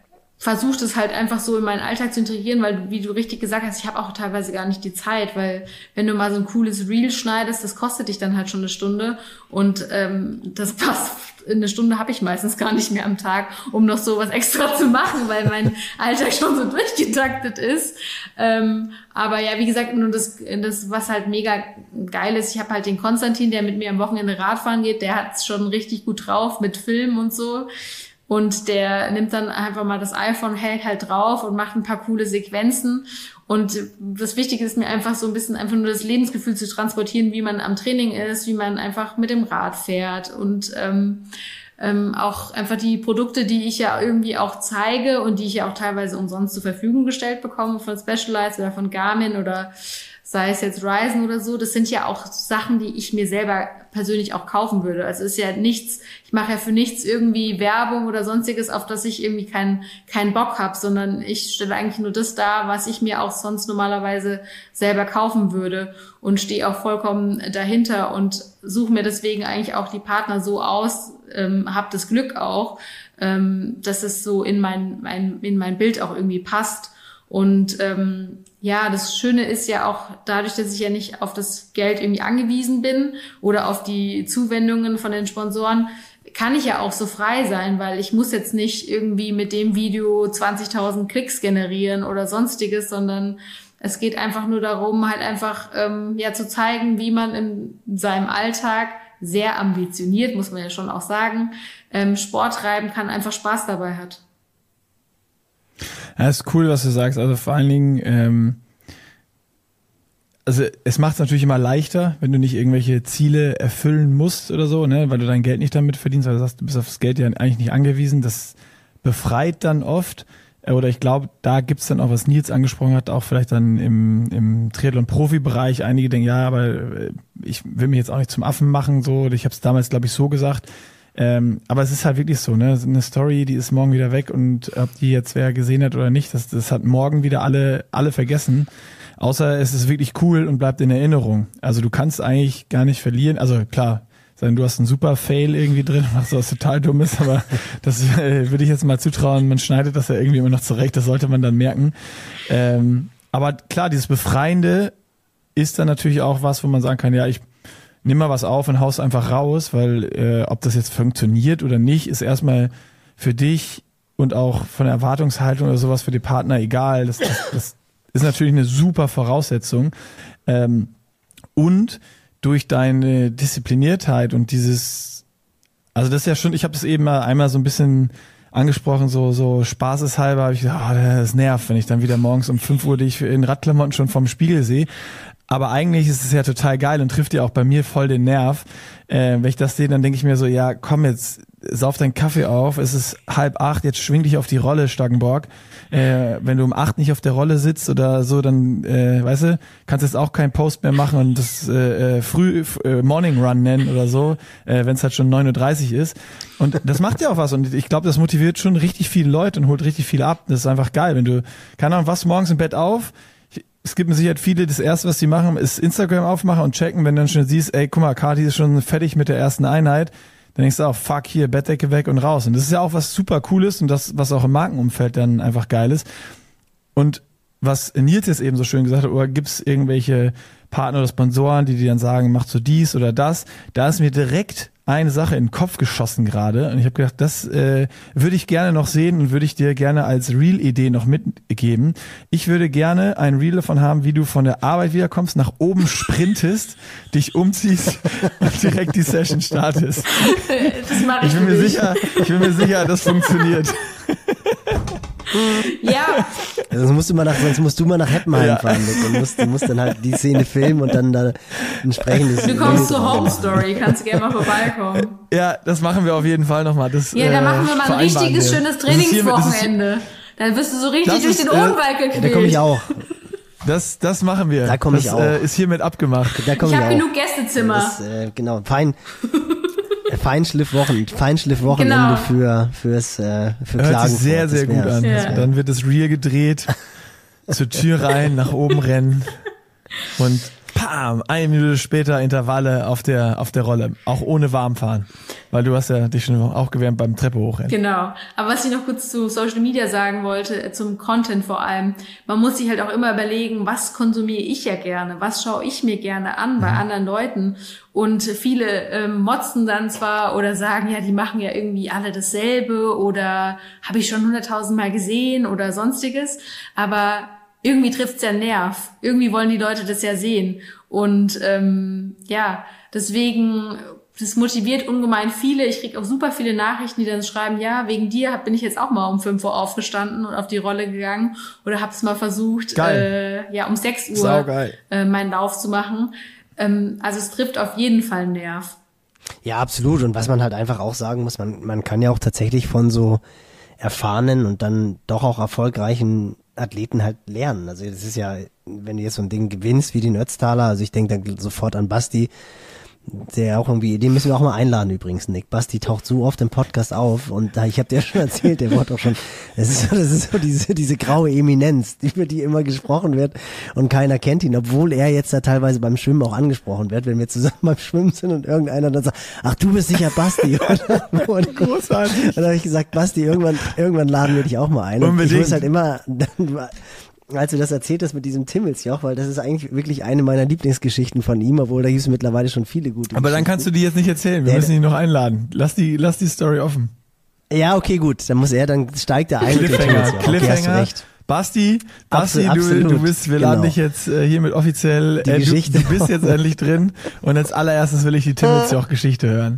versuche das halt einfach so in meinen Alltag zu integrieren, weil, wie du richtig gesagt hast, ich habe auch teilweise gar nicht die Zeit, weil wenn du mal so ein cooles Reel schneidest, das kostet dich dann halt schon eine Stunde und ähm, das passt. Eine Stunde habe ich meistens gar nicht mehr am Tag, um noch so was extra zu machen, weil mein Alltag schon so durchgetaktet ist. Ähm, aber ja, wie gesagt, nur das, das, was halt mega geil ist, ich habe halt den Konstantin, der mit mir am Wochenende Radfahren geht, der hat's schon richtig gut drauf mit Film und so. Und der nimmt dann einfach mal das iPhone, hält halt drauf und macht ein paar coole Sequenzen. Und das Wichtige ist mir einfach so ein bisschen einfach nur das Lebensgefühl zu transportieren, wie man am Training ist, wie man einfach mit dem Rad fährt und ähm, ähm, auch einfach die Produkte, die ich ja irgendwie auch zeige und die ich ja auch teilweise umsonst zur Verfügung gestellt bekomme von Specialized oder von Garmin oder sei es jetzt Ryzen oder so, das sind ja auch Sachen, die ich mir selber persönlich auch kaufen würde. Also ist ja nichts, ich mache ja für nichts irgendwie Werbung oder sonstiges, auf das ich irgendwie keinen keinen Bock habe, sondern ich stelle eigentlich nur das dar, was ich mir auch sonst normalerweise selber kaufen würde und stehe auch vollkommen dahinter und suche mir deswegen eigentlich auch die Partner so aus, ähm, habe das Glück auch, ähm, dass es so in mein, mein, in mein Bild auch irgendwie passt. Und ähm, ja, das Schöne ist ja auch dadurch, dass ich ja nicht auf das Geld irgendwie angewiesen bin oder auf die Zuwendungen von den Sponsoren, kann ich ja auch so frei sein, weil ich muss jetzt nicht irgendwie mit dem Video zwanzigtausend Klicks generieren oder sonstiges, sondern es geht einfach nur darum, halt einfach ähm, ja zu zeigen, wie man in seinem Alltag sehr ambitioniert, muss man ja schon auch sagen, ähm, Sport treiben kann, einfach Spaß dabei hat. Ja, ist cool, was du sagst. Also vor allen Dingen, ähm, also es macht es natürlich immer leichter, wenn du nicht irgendwelche Ziele erfüllen musst oder so, ne, weil du dein Geld nicht damit verdienst, weil du sagst, du bist auf das Geld ja eigentlich nicht angewiesen. Das befreit dann oft. Oder ich glaube, da gibt's dann auch, was Nils angesprochen hat, auch vielleicht dann im, im Triathlon-Profi-Bereich. Einige denken, ja, aber ich will mich jetzt auch nicht zum Affen machen, so. Ich habe es damals, glaube ich, so gesagt. Ähm, aber es ist halt wirklich so, ne? Eine Story, die ist morgen wieder weg und ob die jetzt wer gesehen hat oder nicht, das, das hat morgen wieder alle, alle vergessen. Außer es ist wirklich cool und bleibt in Erinnerung. Also du kannst eigentlich gar nicht verlieren. Also klar, sagen, du hast einen super Fail irgendwie drin, was was total dumm ist, aber das äh, würde ich jetzt mal zutrauen. Man schneidet das ja irgendwie immer noch zurecht, das sollte man dann merken. Ähm, aber klar, dieses Befreiende ist dann natürlich auch was, wo man sagen kann, ja, ich nimm mal was auf und haust einfach raus, weil äh, ob das jetzt funktioniert oder nicht, ist erstmal für dich und auch von der Erwartungshaltung oder sowas für die Partner egal. Das, das, das ist natürlich eine super Voraussetzung. Ähm, und durch deine Diszipliniertheit und dieses, also das ist ja schon, ich habe das eben mal einmal so ein bisschen angesprochen, so so spaßeshalber, habe ich gedacht, oh, das nervt, wenn ich dann wieder morgens um fünf Uhr dich in Radklamotten schon vorm Spiegel sehe. Aber eigentlich ist es ja total geil und trifft ja auch bei mir voll den Nerv. Äh, wenn ich das sehe, dann denke ich mir so, ja komm jetzt, sauf deinen Kaffee auf, es ist halb acht, jetzt schwing dich auf die Rolle, Staggenborg. Äh, wenn du um acht nicht auf der Rolle sitzt oder so, dann, äh, weißt du, kannst jetzt auch keinen Post mehr machen und das äh, früh äh, Morning Run nennen oder so, äh, wenn es halt schon neun Uhr dreißig ist. Und das macht ja auch was und ich glaube, das motiviert schon richtig viele Leute und holt richtig viel ab. Das ist einfach geil, wenn du, keine Ahnung, wachst morgens im Bett auf. Es gibt mit Sicherheit viele, das erste, was die machen, ist Instagram aufmachen und checken, wenn du dann schon siehst, ey, guck mal, Kati ist schon fertig mit der ersten Einheit, dann denkst du auch, fuck, hier, Bettdecke weg und raus. Und das ist ja auch was super Cooles und das, was auch im Markenumfeld dann einfach geil ist. Und was Nils jetzt eben so schön gesagt hat, oder gibt's irgendwelche Partner oder Sponsoren, die dir dann sagen, mach so dies oder das, da ist mir direkt eine Sache in den Kopf geschossen gerade und ich habe gedacht, das äh, würde ich gerne noch sehen und würde ich dir gerne als Reel-Idee noch mitgeben. Ich würde gerne ein Reel davon haben, wie du von der Arbeit wiederkommst, nach oben sprintest, dich umziehst und direkt die Session startest. Das mache ich. Ich bin mir sicher, ich bin mir sicher, das funktioniert. Ja. Sonst musst du mal nach, sonst musst du mal nach Heppenheim Ja. fahren. Nick. Du musst, du musst dann halt die Szene filmen und dann da entsprechendes. Du kommst zur Home Story, kannst du gerne mal vorbeikommen. Ja, das machen wir auf jeden Fall nochmal. Das, Ja, dann äh, machen wir mal ein vereinbaren richtiges, wir. schönes Das ist hiermit- das ist- Trainingswochenende. Dann wirst du so richtig Das durch ist, den äh, Odenwald Da komme ich gequält. auch. Das, das machen wir. Da komm ich das auch. Äh, ist hiermit abgemacht. Da komme Ich ich habe auch. genug Gästezimmer. Das, äh, genau, fein. Feinschliffwochen, Feinschliffwochenende Genau. für fürs äh, für Hört Klagen. sich sehr, sehr gut an. Ja. Dann wird das Reel gedreht, zur Tür rein, nach oben rennen und pam, eine Minute später Intervalle auf der auf der Rolle, auch ohne Warmfahren, weil du hast ja dich schon auch gewärmt beim Treppe hochrennen. Genau, aber was ich noch kurz zu Social Media sagen wollte, zum Content vor allem, man muss sich halt auch immer überlegen, was konsumiere ich ja gerne, was schaue ich mir gerne an bei mhm. anderen Leuten, und viele ähm, motzen dann zwar oder sagen, ja, die machen ja irgendwie alle dasselbe oder habe ich schon hunderttausend Mal gesehen oder sonstiges, aber irgendwie trifft's ja einen Nerv. Irgendwie wollen die Leute das ja sehen. Und ähm, ja, deswegen, das motiviert ungemein viele. Ich kriege auch super viele Nachrichten, die dann schreiben, ja, wegen dir bin ich jetzt auch mal um fünf Uhr aufgestanden und auf die Rolle gegangen oder hab's mal versucht, äh, ja, um sechs Uhr äh, meinen Lauf zu machen. Ähm, also es trifft auf jeden Fall einen Nerv. Ja, absolut. Und was man halt einfach auch sagen muss, man, man kann ja auch tatsächlich von so erfahrenen und dann doch auch erfolgreichen Athleten halt lernen. Also das ist ja, wenn du jetzt so ein Ding gewinnst wie den Ötztaler, also ich denke dann sofort an Basti, der auch irgendwie, den müssen wir auch mal einladen übrigens, Nick. Basti taucht so oft im Podcast auf und da, ich habe dir schon erzählt, der wurde auch schon, das ist so, das ist so diese, diese graue Eminenz, über die immer gesprochen wird und keiner kennt ihn, obwohl er jetzt da teilweise beim Schwimmen auch angesprochen wird, wenn wir zusammen beim Schwimmen sind und irgendeiner dann sagt, ach, du bist sicher Basti. Und, großartig. Und dann habe ich gesagt, Basti, irgendwann, irgendwann laden wir dich auch mal ein. Und ich muss halt immer, als du das erzählt hast mit diesem Timmelsjoch, weil das ist eigentlich wirklich eine meiner Lieblingsgeschichten von ihm, obwohl da gibt es mittlerweile schon viele gute Aber dann kannst du die jetzt nicht erzählen, wir der, müssen ihn noch einladen. Lass die, lass die Story offen. Ja, okay, gut, dann muss er, dann steigt er ein. Cliffhanger, Cliffhanger. Okay, Basti, Basti, Absolut, du, du bist, wir genau. laden dich jetzt äh, hiermit offiziell, die äh, Geschichte. Du, du bist jetzt endlich drin und als allererstes will ich die Timmelsjoch-Geschichte hören.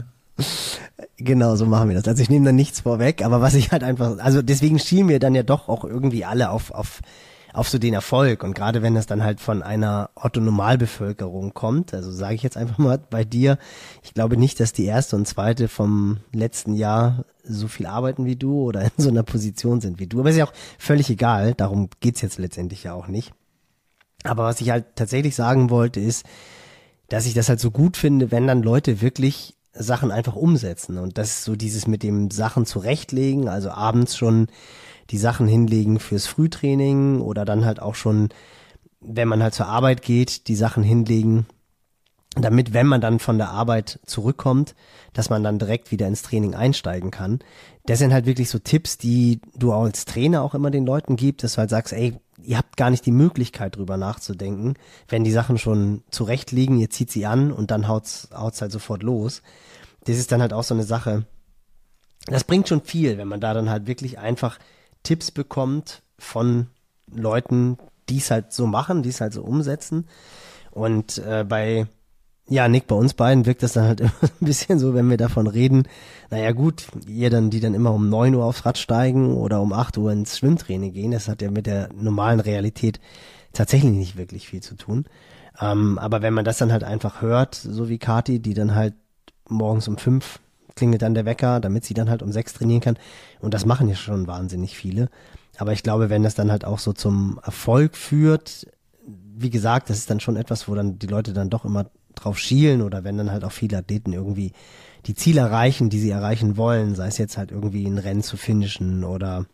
Genau, so machen wir das. Also ich nehme da nichts vorweg, aber was ich halt einfach, also deswegen schielen wir dann ja doch auch irgendwie alle auf, auf auf so den Erfolg, und gerade wenn das dann halt von einer Otto-Normalbevölkerung kommt, also sage ich jetzt einfach mal bei dir, ich glaube nicht, dass die erste und zweite vom letzten Jahr so viel arbeiten wie du oder in so einer Position sind wie du, aber ist ja auch völlig egal, darum geht's jetzt letztendlich ja auch nicht. Aber was ich halt tatsächlich sagen wollte ist, dass ich das halt so gut finde, wenn dann Leute wirklich Sachen einfach umsetzen, und das ist so dieses mit dem Sachen zurechtlegen, also abends schon die Sachen hinlegen fürs Frühtraining oder dann halt auch schon, wenn man halt zur Arbeit geht, die Sachen hinlegen, damit, wenn man dann von der Arbeit zurückkommt, dass man dann direkt wieder ins Training einsteigen kann. Das sind halt wirklich so Tipps, die du als Trainer auch immer den Leuten gibst, dass du halt sagst, ey, ihr habt gar nicht die Möglichkeit drüber nachzudenken, wenn die Sachen schon zurecht liegen, ihr zieht sie an und dann haut's, haut's halt sofort los. Das ist dann halt auch so eine Sache, das bringt schon viel, wenn man da dann halt wirklich einfach Tipps bekommt von Leuten, die es halt so machen, die es halt so umsetzen. Und äh, bei, ja, Nick, bei uns beiden wirkt das dann halt immer ein bisschen so, wenn wir davon reden, naja gut, ihr dann, die dann immer um neun Uhr aufs Rad steigen oder um acht Uhr ins Schwimmtraining gehen, das hat ja mit der normalen Realität tatsächlich nicht wirklich viel zu tun. Ähm, aber wenn man das dann halt einfach hört, so wie Kathi, die dann halt morgens um fünf klingelt dann der Wecker, damit sie dann halt um sechs trainieren kann. Und das machen ja schon wahnsinnig viele. Aber ich glaube, wenn das dann halt auch so zum Erfolg führt, wie gesagt, das ist dann schon etwas, wo dann die Leute dann doch immer drauf schielen, oder wenn dann halt auch viele Athleten irgendwie die Ziele erreichen, die sie erreichen wollen, sei es jetzt halt irgendwie ein Rennen zu finishen oder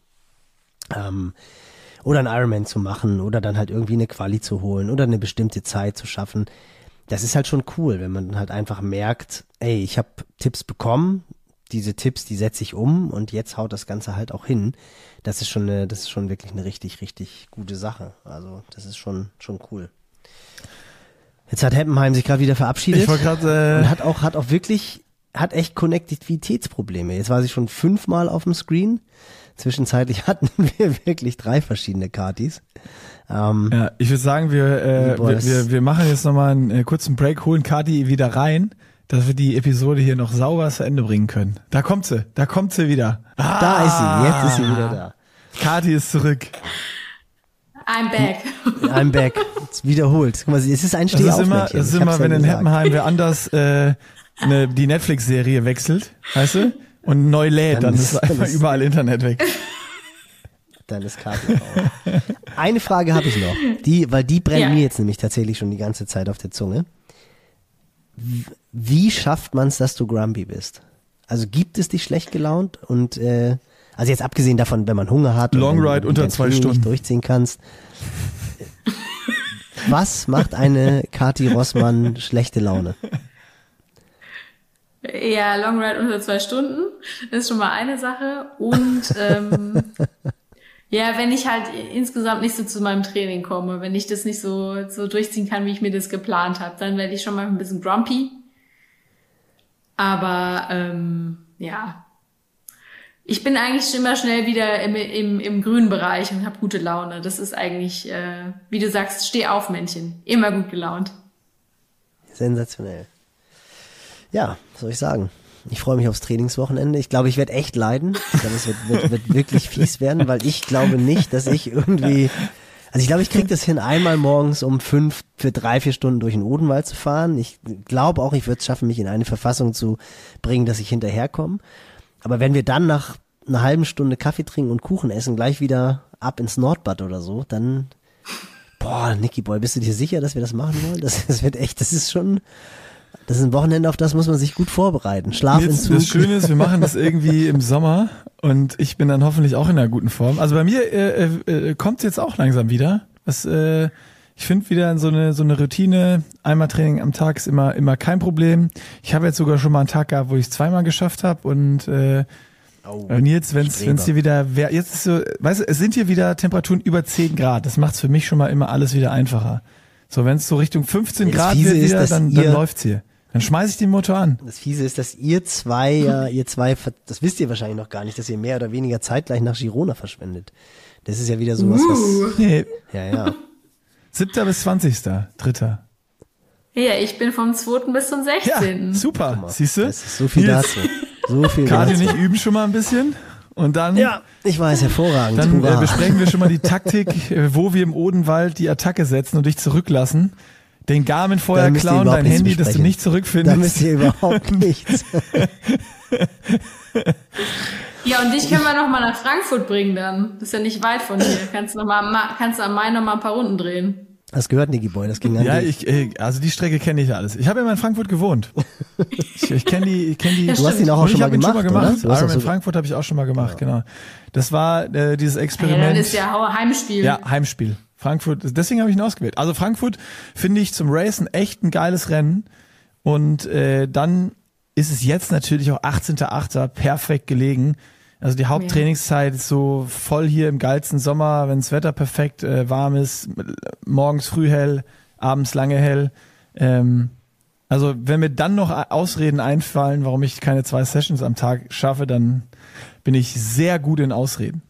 ähm, oder ein Ironman zu machen oder dann halt irgendwie eine Quali zu holen oder eine bestimmte Zeit zu schaffen. Das ist halt schon cool, wenn man halt einfach merkt, ey, ich habe Tipps bekommen, diese Tipps, die setze ich um und jetzt haut das Ganze halt auch hin. Das ist schon eine, das ist schon wirklich eine richtig, richtig gute Sache. Also das ist schon, schon cool. Jetzt hat Heppenheim sich gerade wieder verabschiedet. Ich wollte gerade, äh und hat auch, hat auch wirklich, hat echt Konnektivitätsprobleme. Jetzt war sie schon fünfmal auf dem Screen. Zwischenzeitlich hatten wir wirklich drei verschiedene Katis. Ähm, ja, ich würde sagen, wir, äh, wir, wir, wir machen jetzt nochmal einen äh, kurzen Break, holen Kathi wieder rein, dass wir die Episode hier noch sauber zu Ende bringen können. Da kommt sie, da kommt sie wieder. Ah, da ist sie, jetzt ist sie wieder da. Kathi ist zurück. I'm back. I'm back. Jetzt wiederholt. Guck mal, es ist ein Stehaufmännchen. Das ist immer, das ist immer wenn ja in Heppenheim wer anders äh, ne, die Netflix-Serie wechselt, weißt du, und neu lädt, dann, dann ist, ist einfach ist überall Internet weg. Dann ist Kathi auch. Eine Frage habe ich noch, die, weil die brennt ja. mir jetzt nämlich tatsächlich schon die ganze Zeit auf der Zunge. Wie schafft man es, dass du grumpy bist? Also gibt es dich schlecht gelaunt und äh, also jetzt abgesehen davon, wenn man Hunger hat, Long und Ride wenn unter du zwei Training Stunden nicht durchziehen kannst. Was macht eine Kathi Rossmann schlechte Laune? Ja, Long Ride unter zwei Stunden, das ist schon mal eine Sache. Und ähm, ja, wenn ich halt insgesamt nicht so zu meinem Training komme, wenn ich das nicht so so durchziehen kann, wie ich mir das geplant habe, dann werde ich schon mal ein bisschen grumpy. Aber ähm, ja, ich bin eigentlich immer schnell wieder im, im, im grünen Bereich und habe gute Laune. Das ist eigentlich, äh, wie du sagst, steh auf, Männchen. Immer gut gelaunt. Sensationell. Ja, was soll ich sagen? Ich freue mich aufs Trainingswochenende. Ich glaube, ich werde echt leiden. Ich glaube, es wird, wird, wird wirklich fies werden, weil ich glaube nicht, dass ich irgendwie... Also ich glaube, ich kriege das hin, einmal morgens um fünf für drei, vier Stunden durch den Odenwald zu fahren. Ich glaube auch, ich würde es schaffen, mich in eine Verfassung zu bringen, dass ich hinterherkomme. Aber wenn wir dann nach einer halben Stunde Kaffee trinken und Kuchen essen, gleich wieder ab ins Nordbad oder so, dann... Boah, Nicky Boy, bist du dir sicher, dass wir das machen wollen? Das, das wird echt, das ist schon... Das ist ein Wochenende, auf das muss man sich gut vorbereiten. Schlafentzug. Das Schöne ist, wir machen das irgendwie im Sommer und ich bin dann hoffentlich auch in einer guten Form. Also bei mir äh, äh, kommt es jetzt auch langsam wieder. Das, äh, ich finde wieder so eine so eine Routine. Einmal Training am Tag ist immer immer kein Problem. Ich habe jetzt sogar schon mal einen Tag gehabt, wo ich es zweimal geschafft habe und äh, Oh, und jetzt, wenn es hier wieder, jetzt ist so, weißt du, es sind hier wieder Temperaturen über zehn Grad. Das macht es für mich schon mal immer alles wieder einfacher. So, wenn es so Richtung fünfzehn Das Grad Fiese wird ist, wieder, dass dann, ihr- dann läuft's hier. Dann schmeiß ich den Motor an. Das Fiese ist, dass ihr zwei, ja, ihr zwei, ver- das wisst ihr wahrscheinlich noch gar nicht, dass ihr mehr oder weniger zeitgleich nach Girona verschwendet. Das ist ja wieder sowas, was, Nee, ja, ja. siebter bis zwanzigster dritter Ja, ich bin vom zweiten bis zum Ja, sechzehnten super. Siehst du? Das ist so viel Nils, dazu. So viel Kati dazu. und ich üben schon mal ein bisschen und dann, Ja, ich weiß, hervorragend. dann äh, Hurra. besprechen wir schon mal die Taktik, äh, wo wir im Odenwald die Attacke setzen und dich zurücklassen. Den Garmin vorher Da müsst ihr klauen, überhaupt dein nichts Handy, das du besprechen. nicht Da zurückfindest. müsst ihr überhaupt nichts. Ja, und dich können wir noch mal nach Frankfurt bringen dann. Das ist ja nicht weit von hier. Kannst du noch mal, ma- kannst du am Main noch mal ein paar Runden drehen. Das gehört Nicky Boy, das ging an Ja, dich. ich, äh, also die Strecke kenne ich ja alles. Ich habe ja mal in Frankfurt gewohnt. Ich, ich kenne die, ich kenne die. Ja, Du hast ihn auch, auch Und schon ich mal habe ihn gemacht, schon mal gemacht. oder? Du hast Ironman auch so- Frankfurt habe ich auch schon mal gemacht, genau. Das war äh, dieses Ah, ja, Experiment. dann ist ja Hau- Heimspiel. Ja, Heimspiel. Frankfurt, deswegen habe ich ihn ausgewählt. Also Frankfurt finde ich zum Racen echt ein geiles Rennen. Und äh, dann ist es jetzt natürlich auch achtzehnter achter perfekt gelegen. Also die Haupttrainingszeit ist so voll hier im geilsten Sommer, wenn das Wetter perfekt äh, warm ist, morgens früh hell, abends lange hell. Ähm, also wenn mir dann noch Ausreden einfallen, warum ich keine zwei Sessions am Tag schaffe, dann bin ich sehr gut in Ausreden.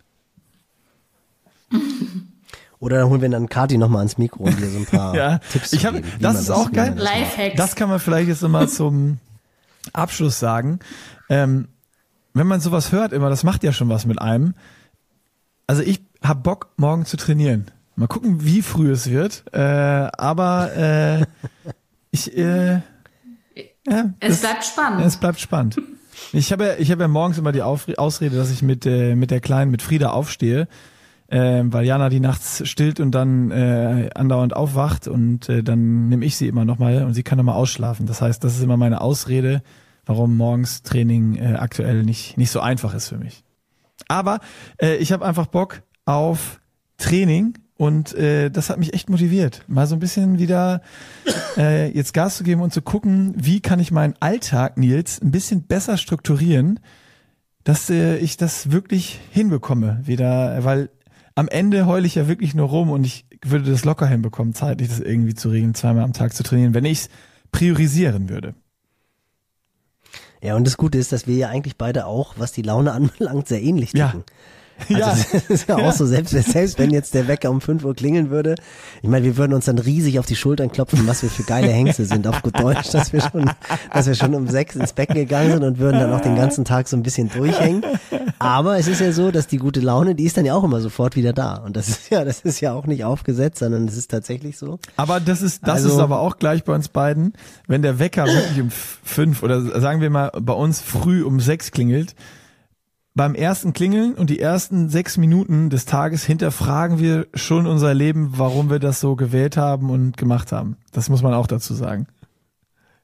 Oder dann holen wir dann Kati nochmal ans Mikro und dir so ein paar Ja, Tipps ich zu hab, geben, wie das man ist auch wie geil. man das macht. Lifehacks. Das kann man vielleicht jetzt nochmal zum Abschluss sagen. Ähm, wenn man sowas hört immer, das macht ja schon was mit einem. Also ich hab Bock, morgen zu trainieren. Mal gucken, wie früh es wird. Äh, aber äh, ich äh, ja, Es das- bleibt spannend. ja, es bleibt spannend. Ich habe ja, ich habe ja morgens immer die Aufre- Ausrede, dass ich mit äh, mit der Kleinen, mit Frieda aufstehe, ähm, weil Jana die nachts stillt und dann äh, andauernd aufwacht und äh, dann nehme ich sie immer nochmal und sie kann nochmal ausschlafen. Das heißt, das ist immer meine Ausrede, warum morgens Training äh, aktuell nicht nicht so einfach ist für mich. Aber äh, ich habe einfach Bock auf Training und äh, das hat mich echt motiviert, mal so ein bisschen wieder äh, jetzt Gas zu geben und zu gucken, wie kann ich meinen Alltag, Nils, ein bisschen besser strukturieren, dass äh, ich das wirklich hinbekomme wieder, weil am Ende heule ich ja wirklich nur rum und ich würde das locker hinbekommen, zeitlich das irgendwie zu regeln, zweimal am Tag zu trainieren, wenn ich es priorisieren würde. Ja, und das Gute ist, dass wir ja eigentlich beide auch, was die Laune anbelangt, sehr ähnlich Ja. ticken. Also Ja. das ist ja auch so, selbst, selbst wenn jetzt der Wecker um fünf Uhr klingeln würde, ich meine, wir würden uns dann riesig auf die Schultern klopfen, was wir für geile Hengste sind, auf gut Deutsch, dass wir schon, dass wir schon um sechs ins Becken gegangen sind und würden dann auch den ganzen Tag so ein bisschen durchhängen. Aber es ist ja so, dass die gute Laune, die ist dann ja auch immer sofort wieder da. Und das ist ja, das ist ja auch nicht aufgesetzt, sondern es ist tatsächlich so. Aber das ist, das Also- ist aber auch gleich bei uns beiden, wenn der Wecker wirklich um f- fünf oder sagen wir mal bei uns früh um sechs klingelt, beim ersten Klingeln und die ersten sechs Minuten des Tages hinterfragen wir schon unser Leben, warum wir das so gewählt haben und gemacht haben. Das muss man auch dazu sagen.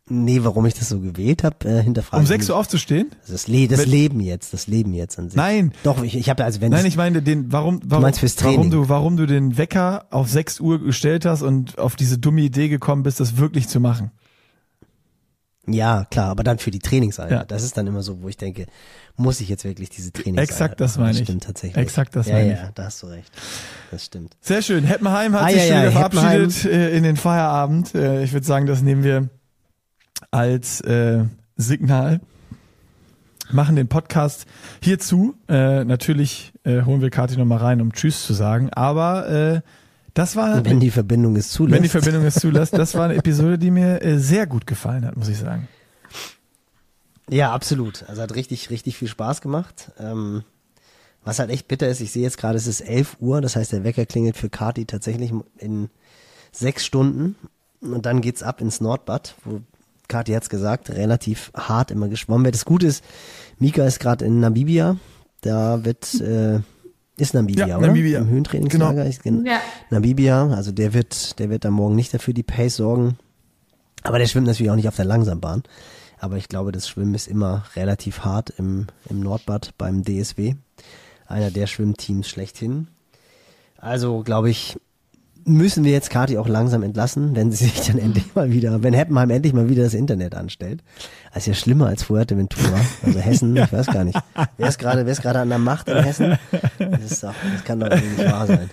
Nee, warum ich das so gewählt habe, äh, hinterfragen. Um sechs Uhr aufzustehen? Das, Le- das Wenn- Leben jetzt, das Leben jetzt an sich. Nein. Doch, ich, ich habe also wenn Nein, es- ich meine den, warum, warum, meinst fürs warum Training? du, warum du den Wecker auf sechs Uhr gestellt hast und auf diese dumme Idee gekommen bist, das wirklich zu machen. Ja, klar, aber dann für die Trainingseinheit. Ja. Das ist dann immer so, wo ich denke, muss ich jetzt wirklich diese Trainingseinheit Exakt das machen? meine ich. Stimmt tatsächlich. Exakt das ja, meine ja, da hast du recht. Das stimmt. Sehr schön. Heppenheim hat Ah, sich ja, schon ja, wieder verabschiedet Heppenheim. äh, in den Feierabend. Äh, ich würde sagen, das nehmen wir als äh, Signal. Machen den Podcast hierzu. Äh, natürlich äh, holen wir Kathi noch mal rein, um Tschüss zu sagen. Aber äh, das war, Wenn die Verbindung es zulässt. wenn die Verbindung es zulässt, das war eine Episode, die mir äh, sehr gut gefallen hat, muss ich sagen. Ja, absolut. Also hat richtig, richtig viel Spaß gemacht. Ähm, was halt echt bitter ist, ich sehe jetzt gerade, es ist elf Uhr, das heißt, der Wecker klingelt für Kathi tatsächlich in sechs Stunden und dann geht's ab ins Nordbad, wo Kathi hat's gesagt, relativ hart immer geschwommen wird. Das Gute ist, Mika ist gerade in Namibia, da wird, äh, ist Namibia, Ja, oder? Namibia. Im Höhentrainingslager. Genau. Ich, gen- Ja. Namibia, also der wird, der wird am Morgen nicht dafür die Pace sorgen. Aber der schwimmt natürlich auch nicht auf der Langsambahn. Aber ich glaube, das Schwimmen ist immer relativ hart im, im Nordbad beim D S W. Einer der Schwimmteams schlechthin. Also, glaube ich, müssen wir jetzt Kathi auch langsam entlassen, wenn sie sich dann endlich mal wieder, wenn Heppenheim endlich mal wieder das Internet anstellt. Das ist ja schlimmer als Fuerteventura. Also Hessen, ich weiß gar nicht. Wer ist gerade, wer ist gerade an der Macht in Hessen? Das ist doch, das kann doch irgendwie nicht wahr sein.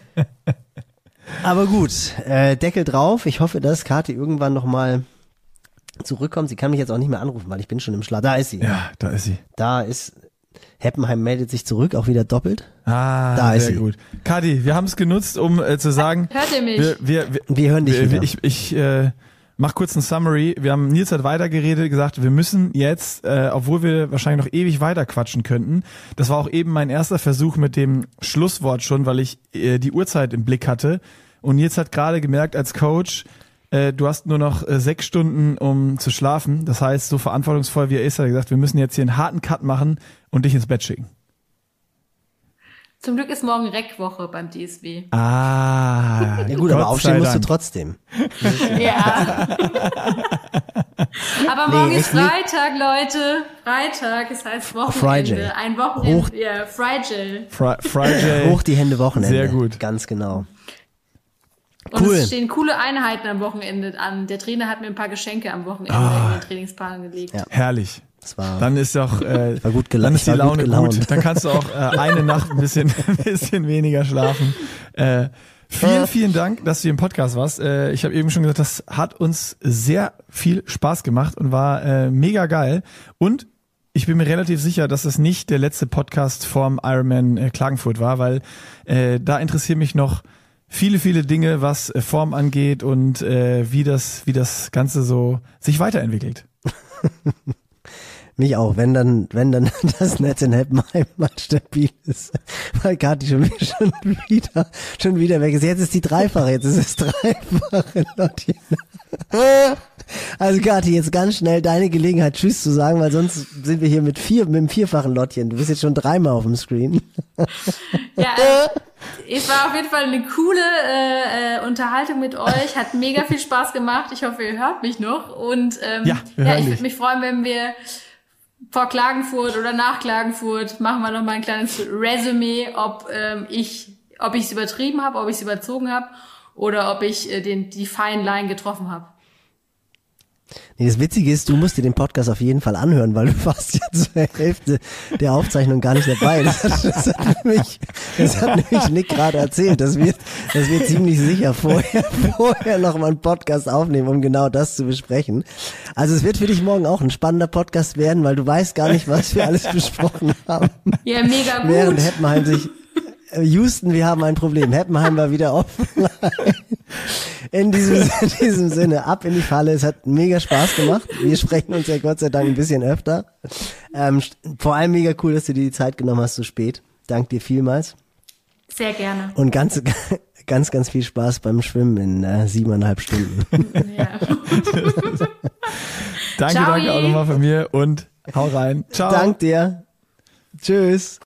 Aber gut, äh, Deckel drauf. Ich hoffe, dass Kathi irgendwann nochmal zurückkommt. Sie kann mich jetzt auch nicht mehr anrufen, weil ich bin schon im Schlaf. Da ist sie. Ja, da ist sie. Da ist, Heppenheim meldet sich zurück, auch wieder doppelt. Ah, Da ist sehr sie. gut. Kathi, wir haben es genutzt, um äh, zu sagen, Hört ihr mich? wir, wir, wir, Wir hören dich wir, wieder. Ich, ich äh, mach kurz ein Summary. Wir haben Nils hat weitergeredet, gesagt, wir müssen jetzt, äh, obwohl wir wahrscheinlich noch ewig weiter quatschen könnten, das war auch eben mein erster Versuch mit dem Schlusswort schon, weil ich äh, die Uhrzeit im Blick hatte. Und Nils hat gerade gemerkt als Coach, äh, du hast nur noch äh, sechs Stunden, um zu schlafen. Das heißt, so verantwortungsvoll wie er ist, hat er gesagt, wir müssen jetzt hier einen harten Cut machen und dich ins Bett schicken. Zum Glück ist morgen Reckwoche beim D S W. Ah, Ja gut, Gott aber aufstehen sei musst du Dank. trotzdem. Ja. Aber morgen Nee, ist echt nicht. Freitag, Leute. Freitag, es heißt Wochenende. Friday. Ein Wochenende. Hoch- Ja, Friday. Fri Friday. Hoch die Hände Wochenende. Sehr gut. Ganz genau. Und Cool. es stehen coole Einheiten am Wochenende an. Der Trainer hat mir ein paar Geschenke am Wochenende Ah. in den Trainingsplan gelegt. Ja. Herrlich. Das war, Dann ist doch, äh, war gut gela- dann ist die ich war gut Laune gelaunt. gut. Dann kannst du auch äh, eine Nacht ein bisschen, ein bisschen weniger schlafen. Äh, vielen, vielen Dank, dass du hier im Podcast warst. Äh, ich habe eben schon gesagt, das hat uns sehr viel Spaß gemacht und war äh, mega geil. Und ich bin mir relativ sicher, dass es nicht der letzte Podcast vorm Ironman äh, Klagenfurt war, weil äh, da interessieren mich noch viele, viele Dinge, was äh, Form angeht und äh, wie das, wie das Ganze so sich weiterentwickelt. mich auch, wenn dann, wenn dann das Netz in Heppenheim mal stabil ist, weil Kathi schon, wieder- schon wieder, schon wieder weg ist. Jetzt ist die dreifache, jetzt ist es dreifache Lottchen. Also Kathi, jetzt ganz schnell deine Gelegenheit, Tschüss zu sagen, weil sonst sind wir hier mit vier, mit dem vierfachen Lottchen. Du bist jetzt schon dreimal auf dem Screen. Ja, äh, es war auf jeden Fall eine coole äh, äh, Unterhaltung mit euch. Hat mega viel Spaß gemacht. Ich hoffe, ihr hört mich noch. Und ähm, Ja, wir ja hören ich dich. würde mich freuen, wenn wir vor Klagenfurt oder nach Klagenfurt machen wir noch mal ein kleines Resümee, ob ähm, ich, ob ich es übertrieben habe, ob ich es überzogen habe oder ob ich äh, den die Fine Line getroffen habe. Nee, das Witzige ist, du musst dir den Podcast auf jeden Fall anhören, weil du warst ja zur Hälfte der Aufzeichnung gar nicht dabei. Das hat, das hat nämlich, das hat nämlich Nick gerade erzählt, dass wir, dass wir ziemlich sicher vorher, vorher noch mal einen Podcast aufnehmen, um genau das zu besprechen. Also es wird für dich morgen auch ein spannender Podcast werden, weil du weißt gar nicht, was wir alles besprochen haben. Ja, mega gut. Während Heppenheim sich, äh, Houston, wir haben ein Problem. Heppenheim war wieder offline. In diesem, in diesem Sinne, ab in die Falle. Es hat mega Spaß gemacht. Wir sprechen uns ja Gott sei Dank ein bisschen öfter. Ähm, vor allem mega cool, dass du dir die Zeit genommen hast so spät. Dank dir vielmals. Sehr gerne. Und ganz, ganz, ganz viel Spaß beim Schwimmen in äh, siebeneinhalb Stunden. Ja. Danke, Ciao. danke auch nochmal von mir und hau rein. Ciao. Dank dir. Tschüss.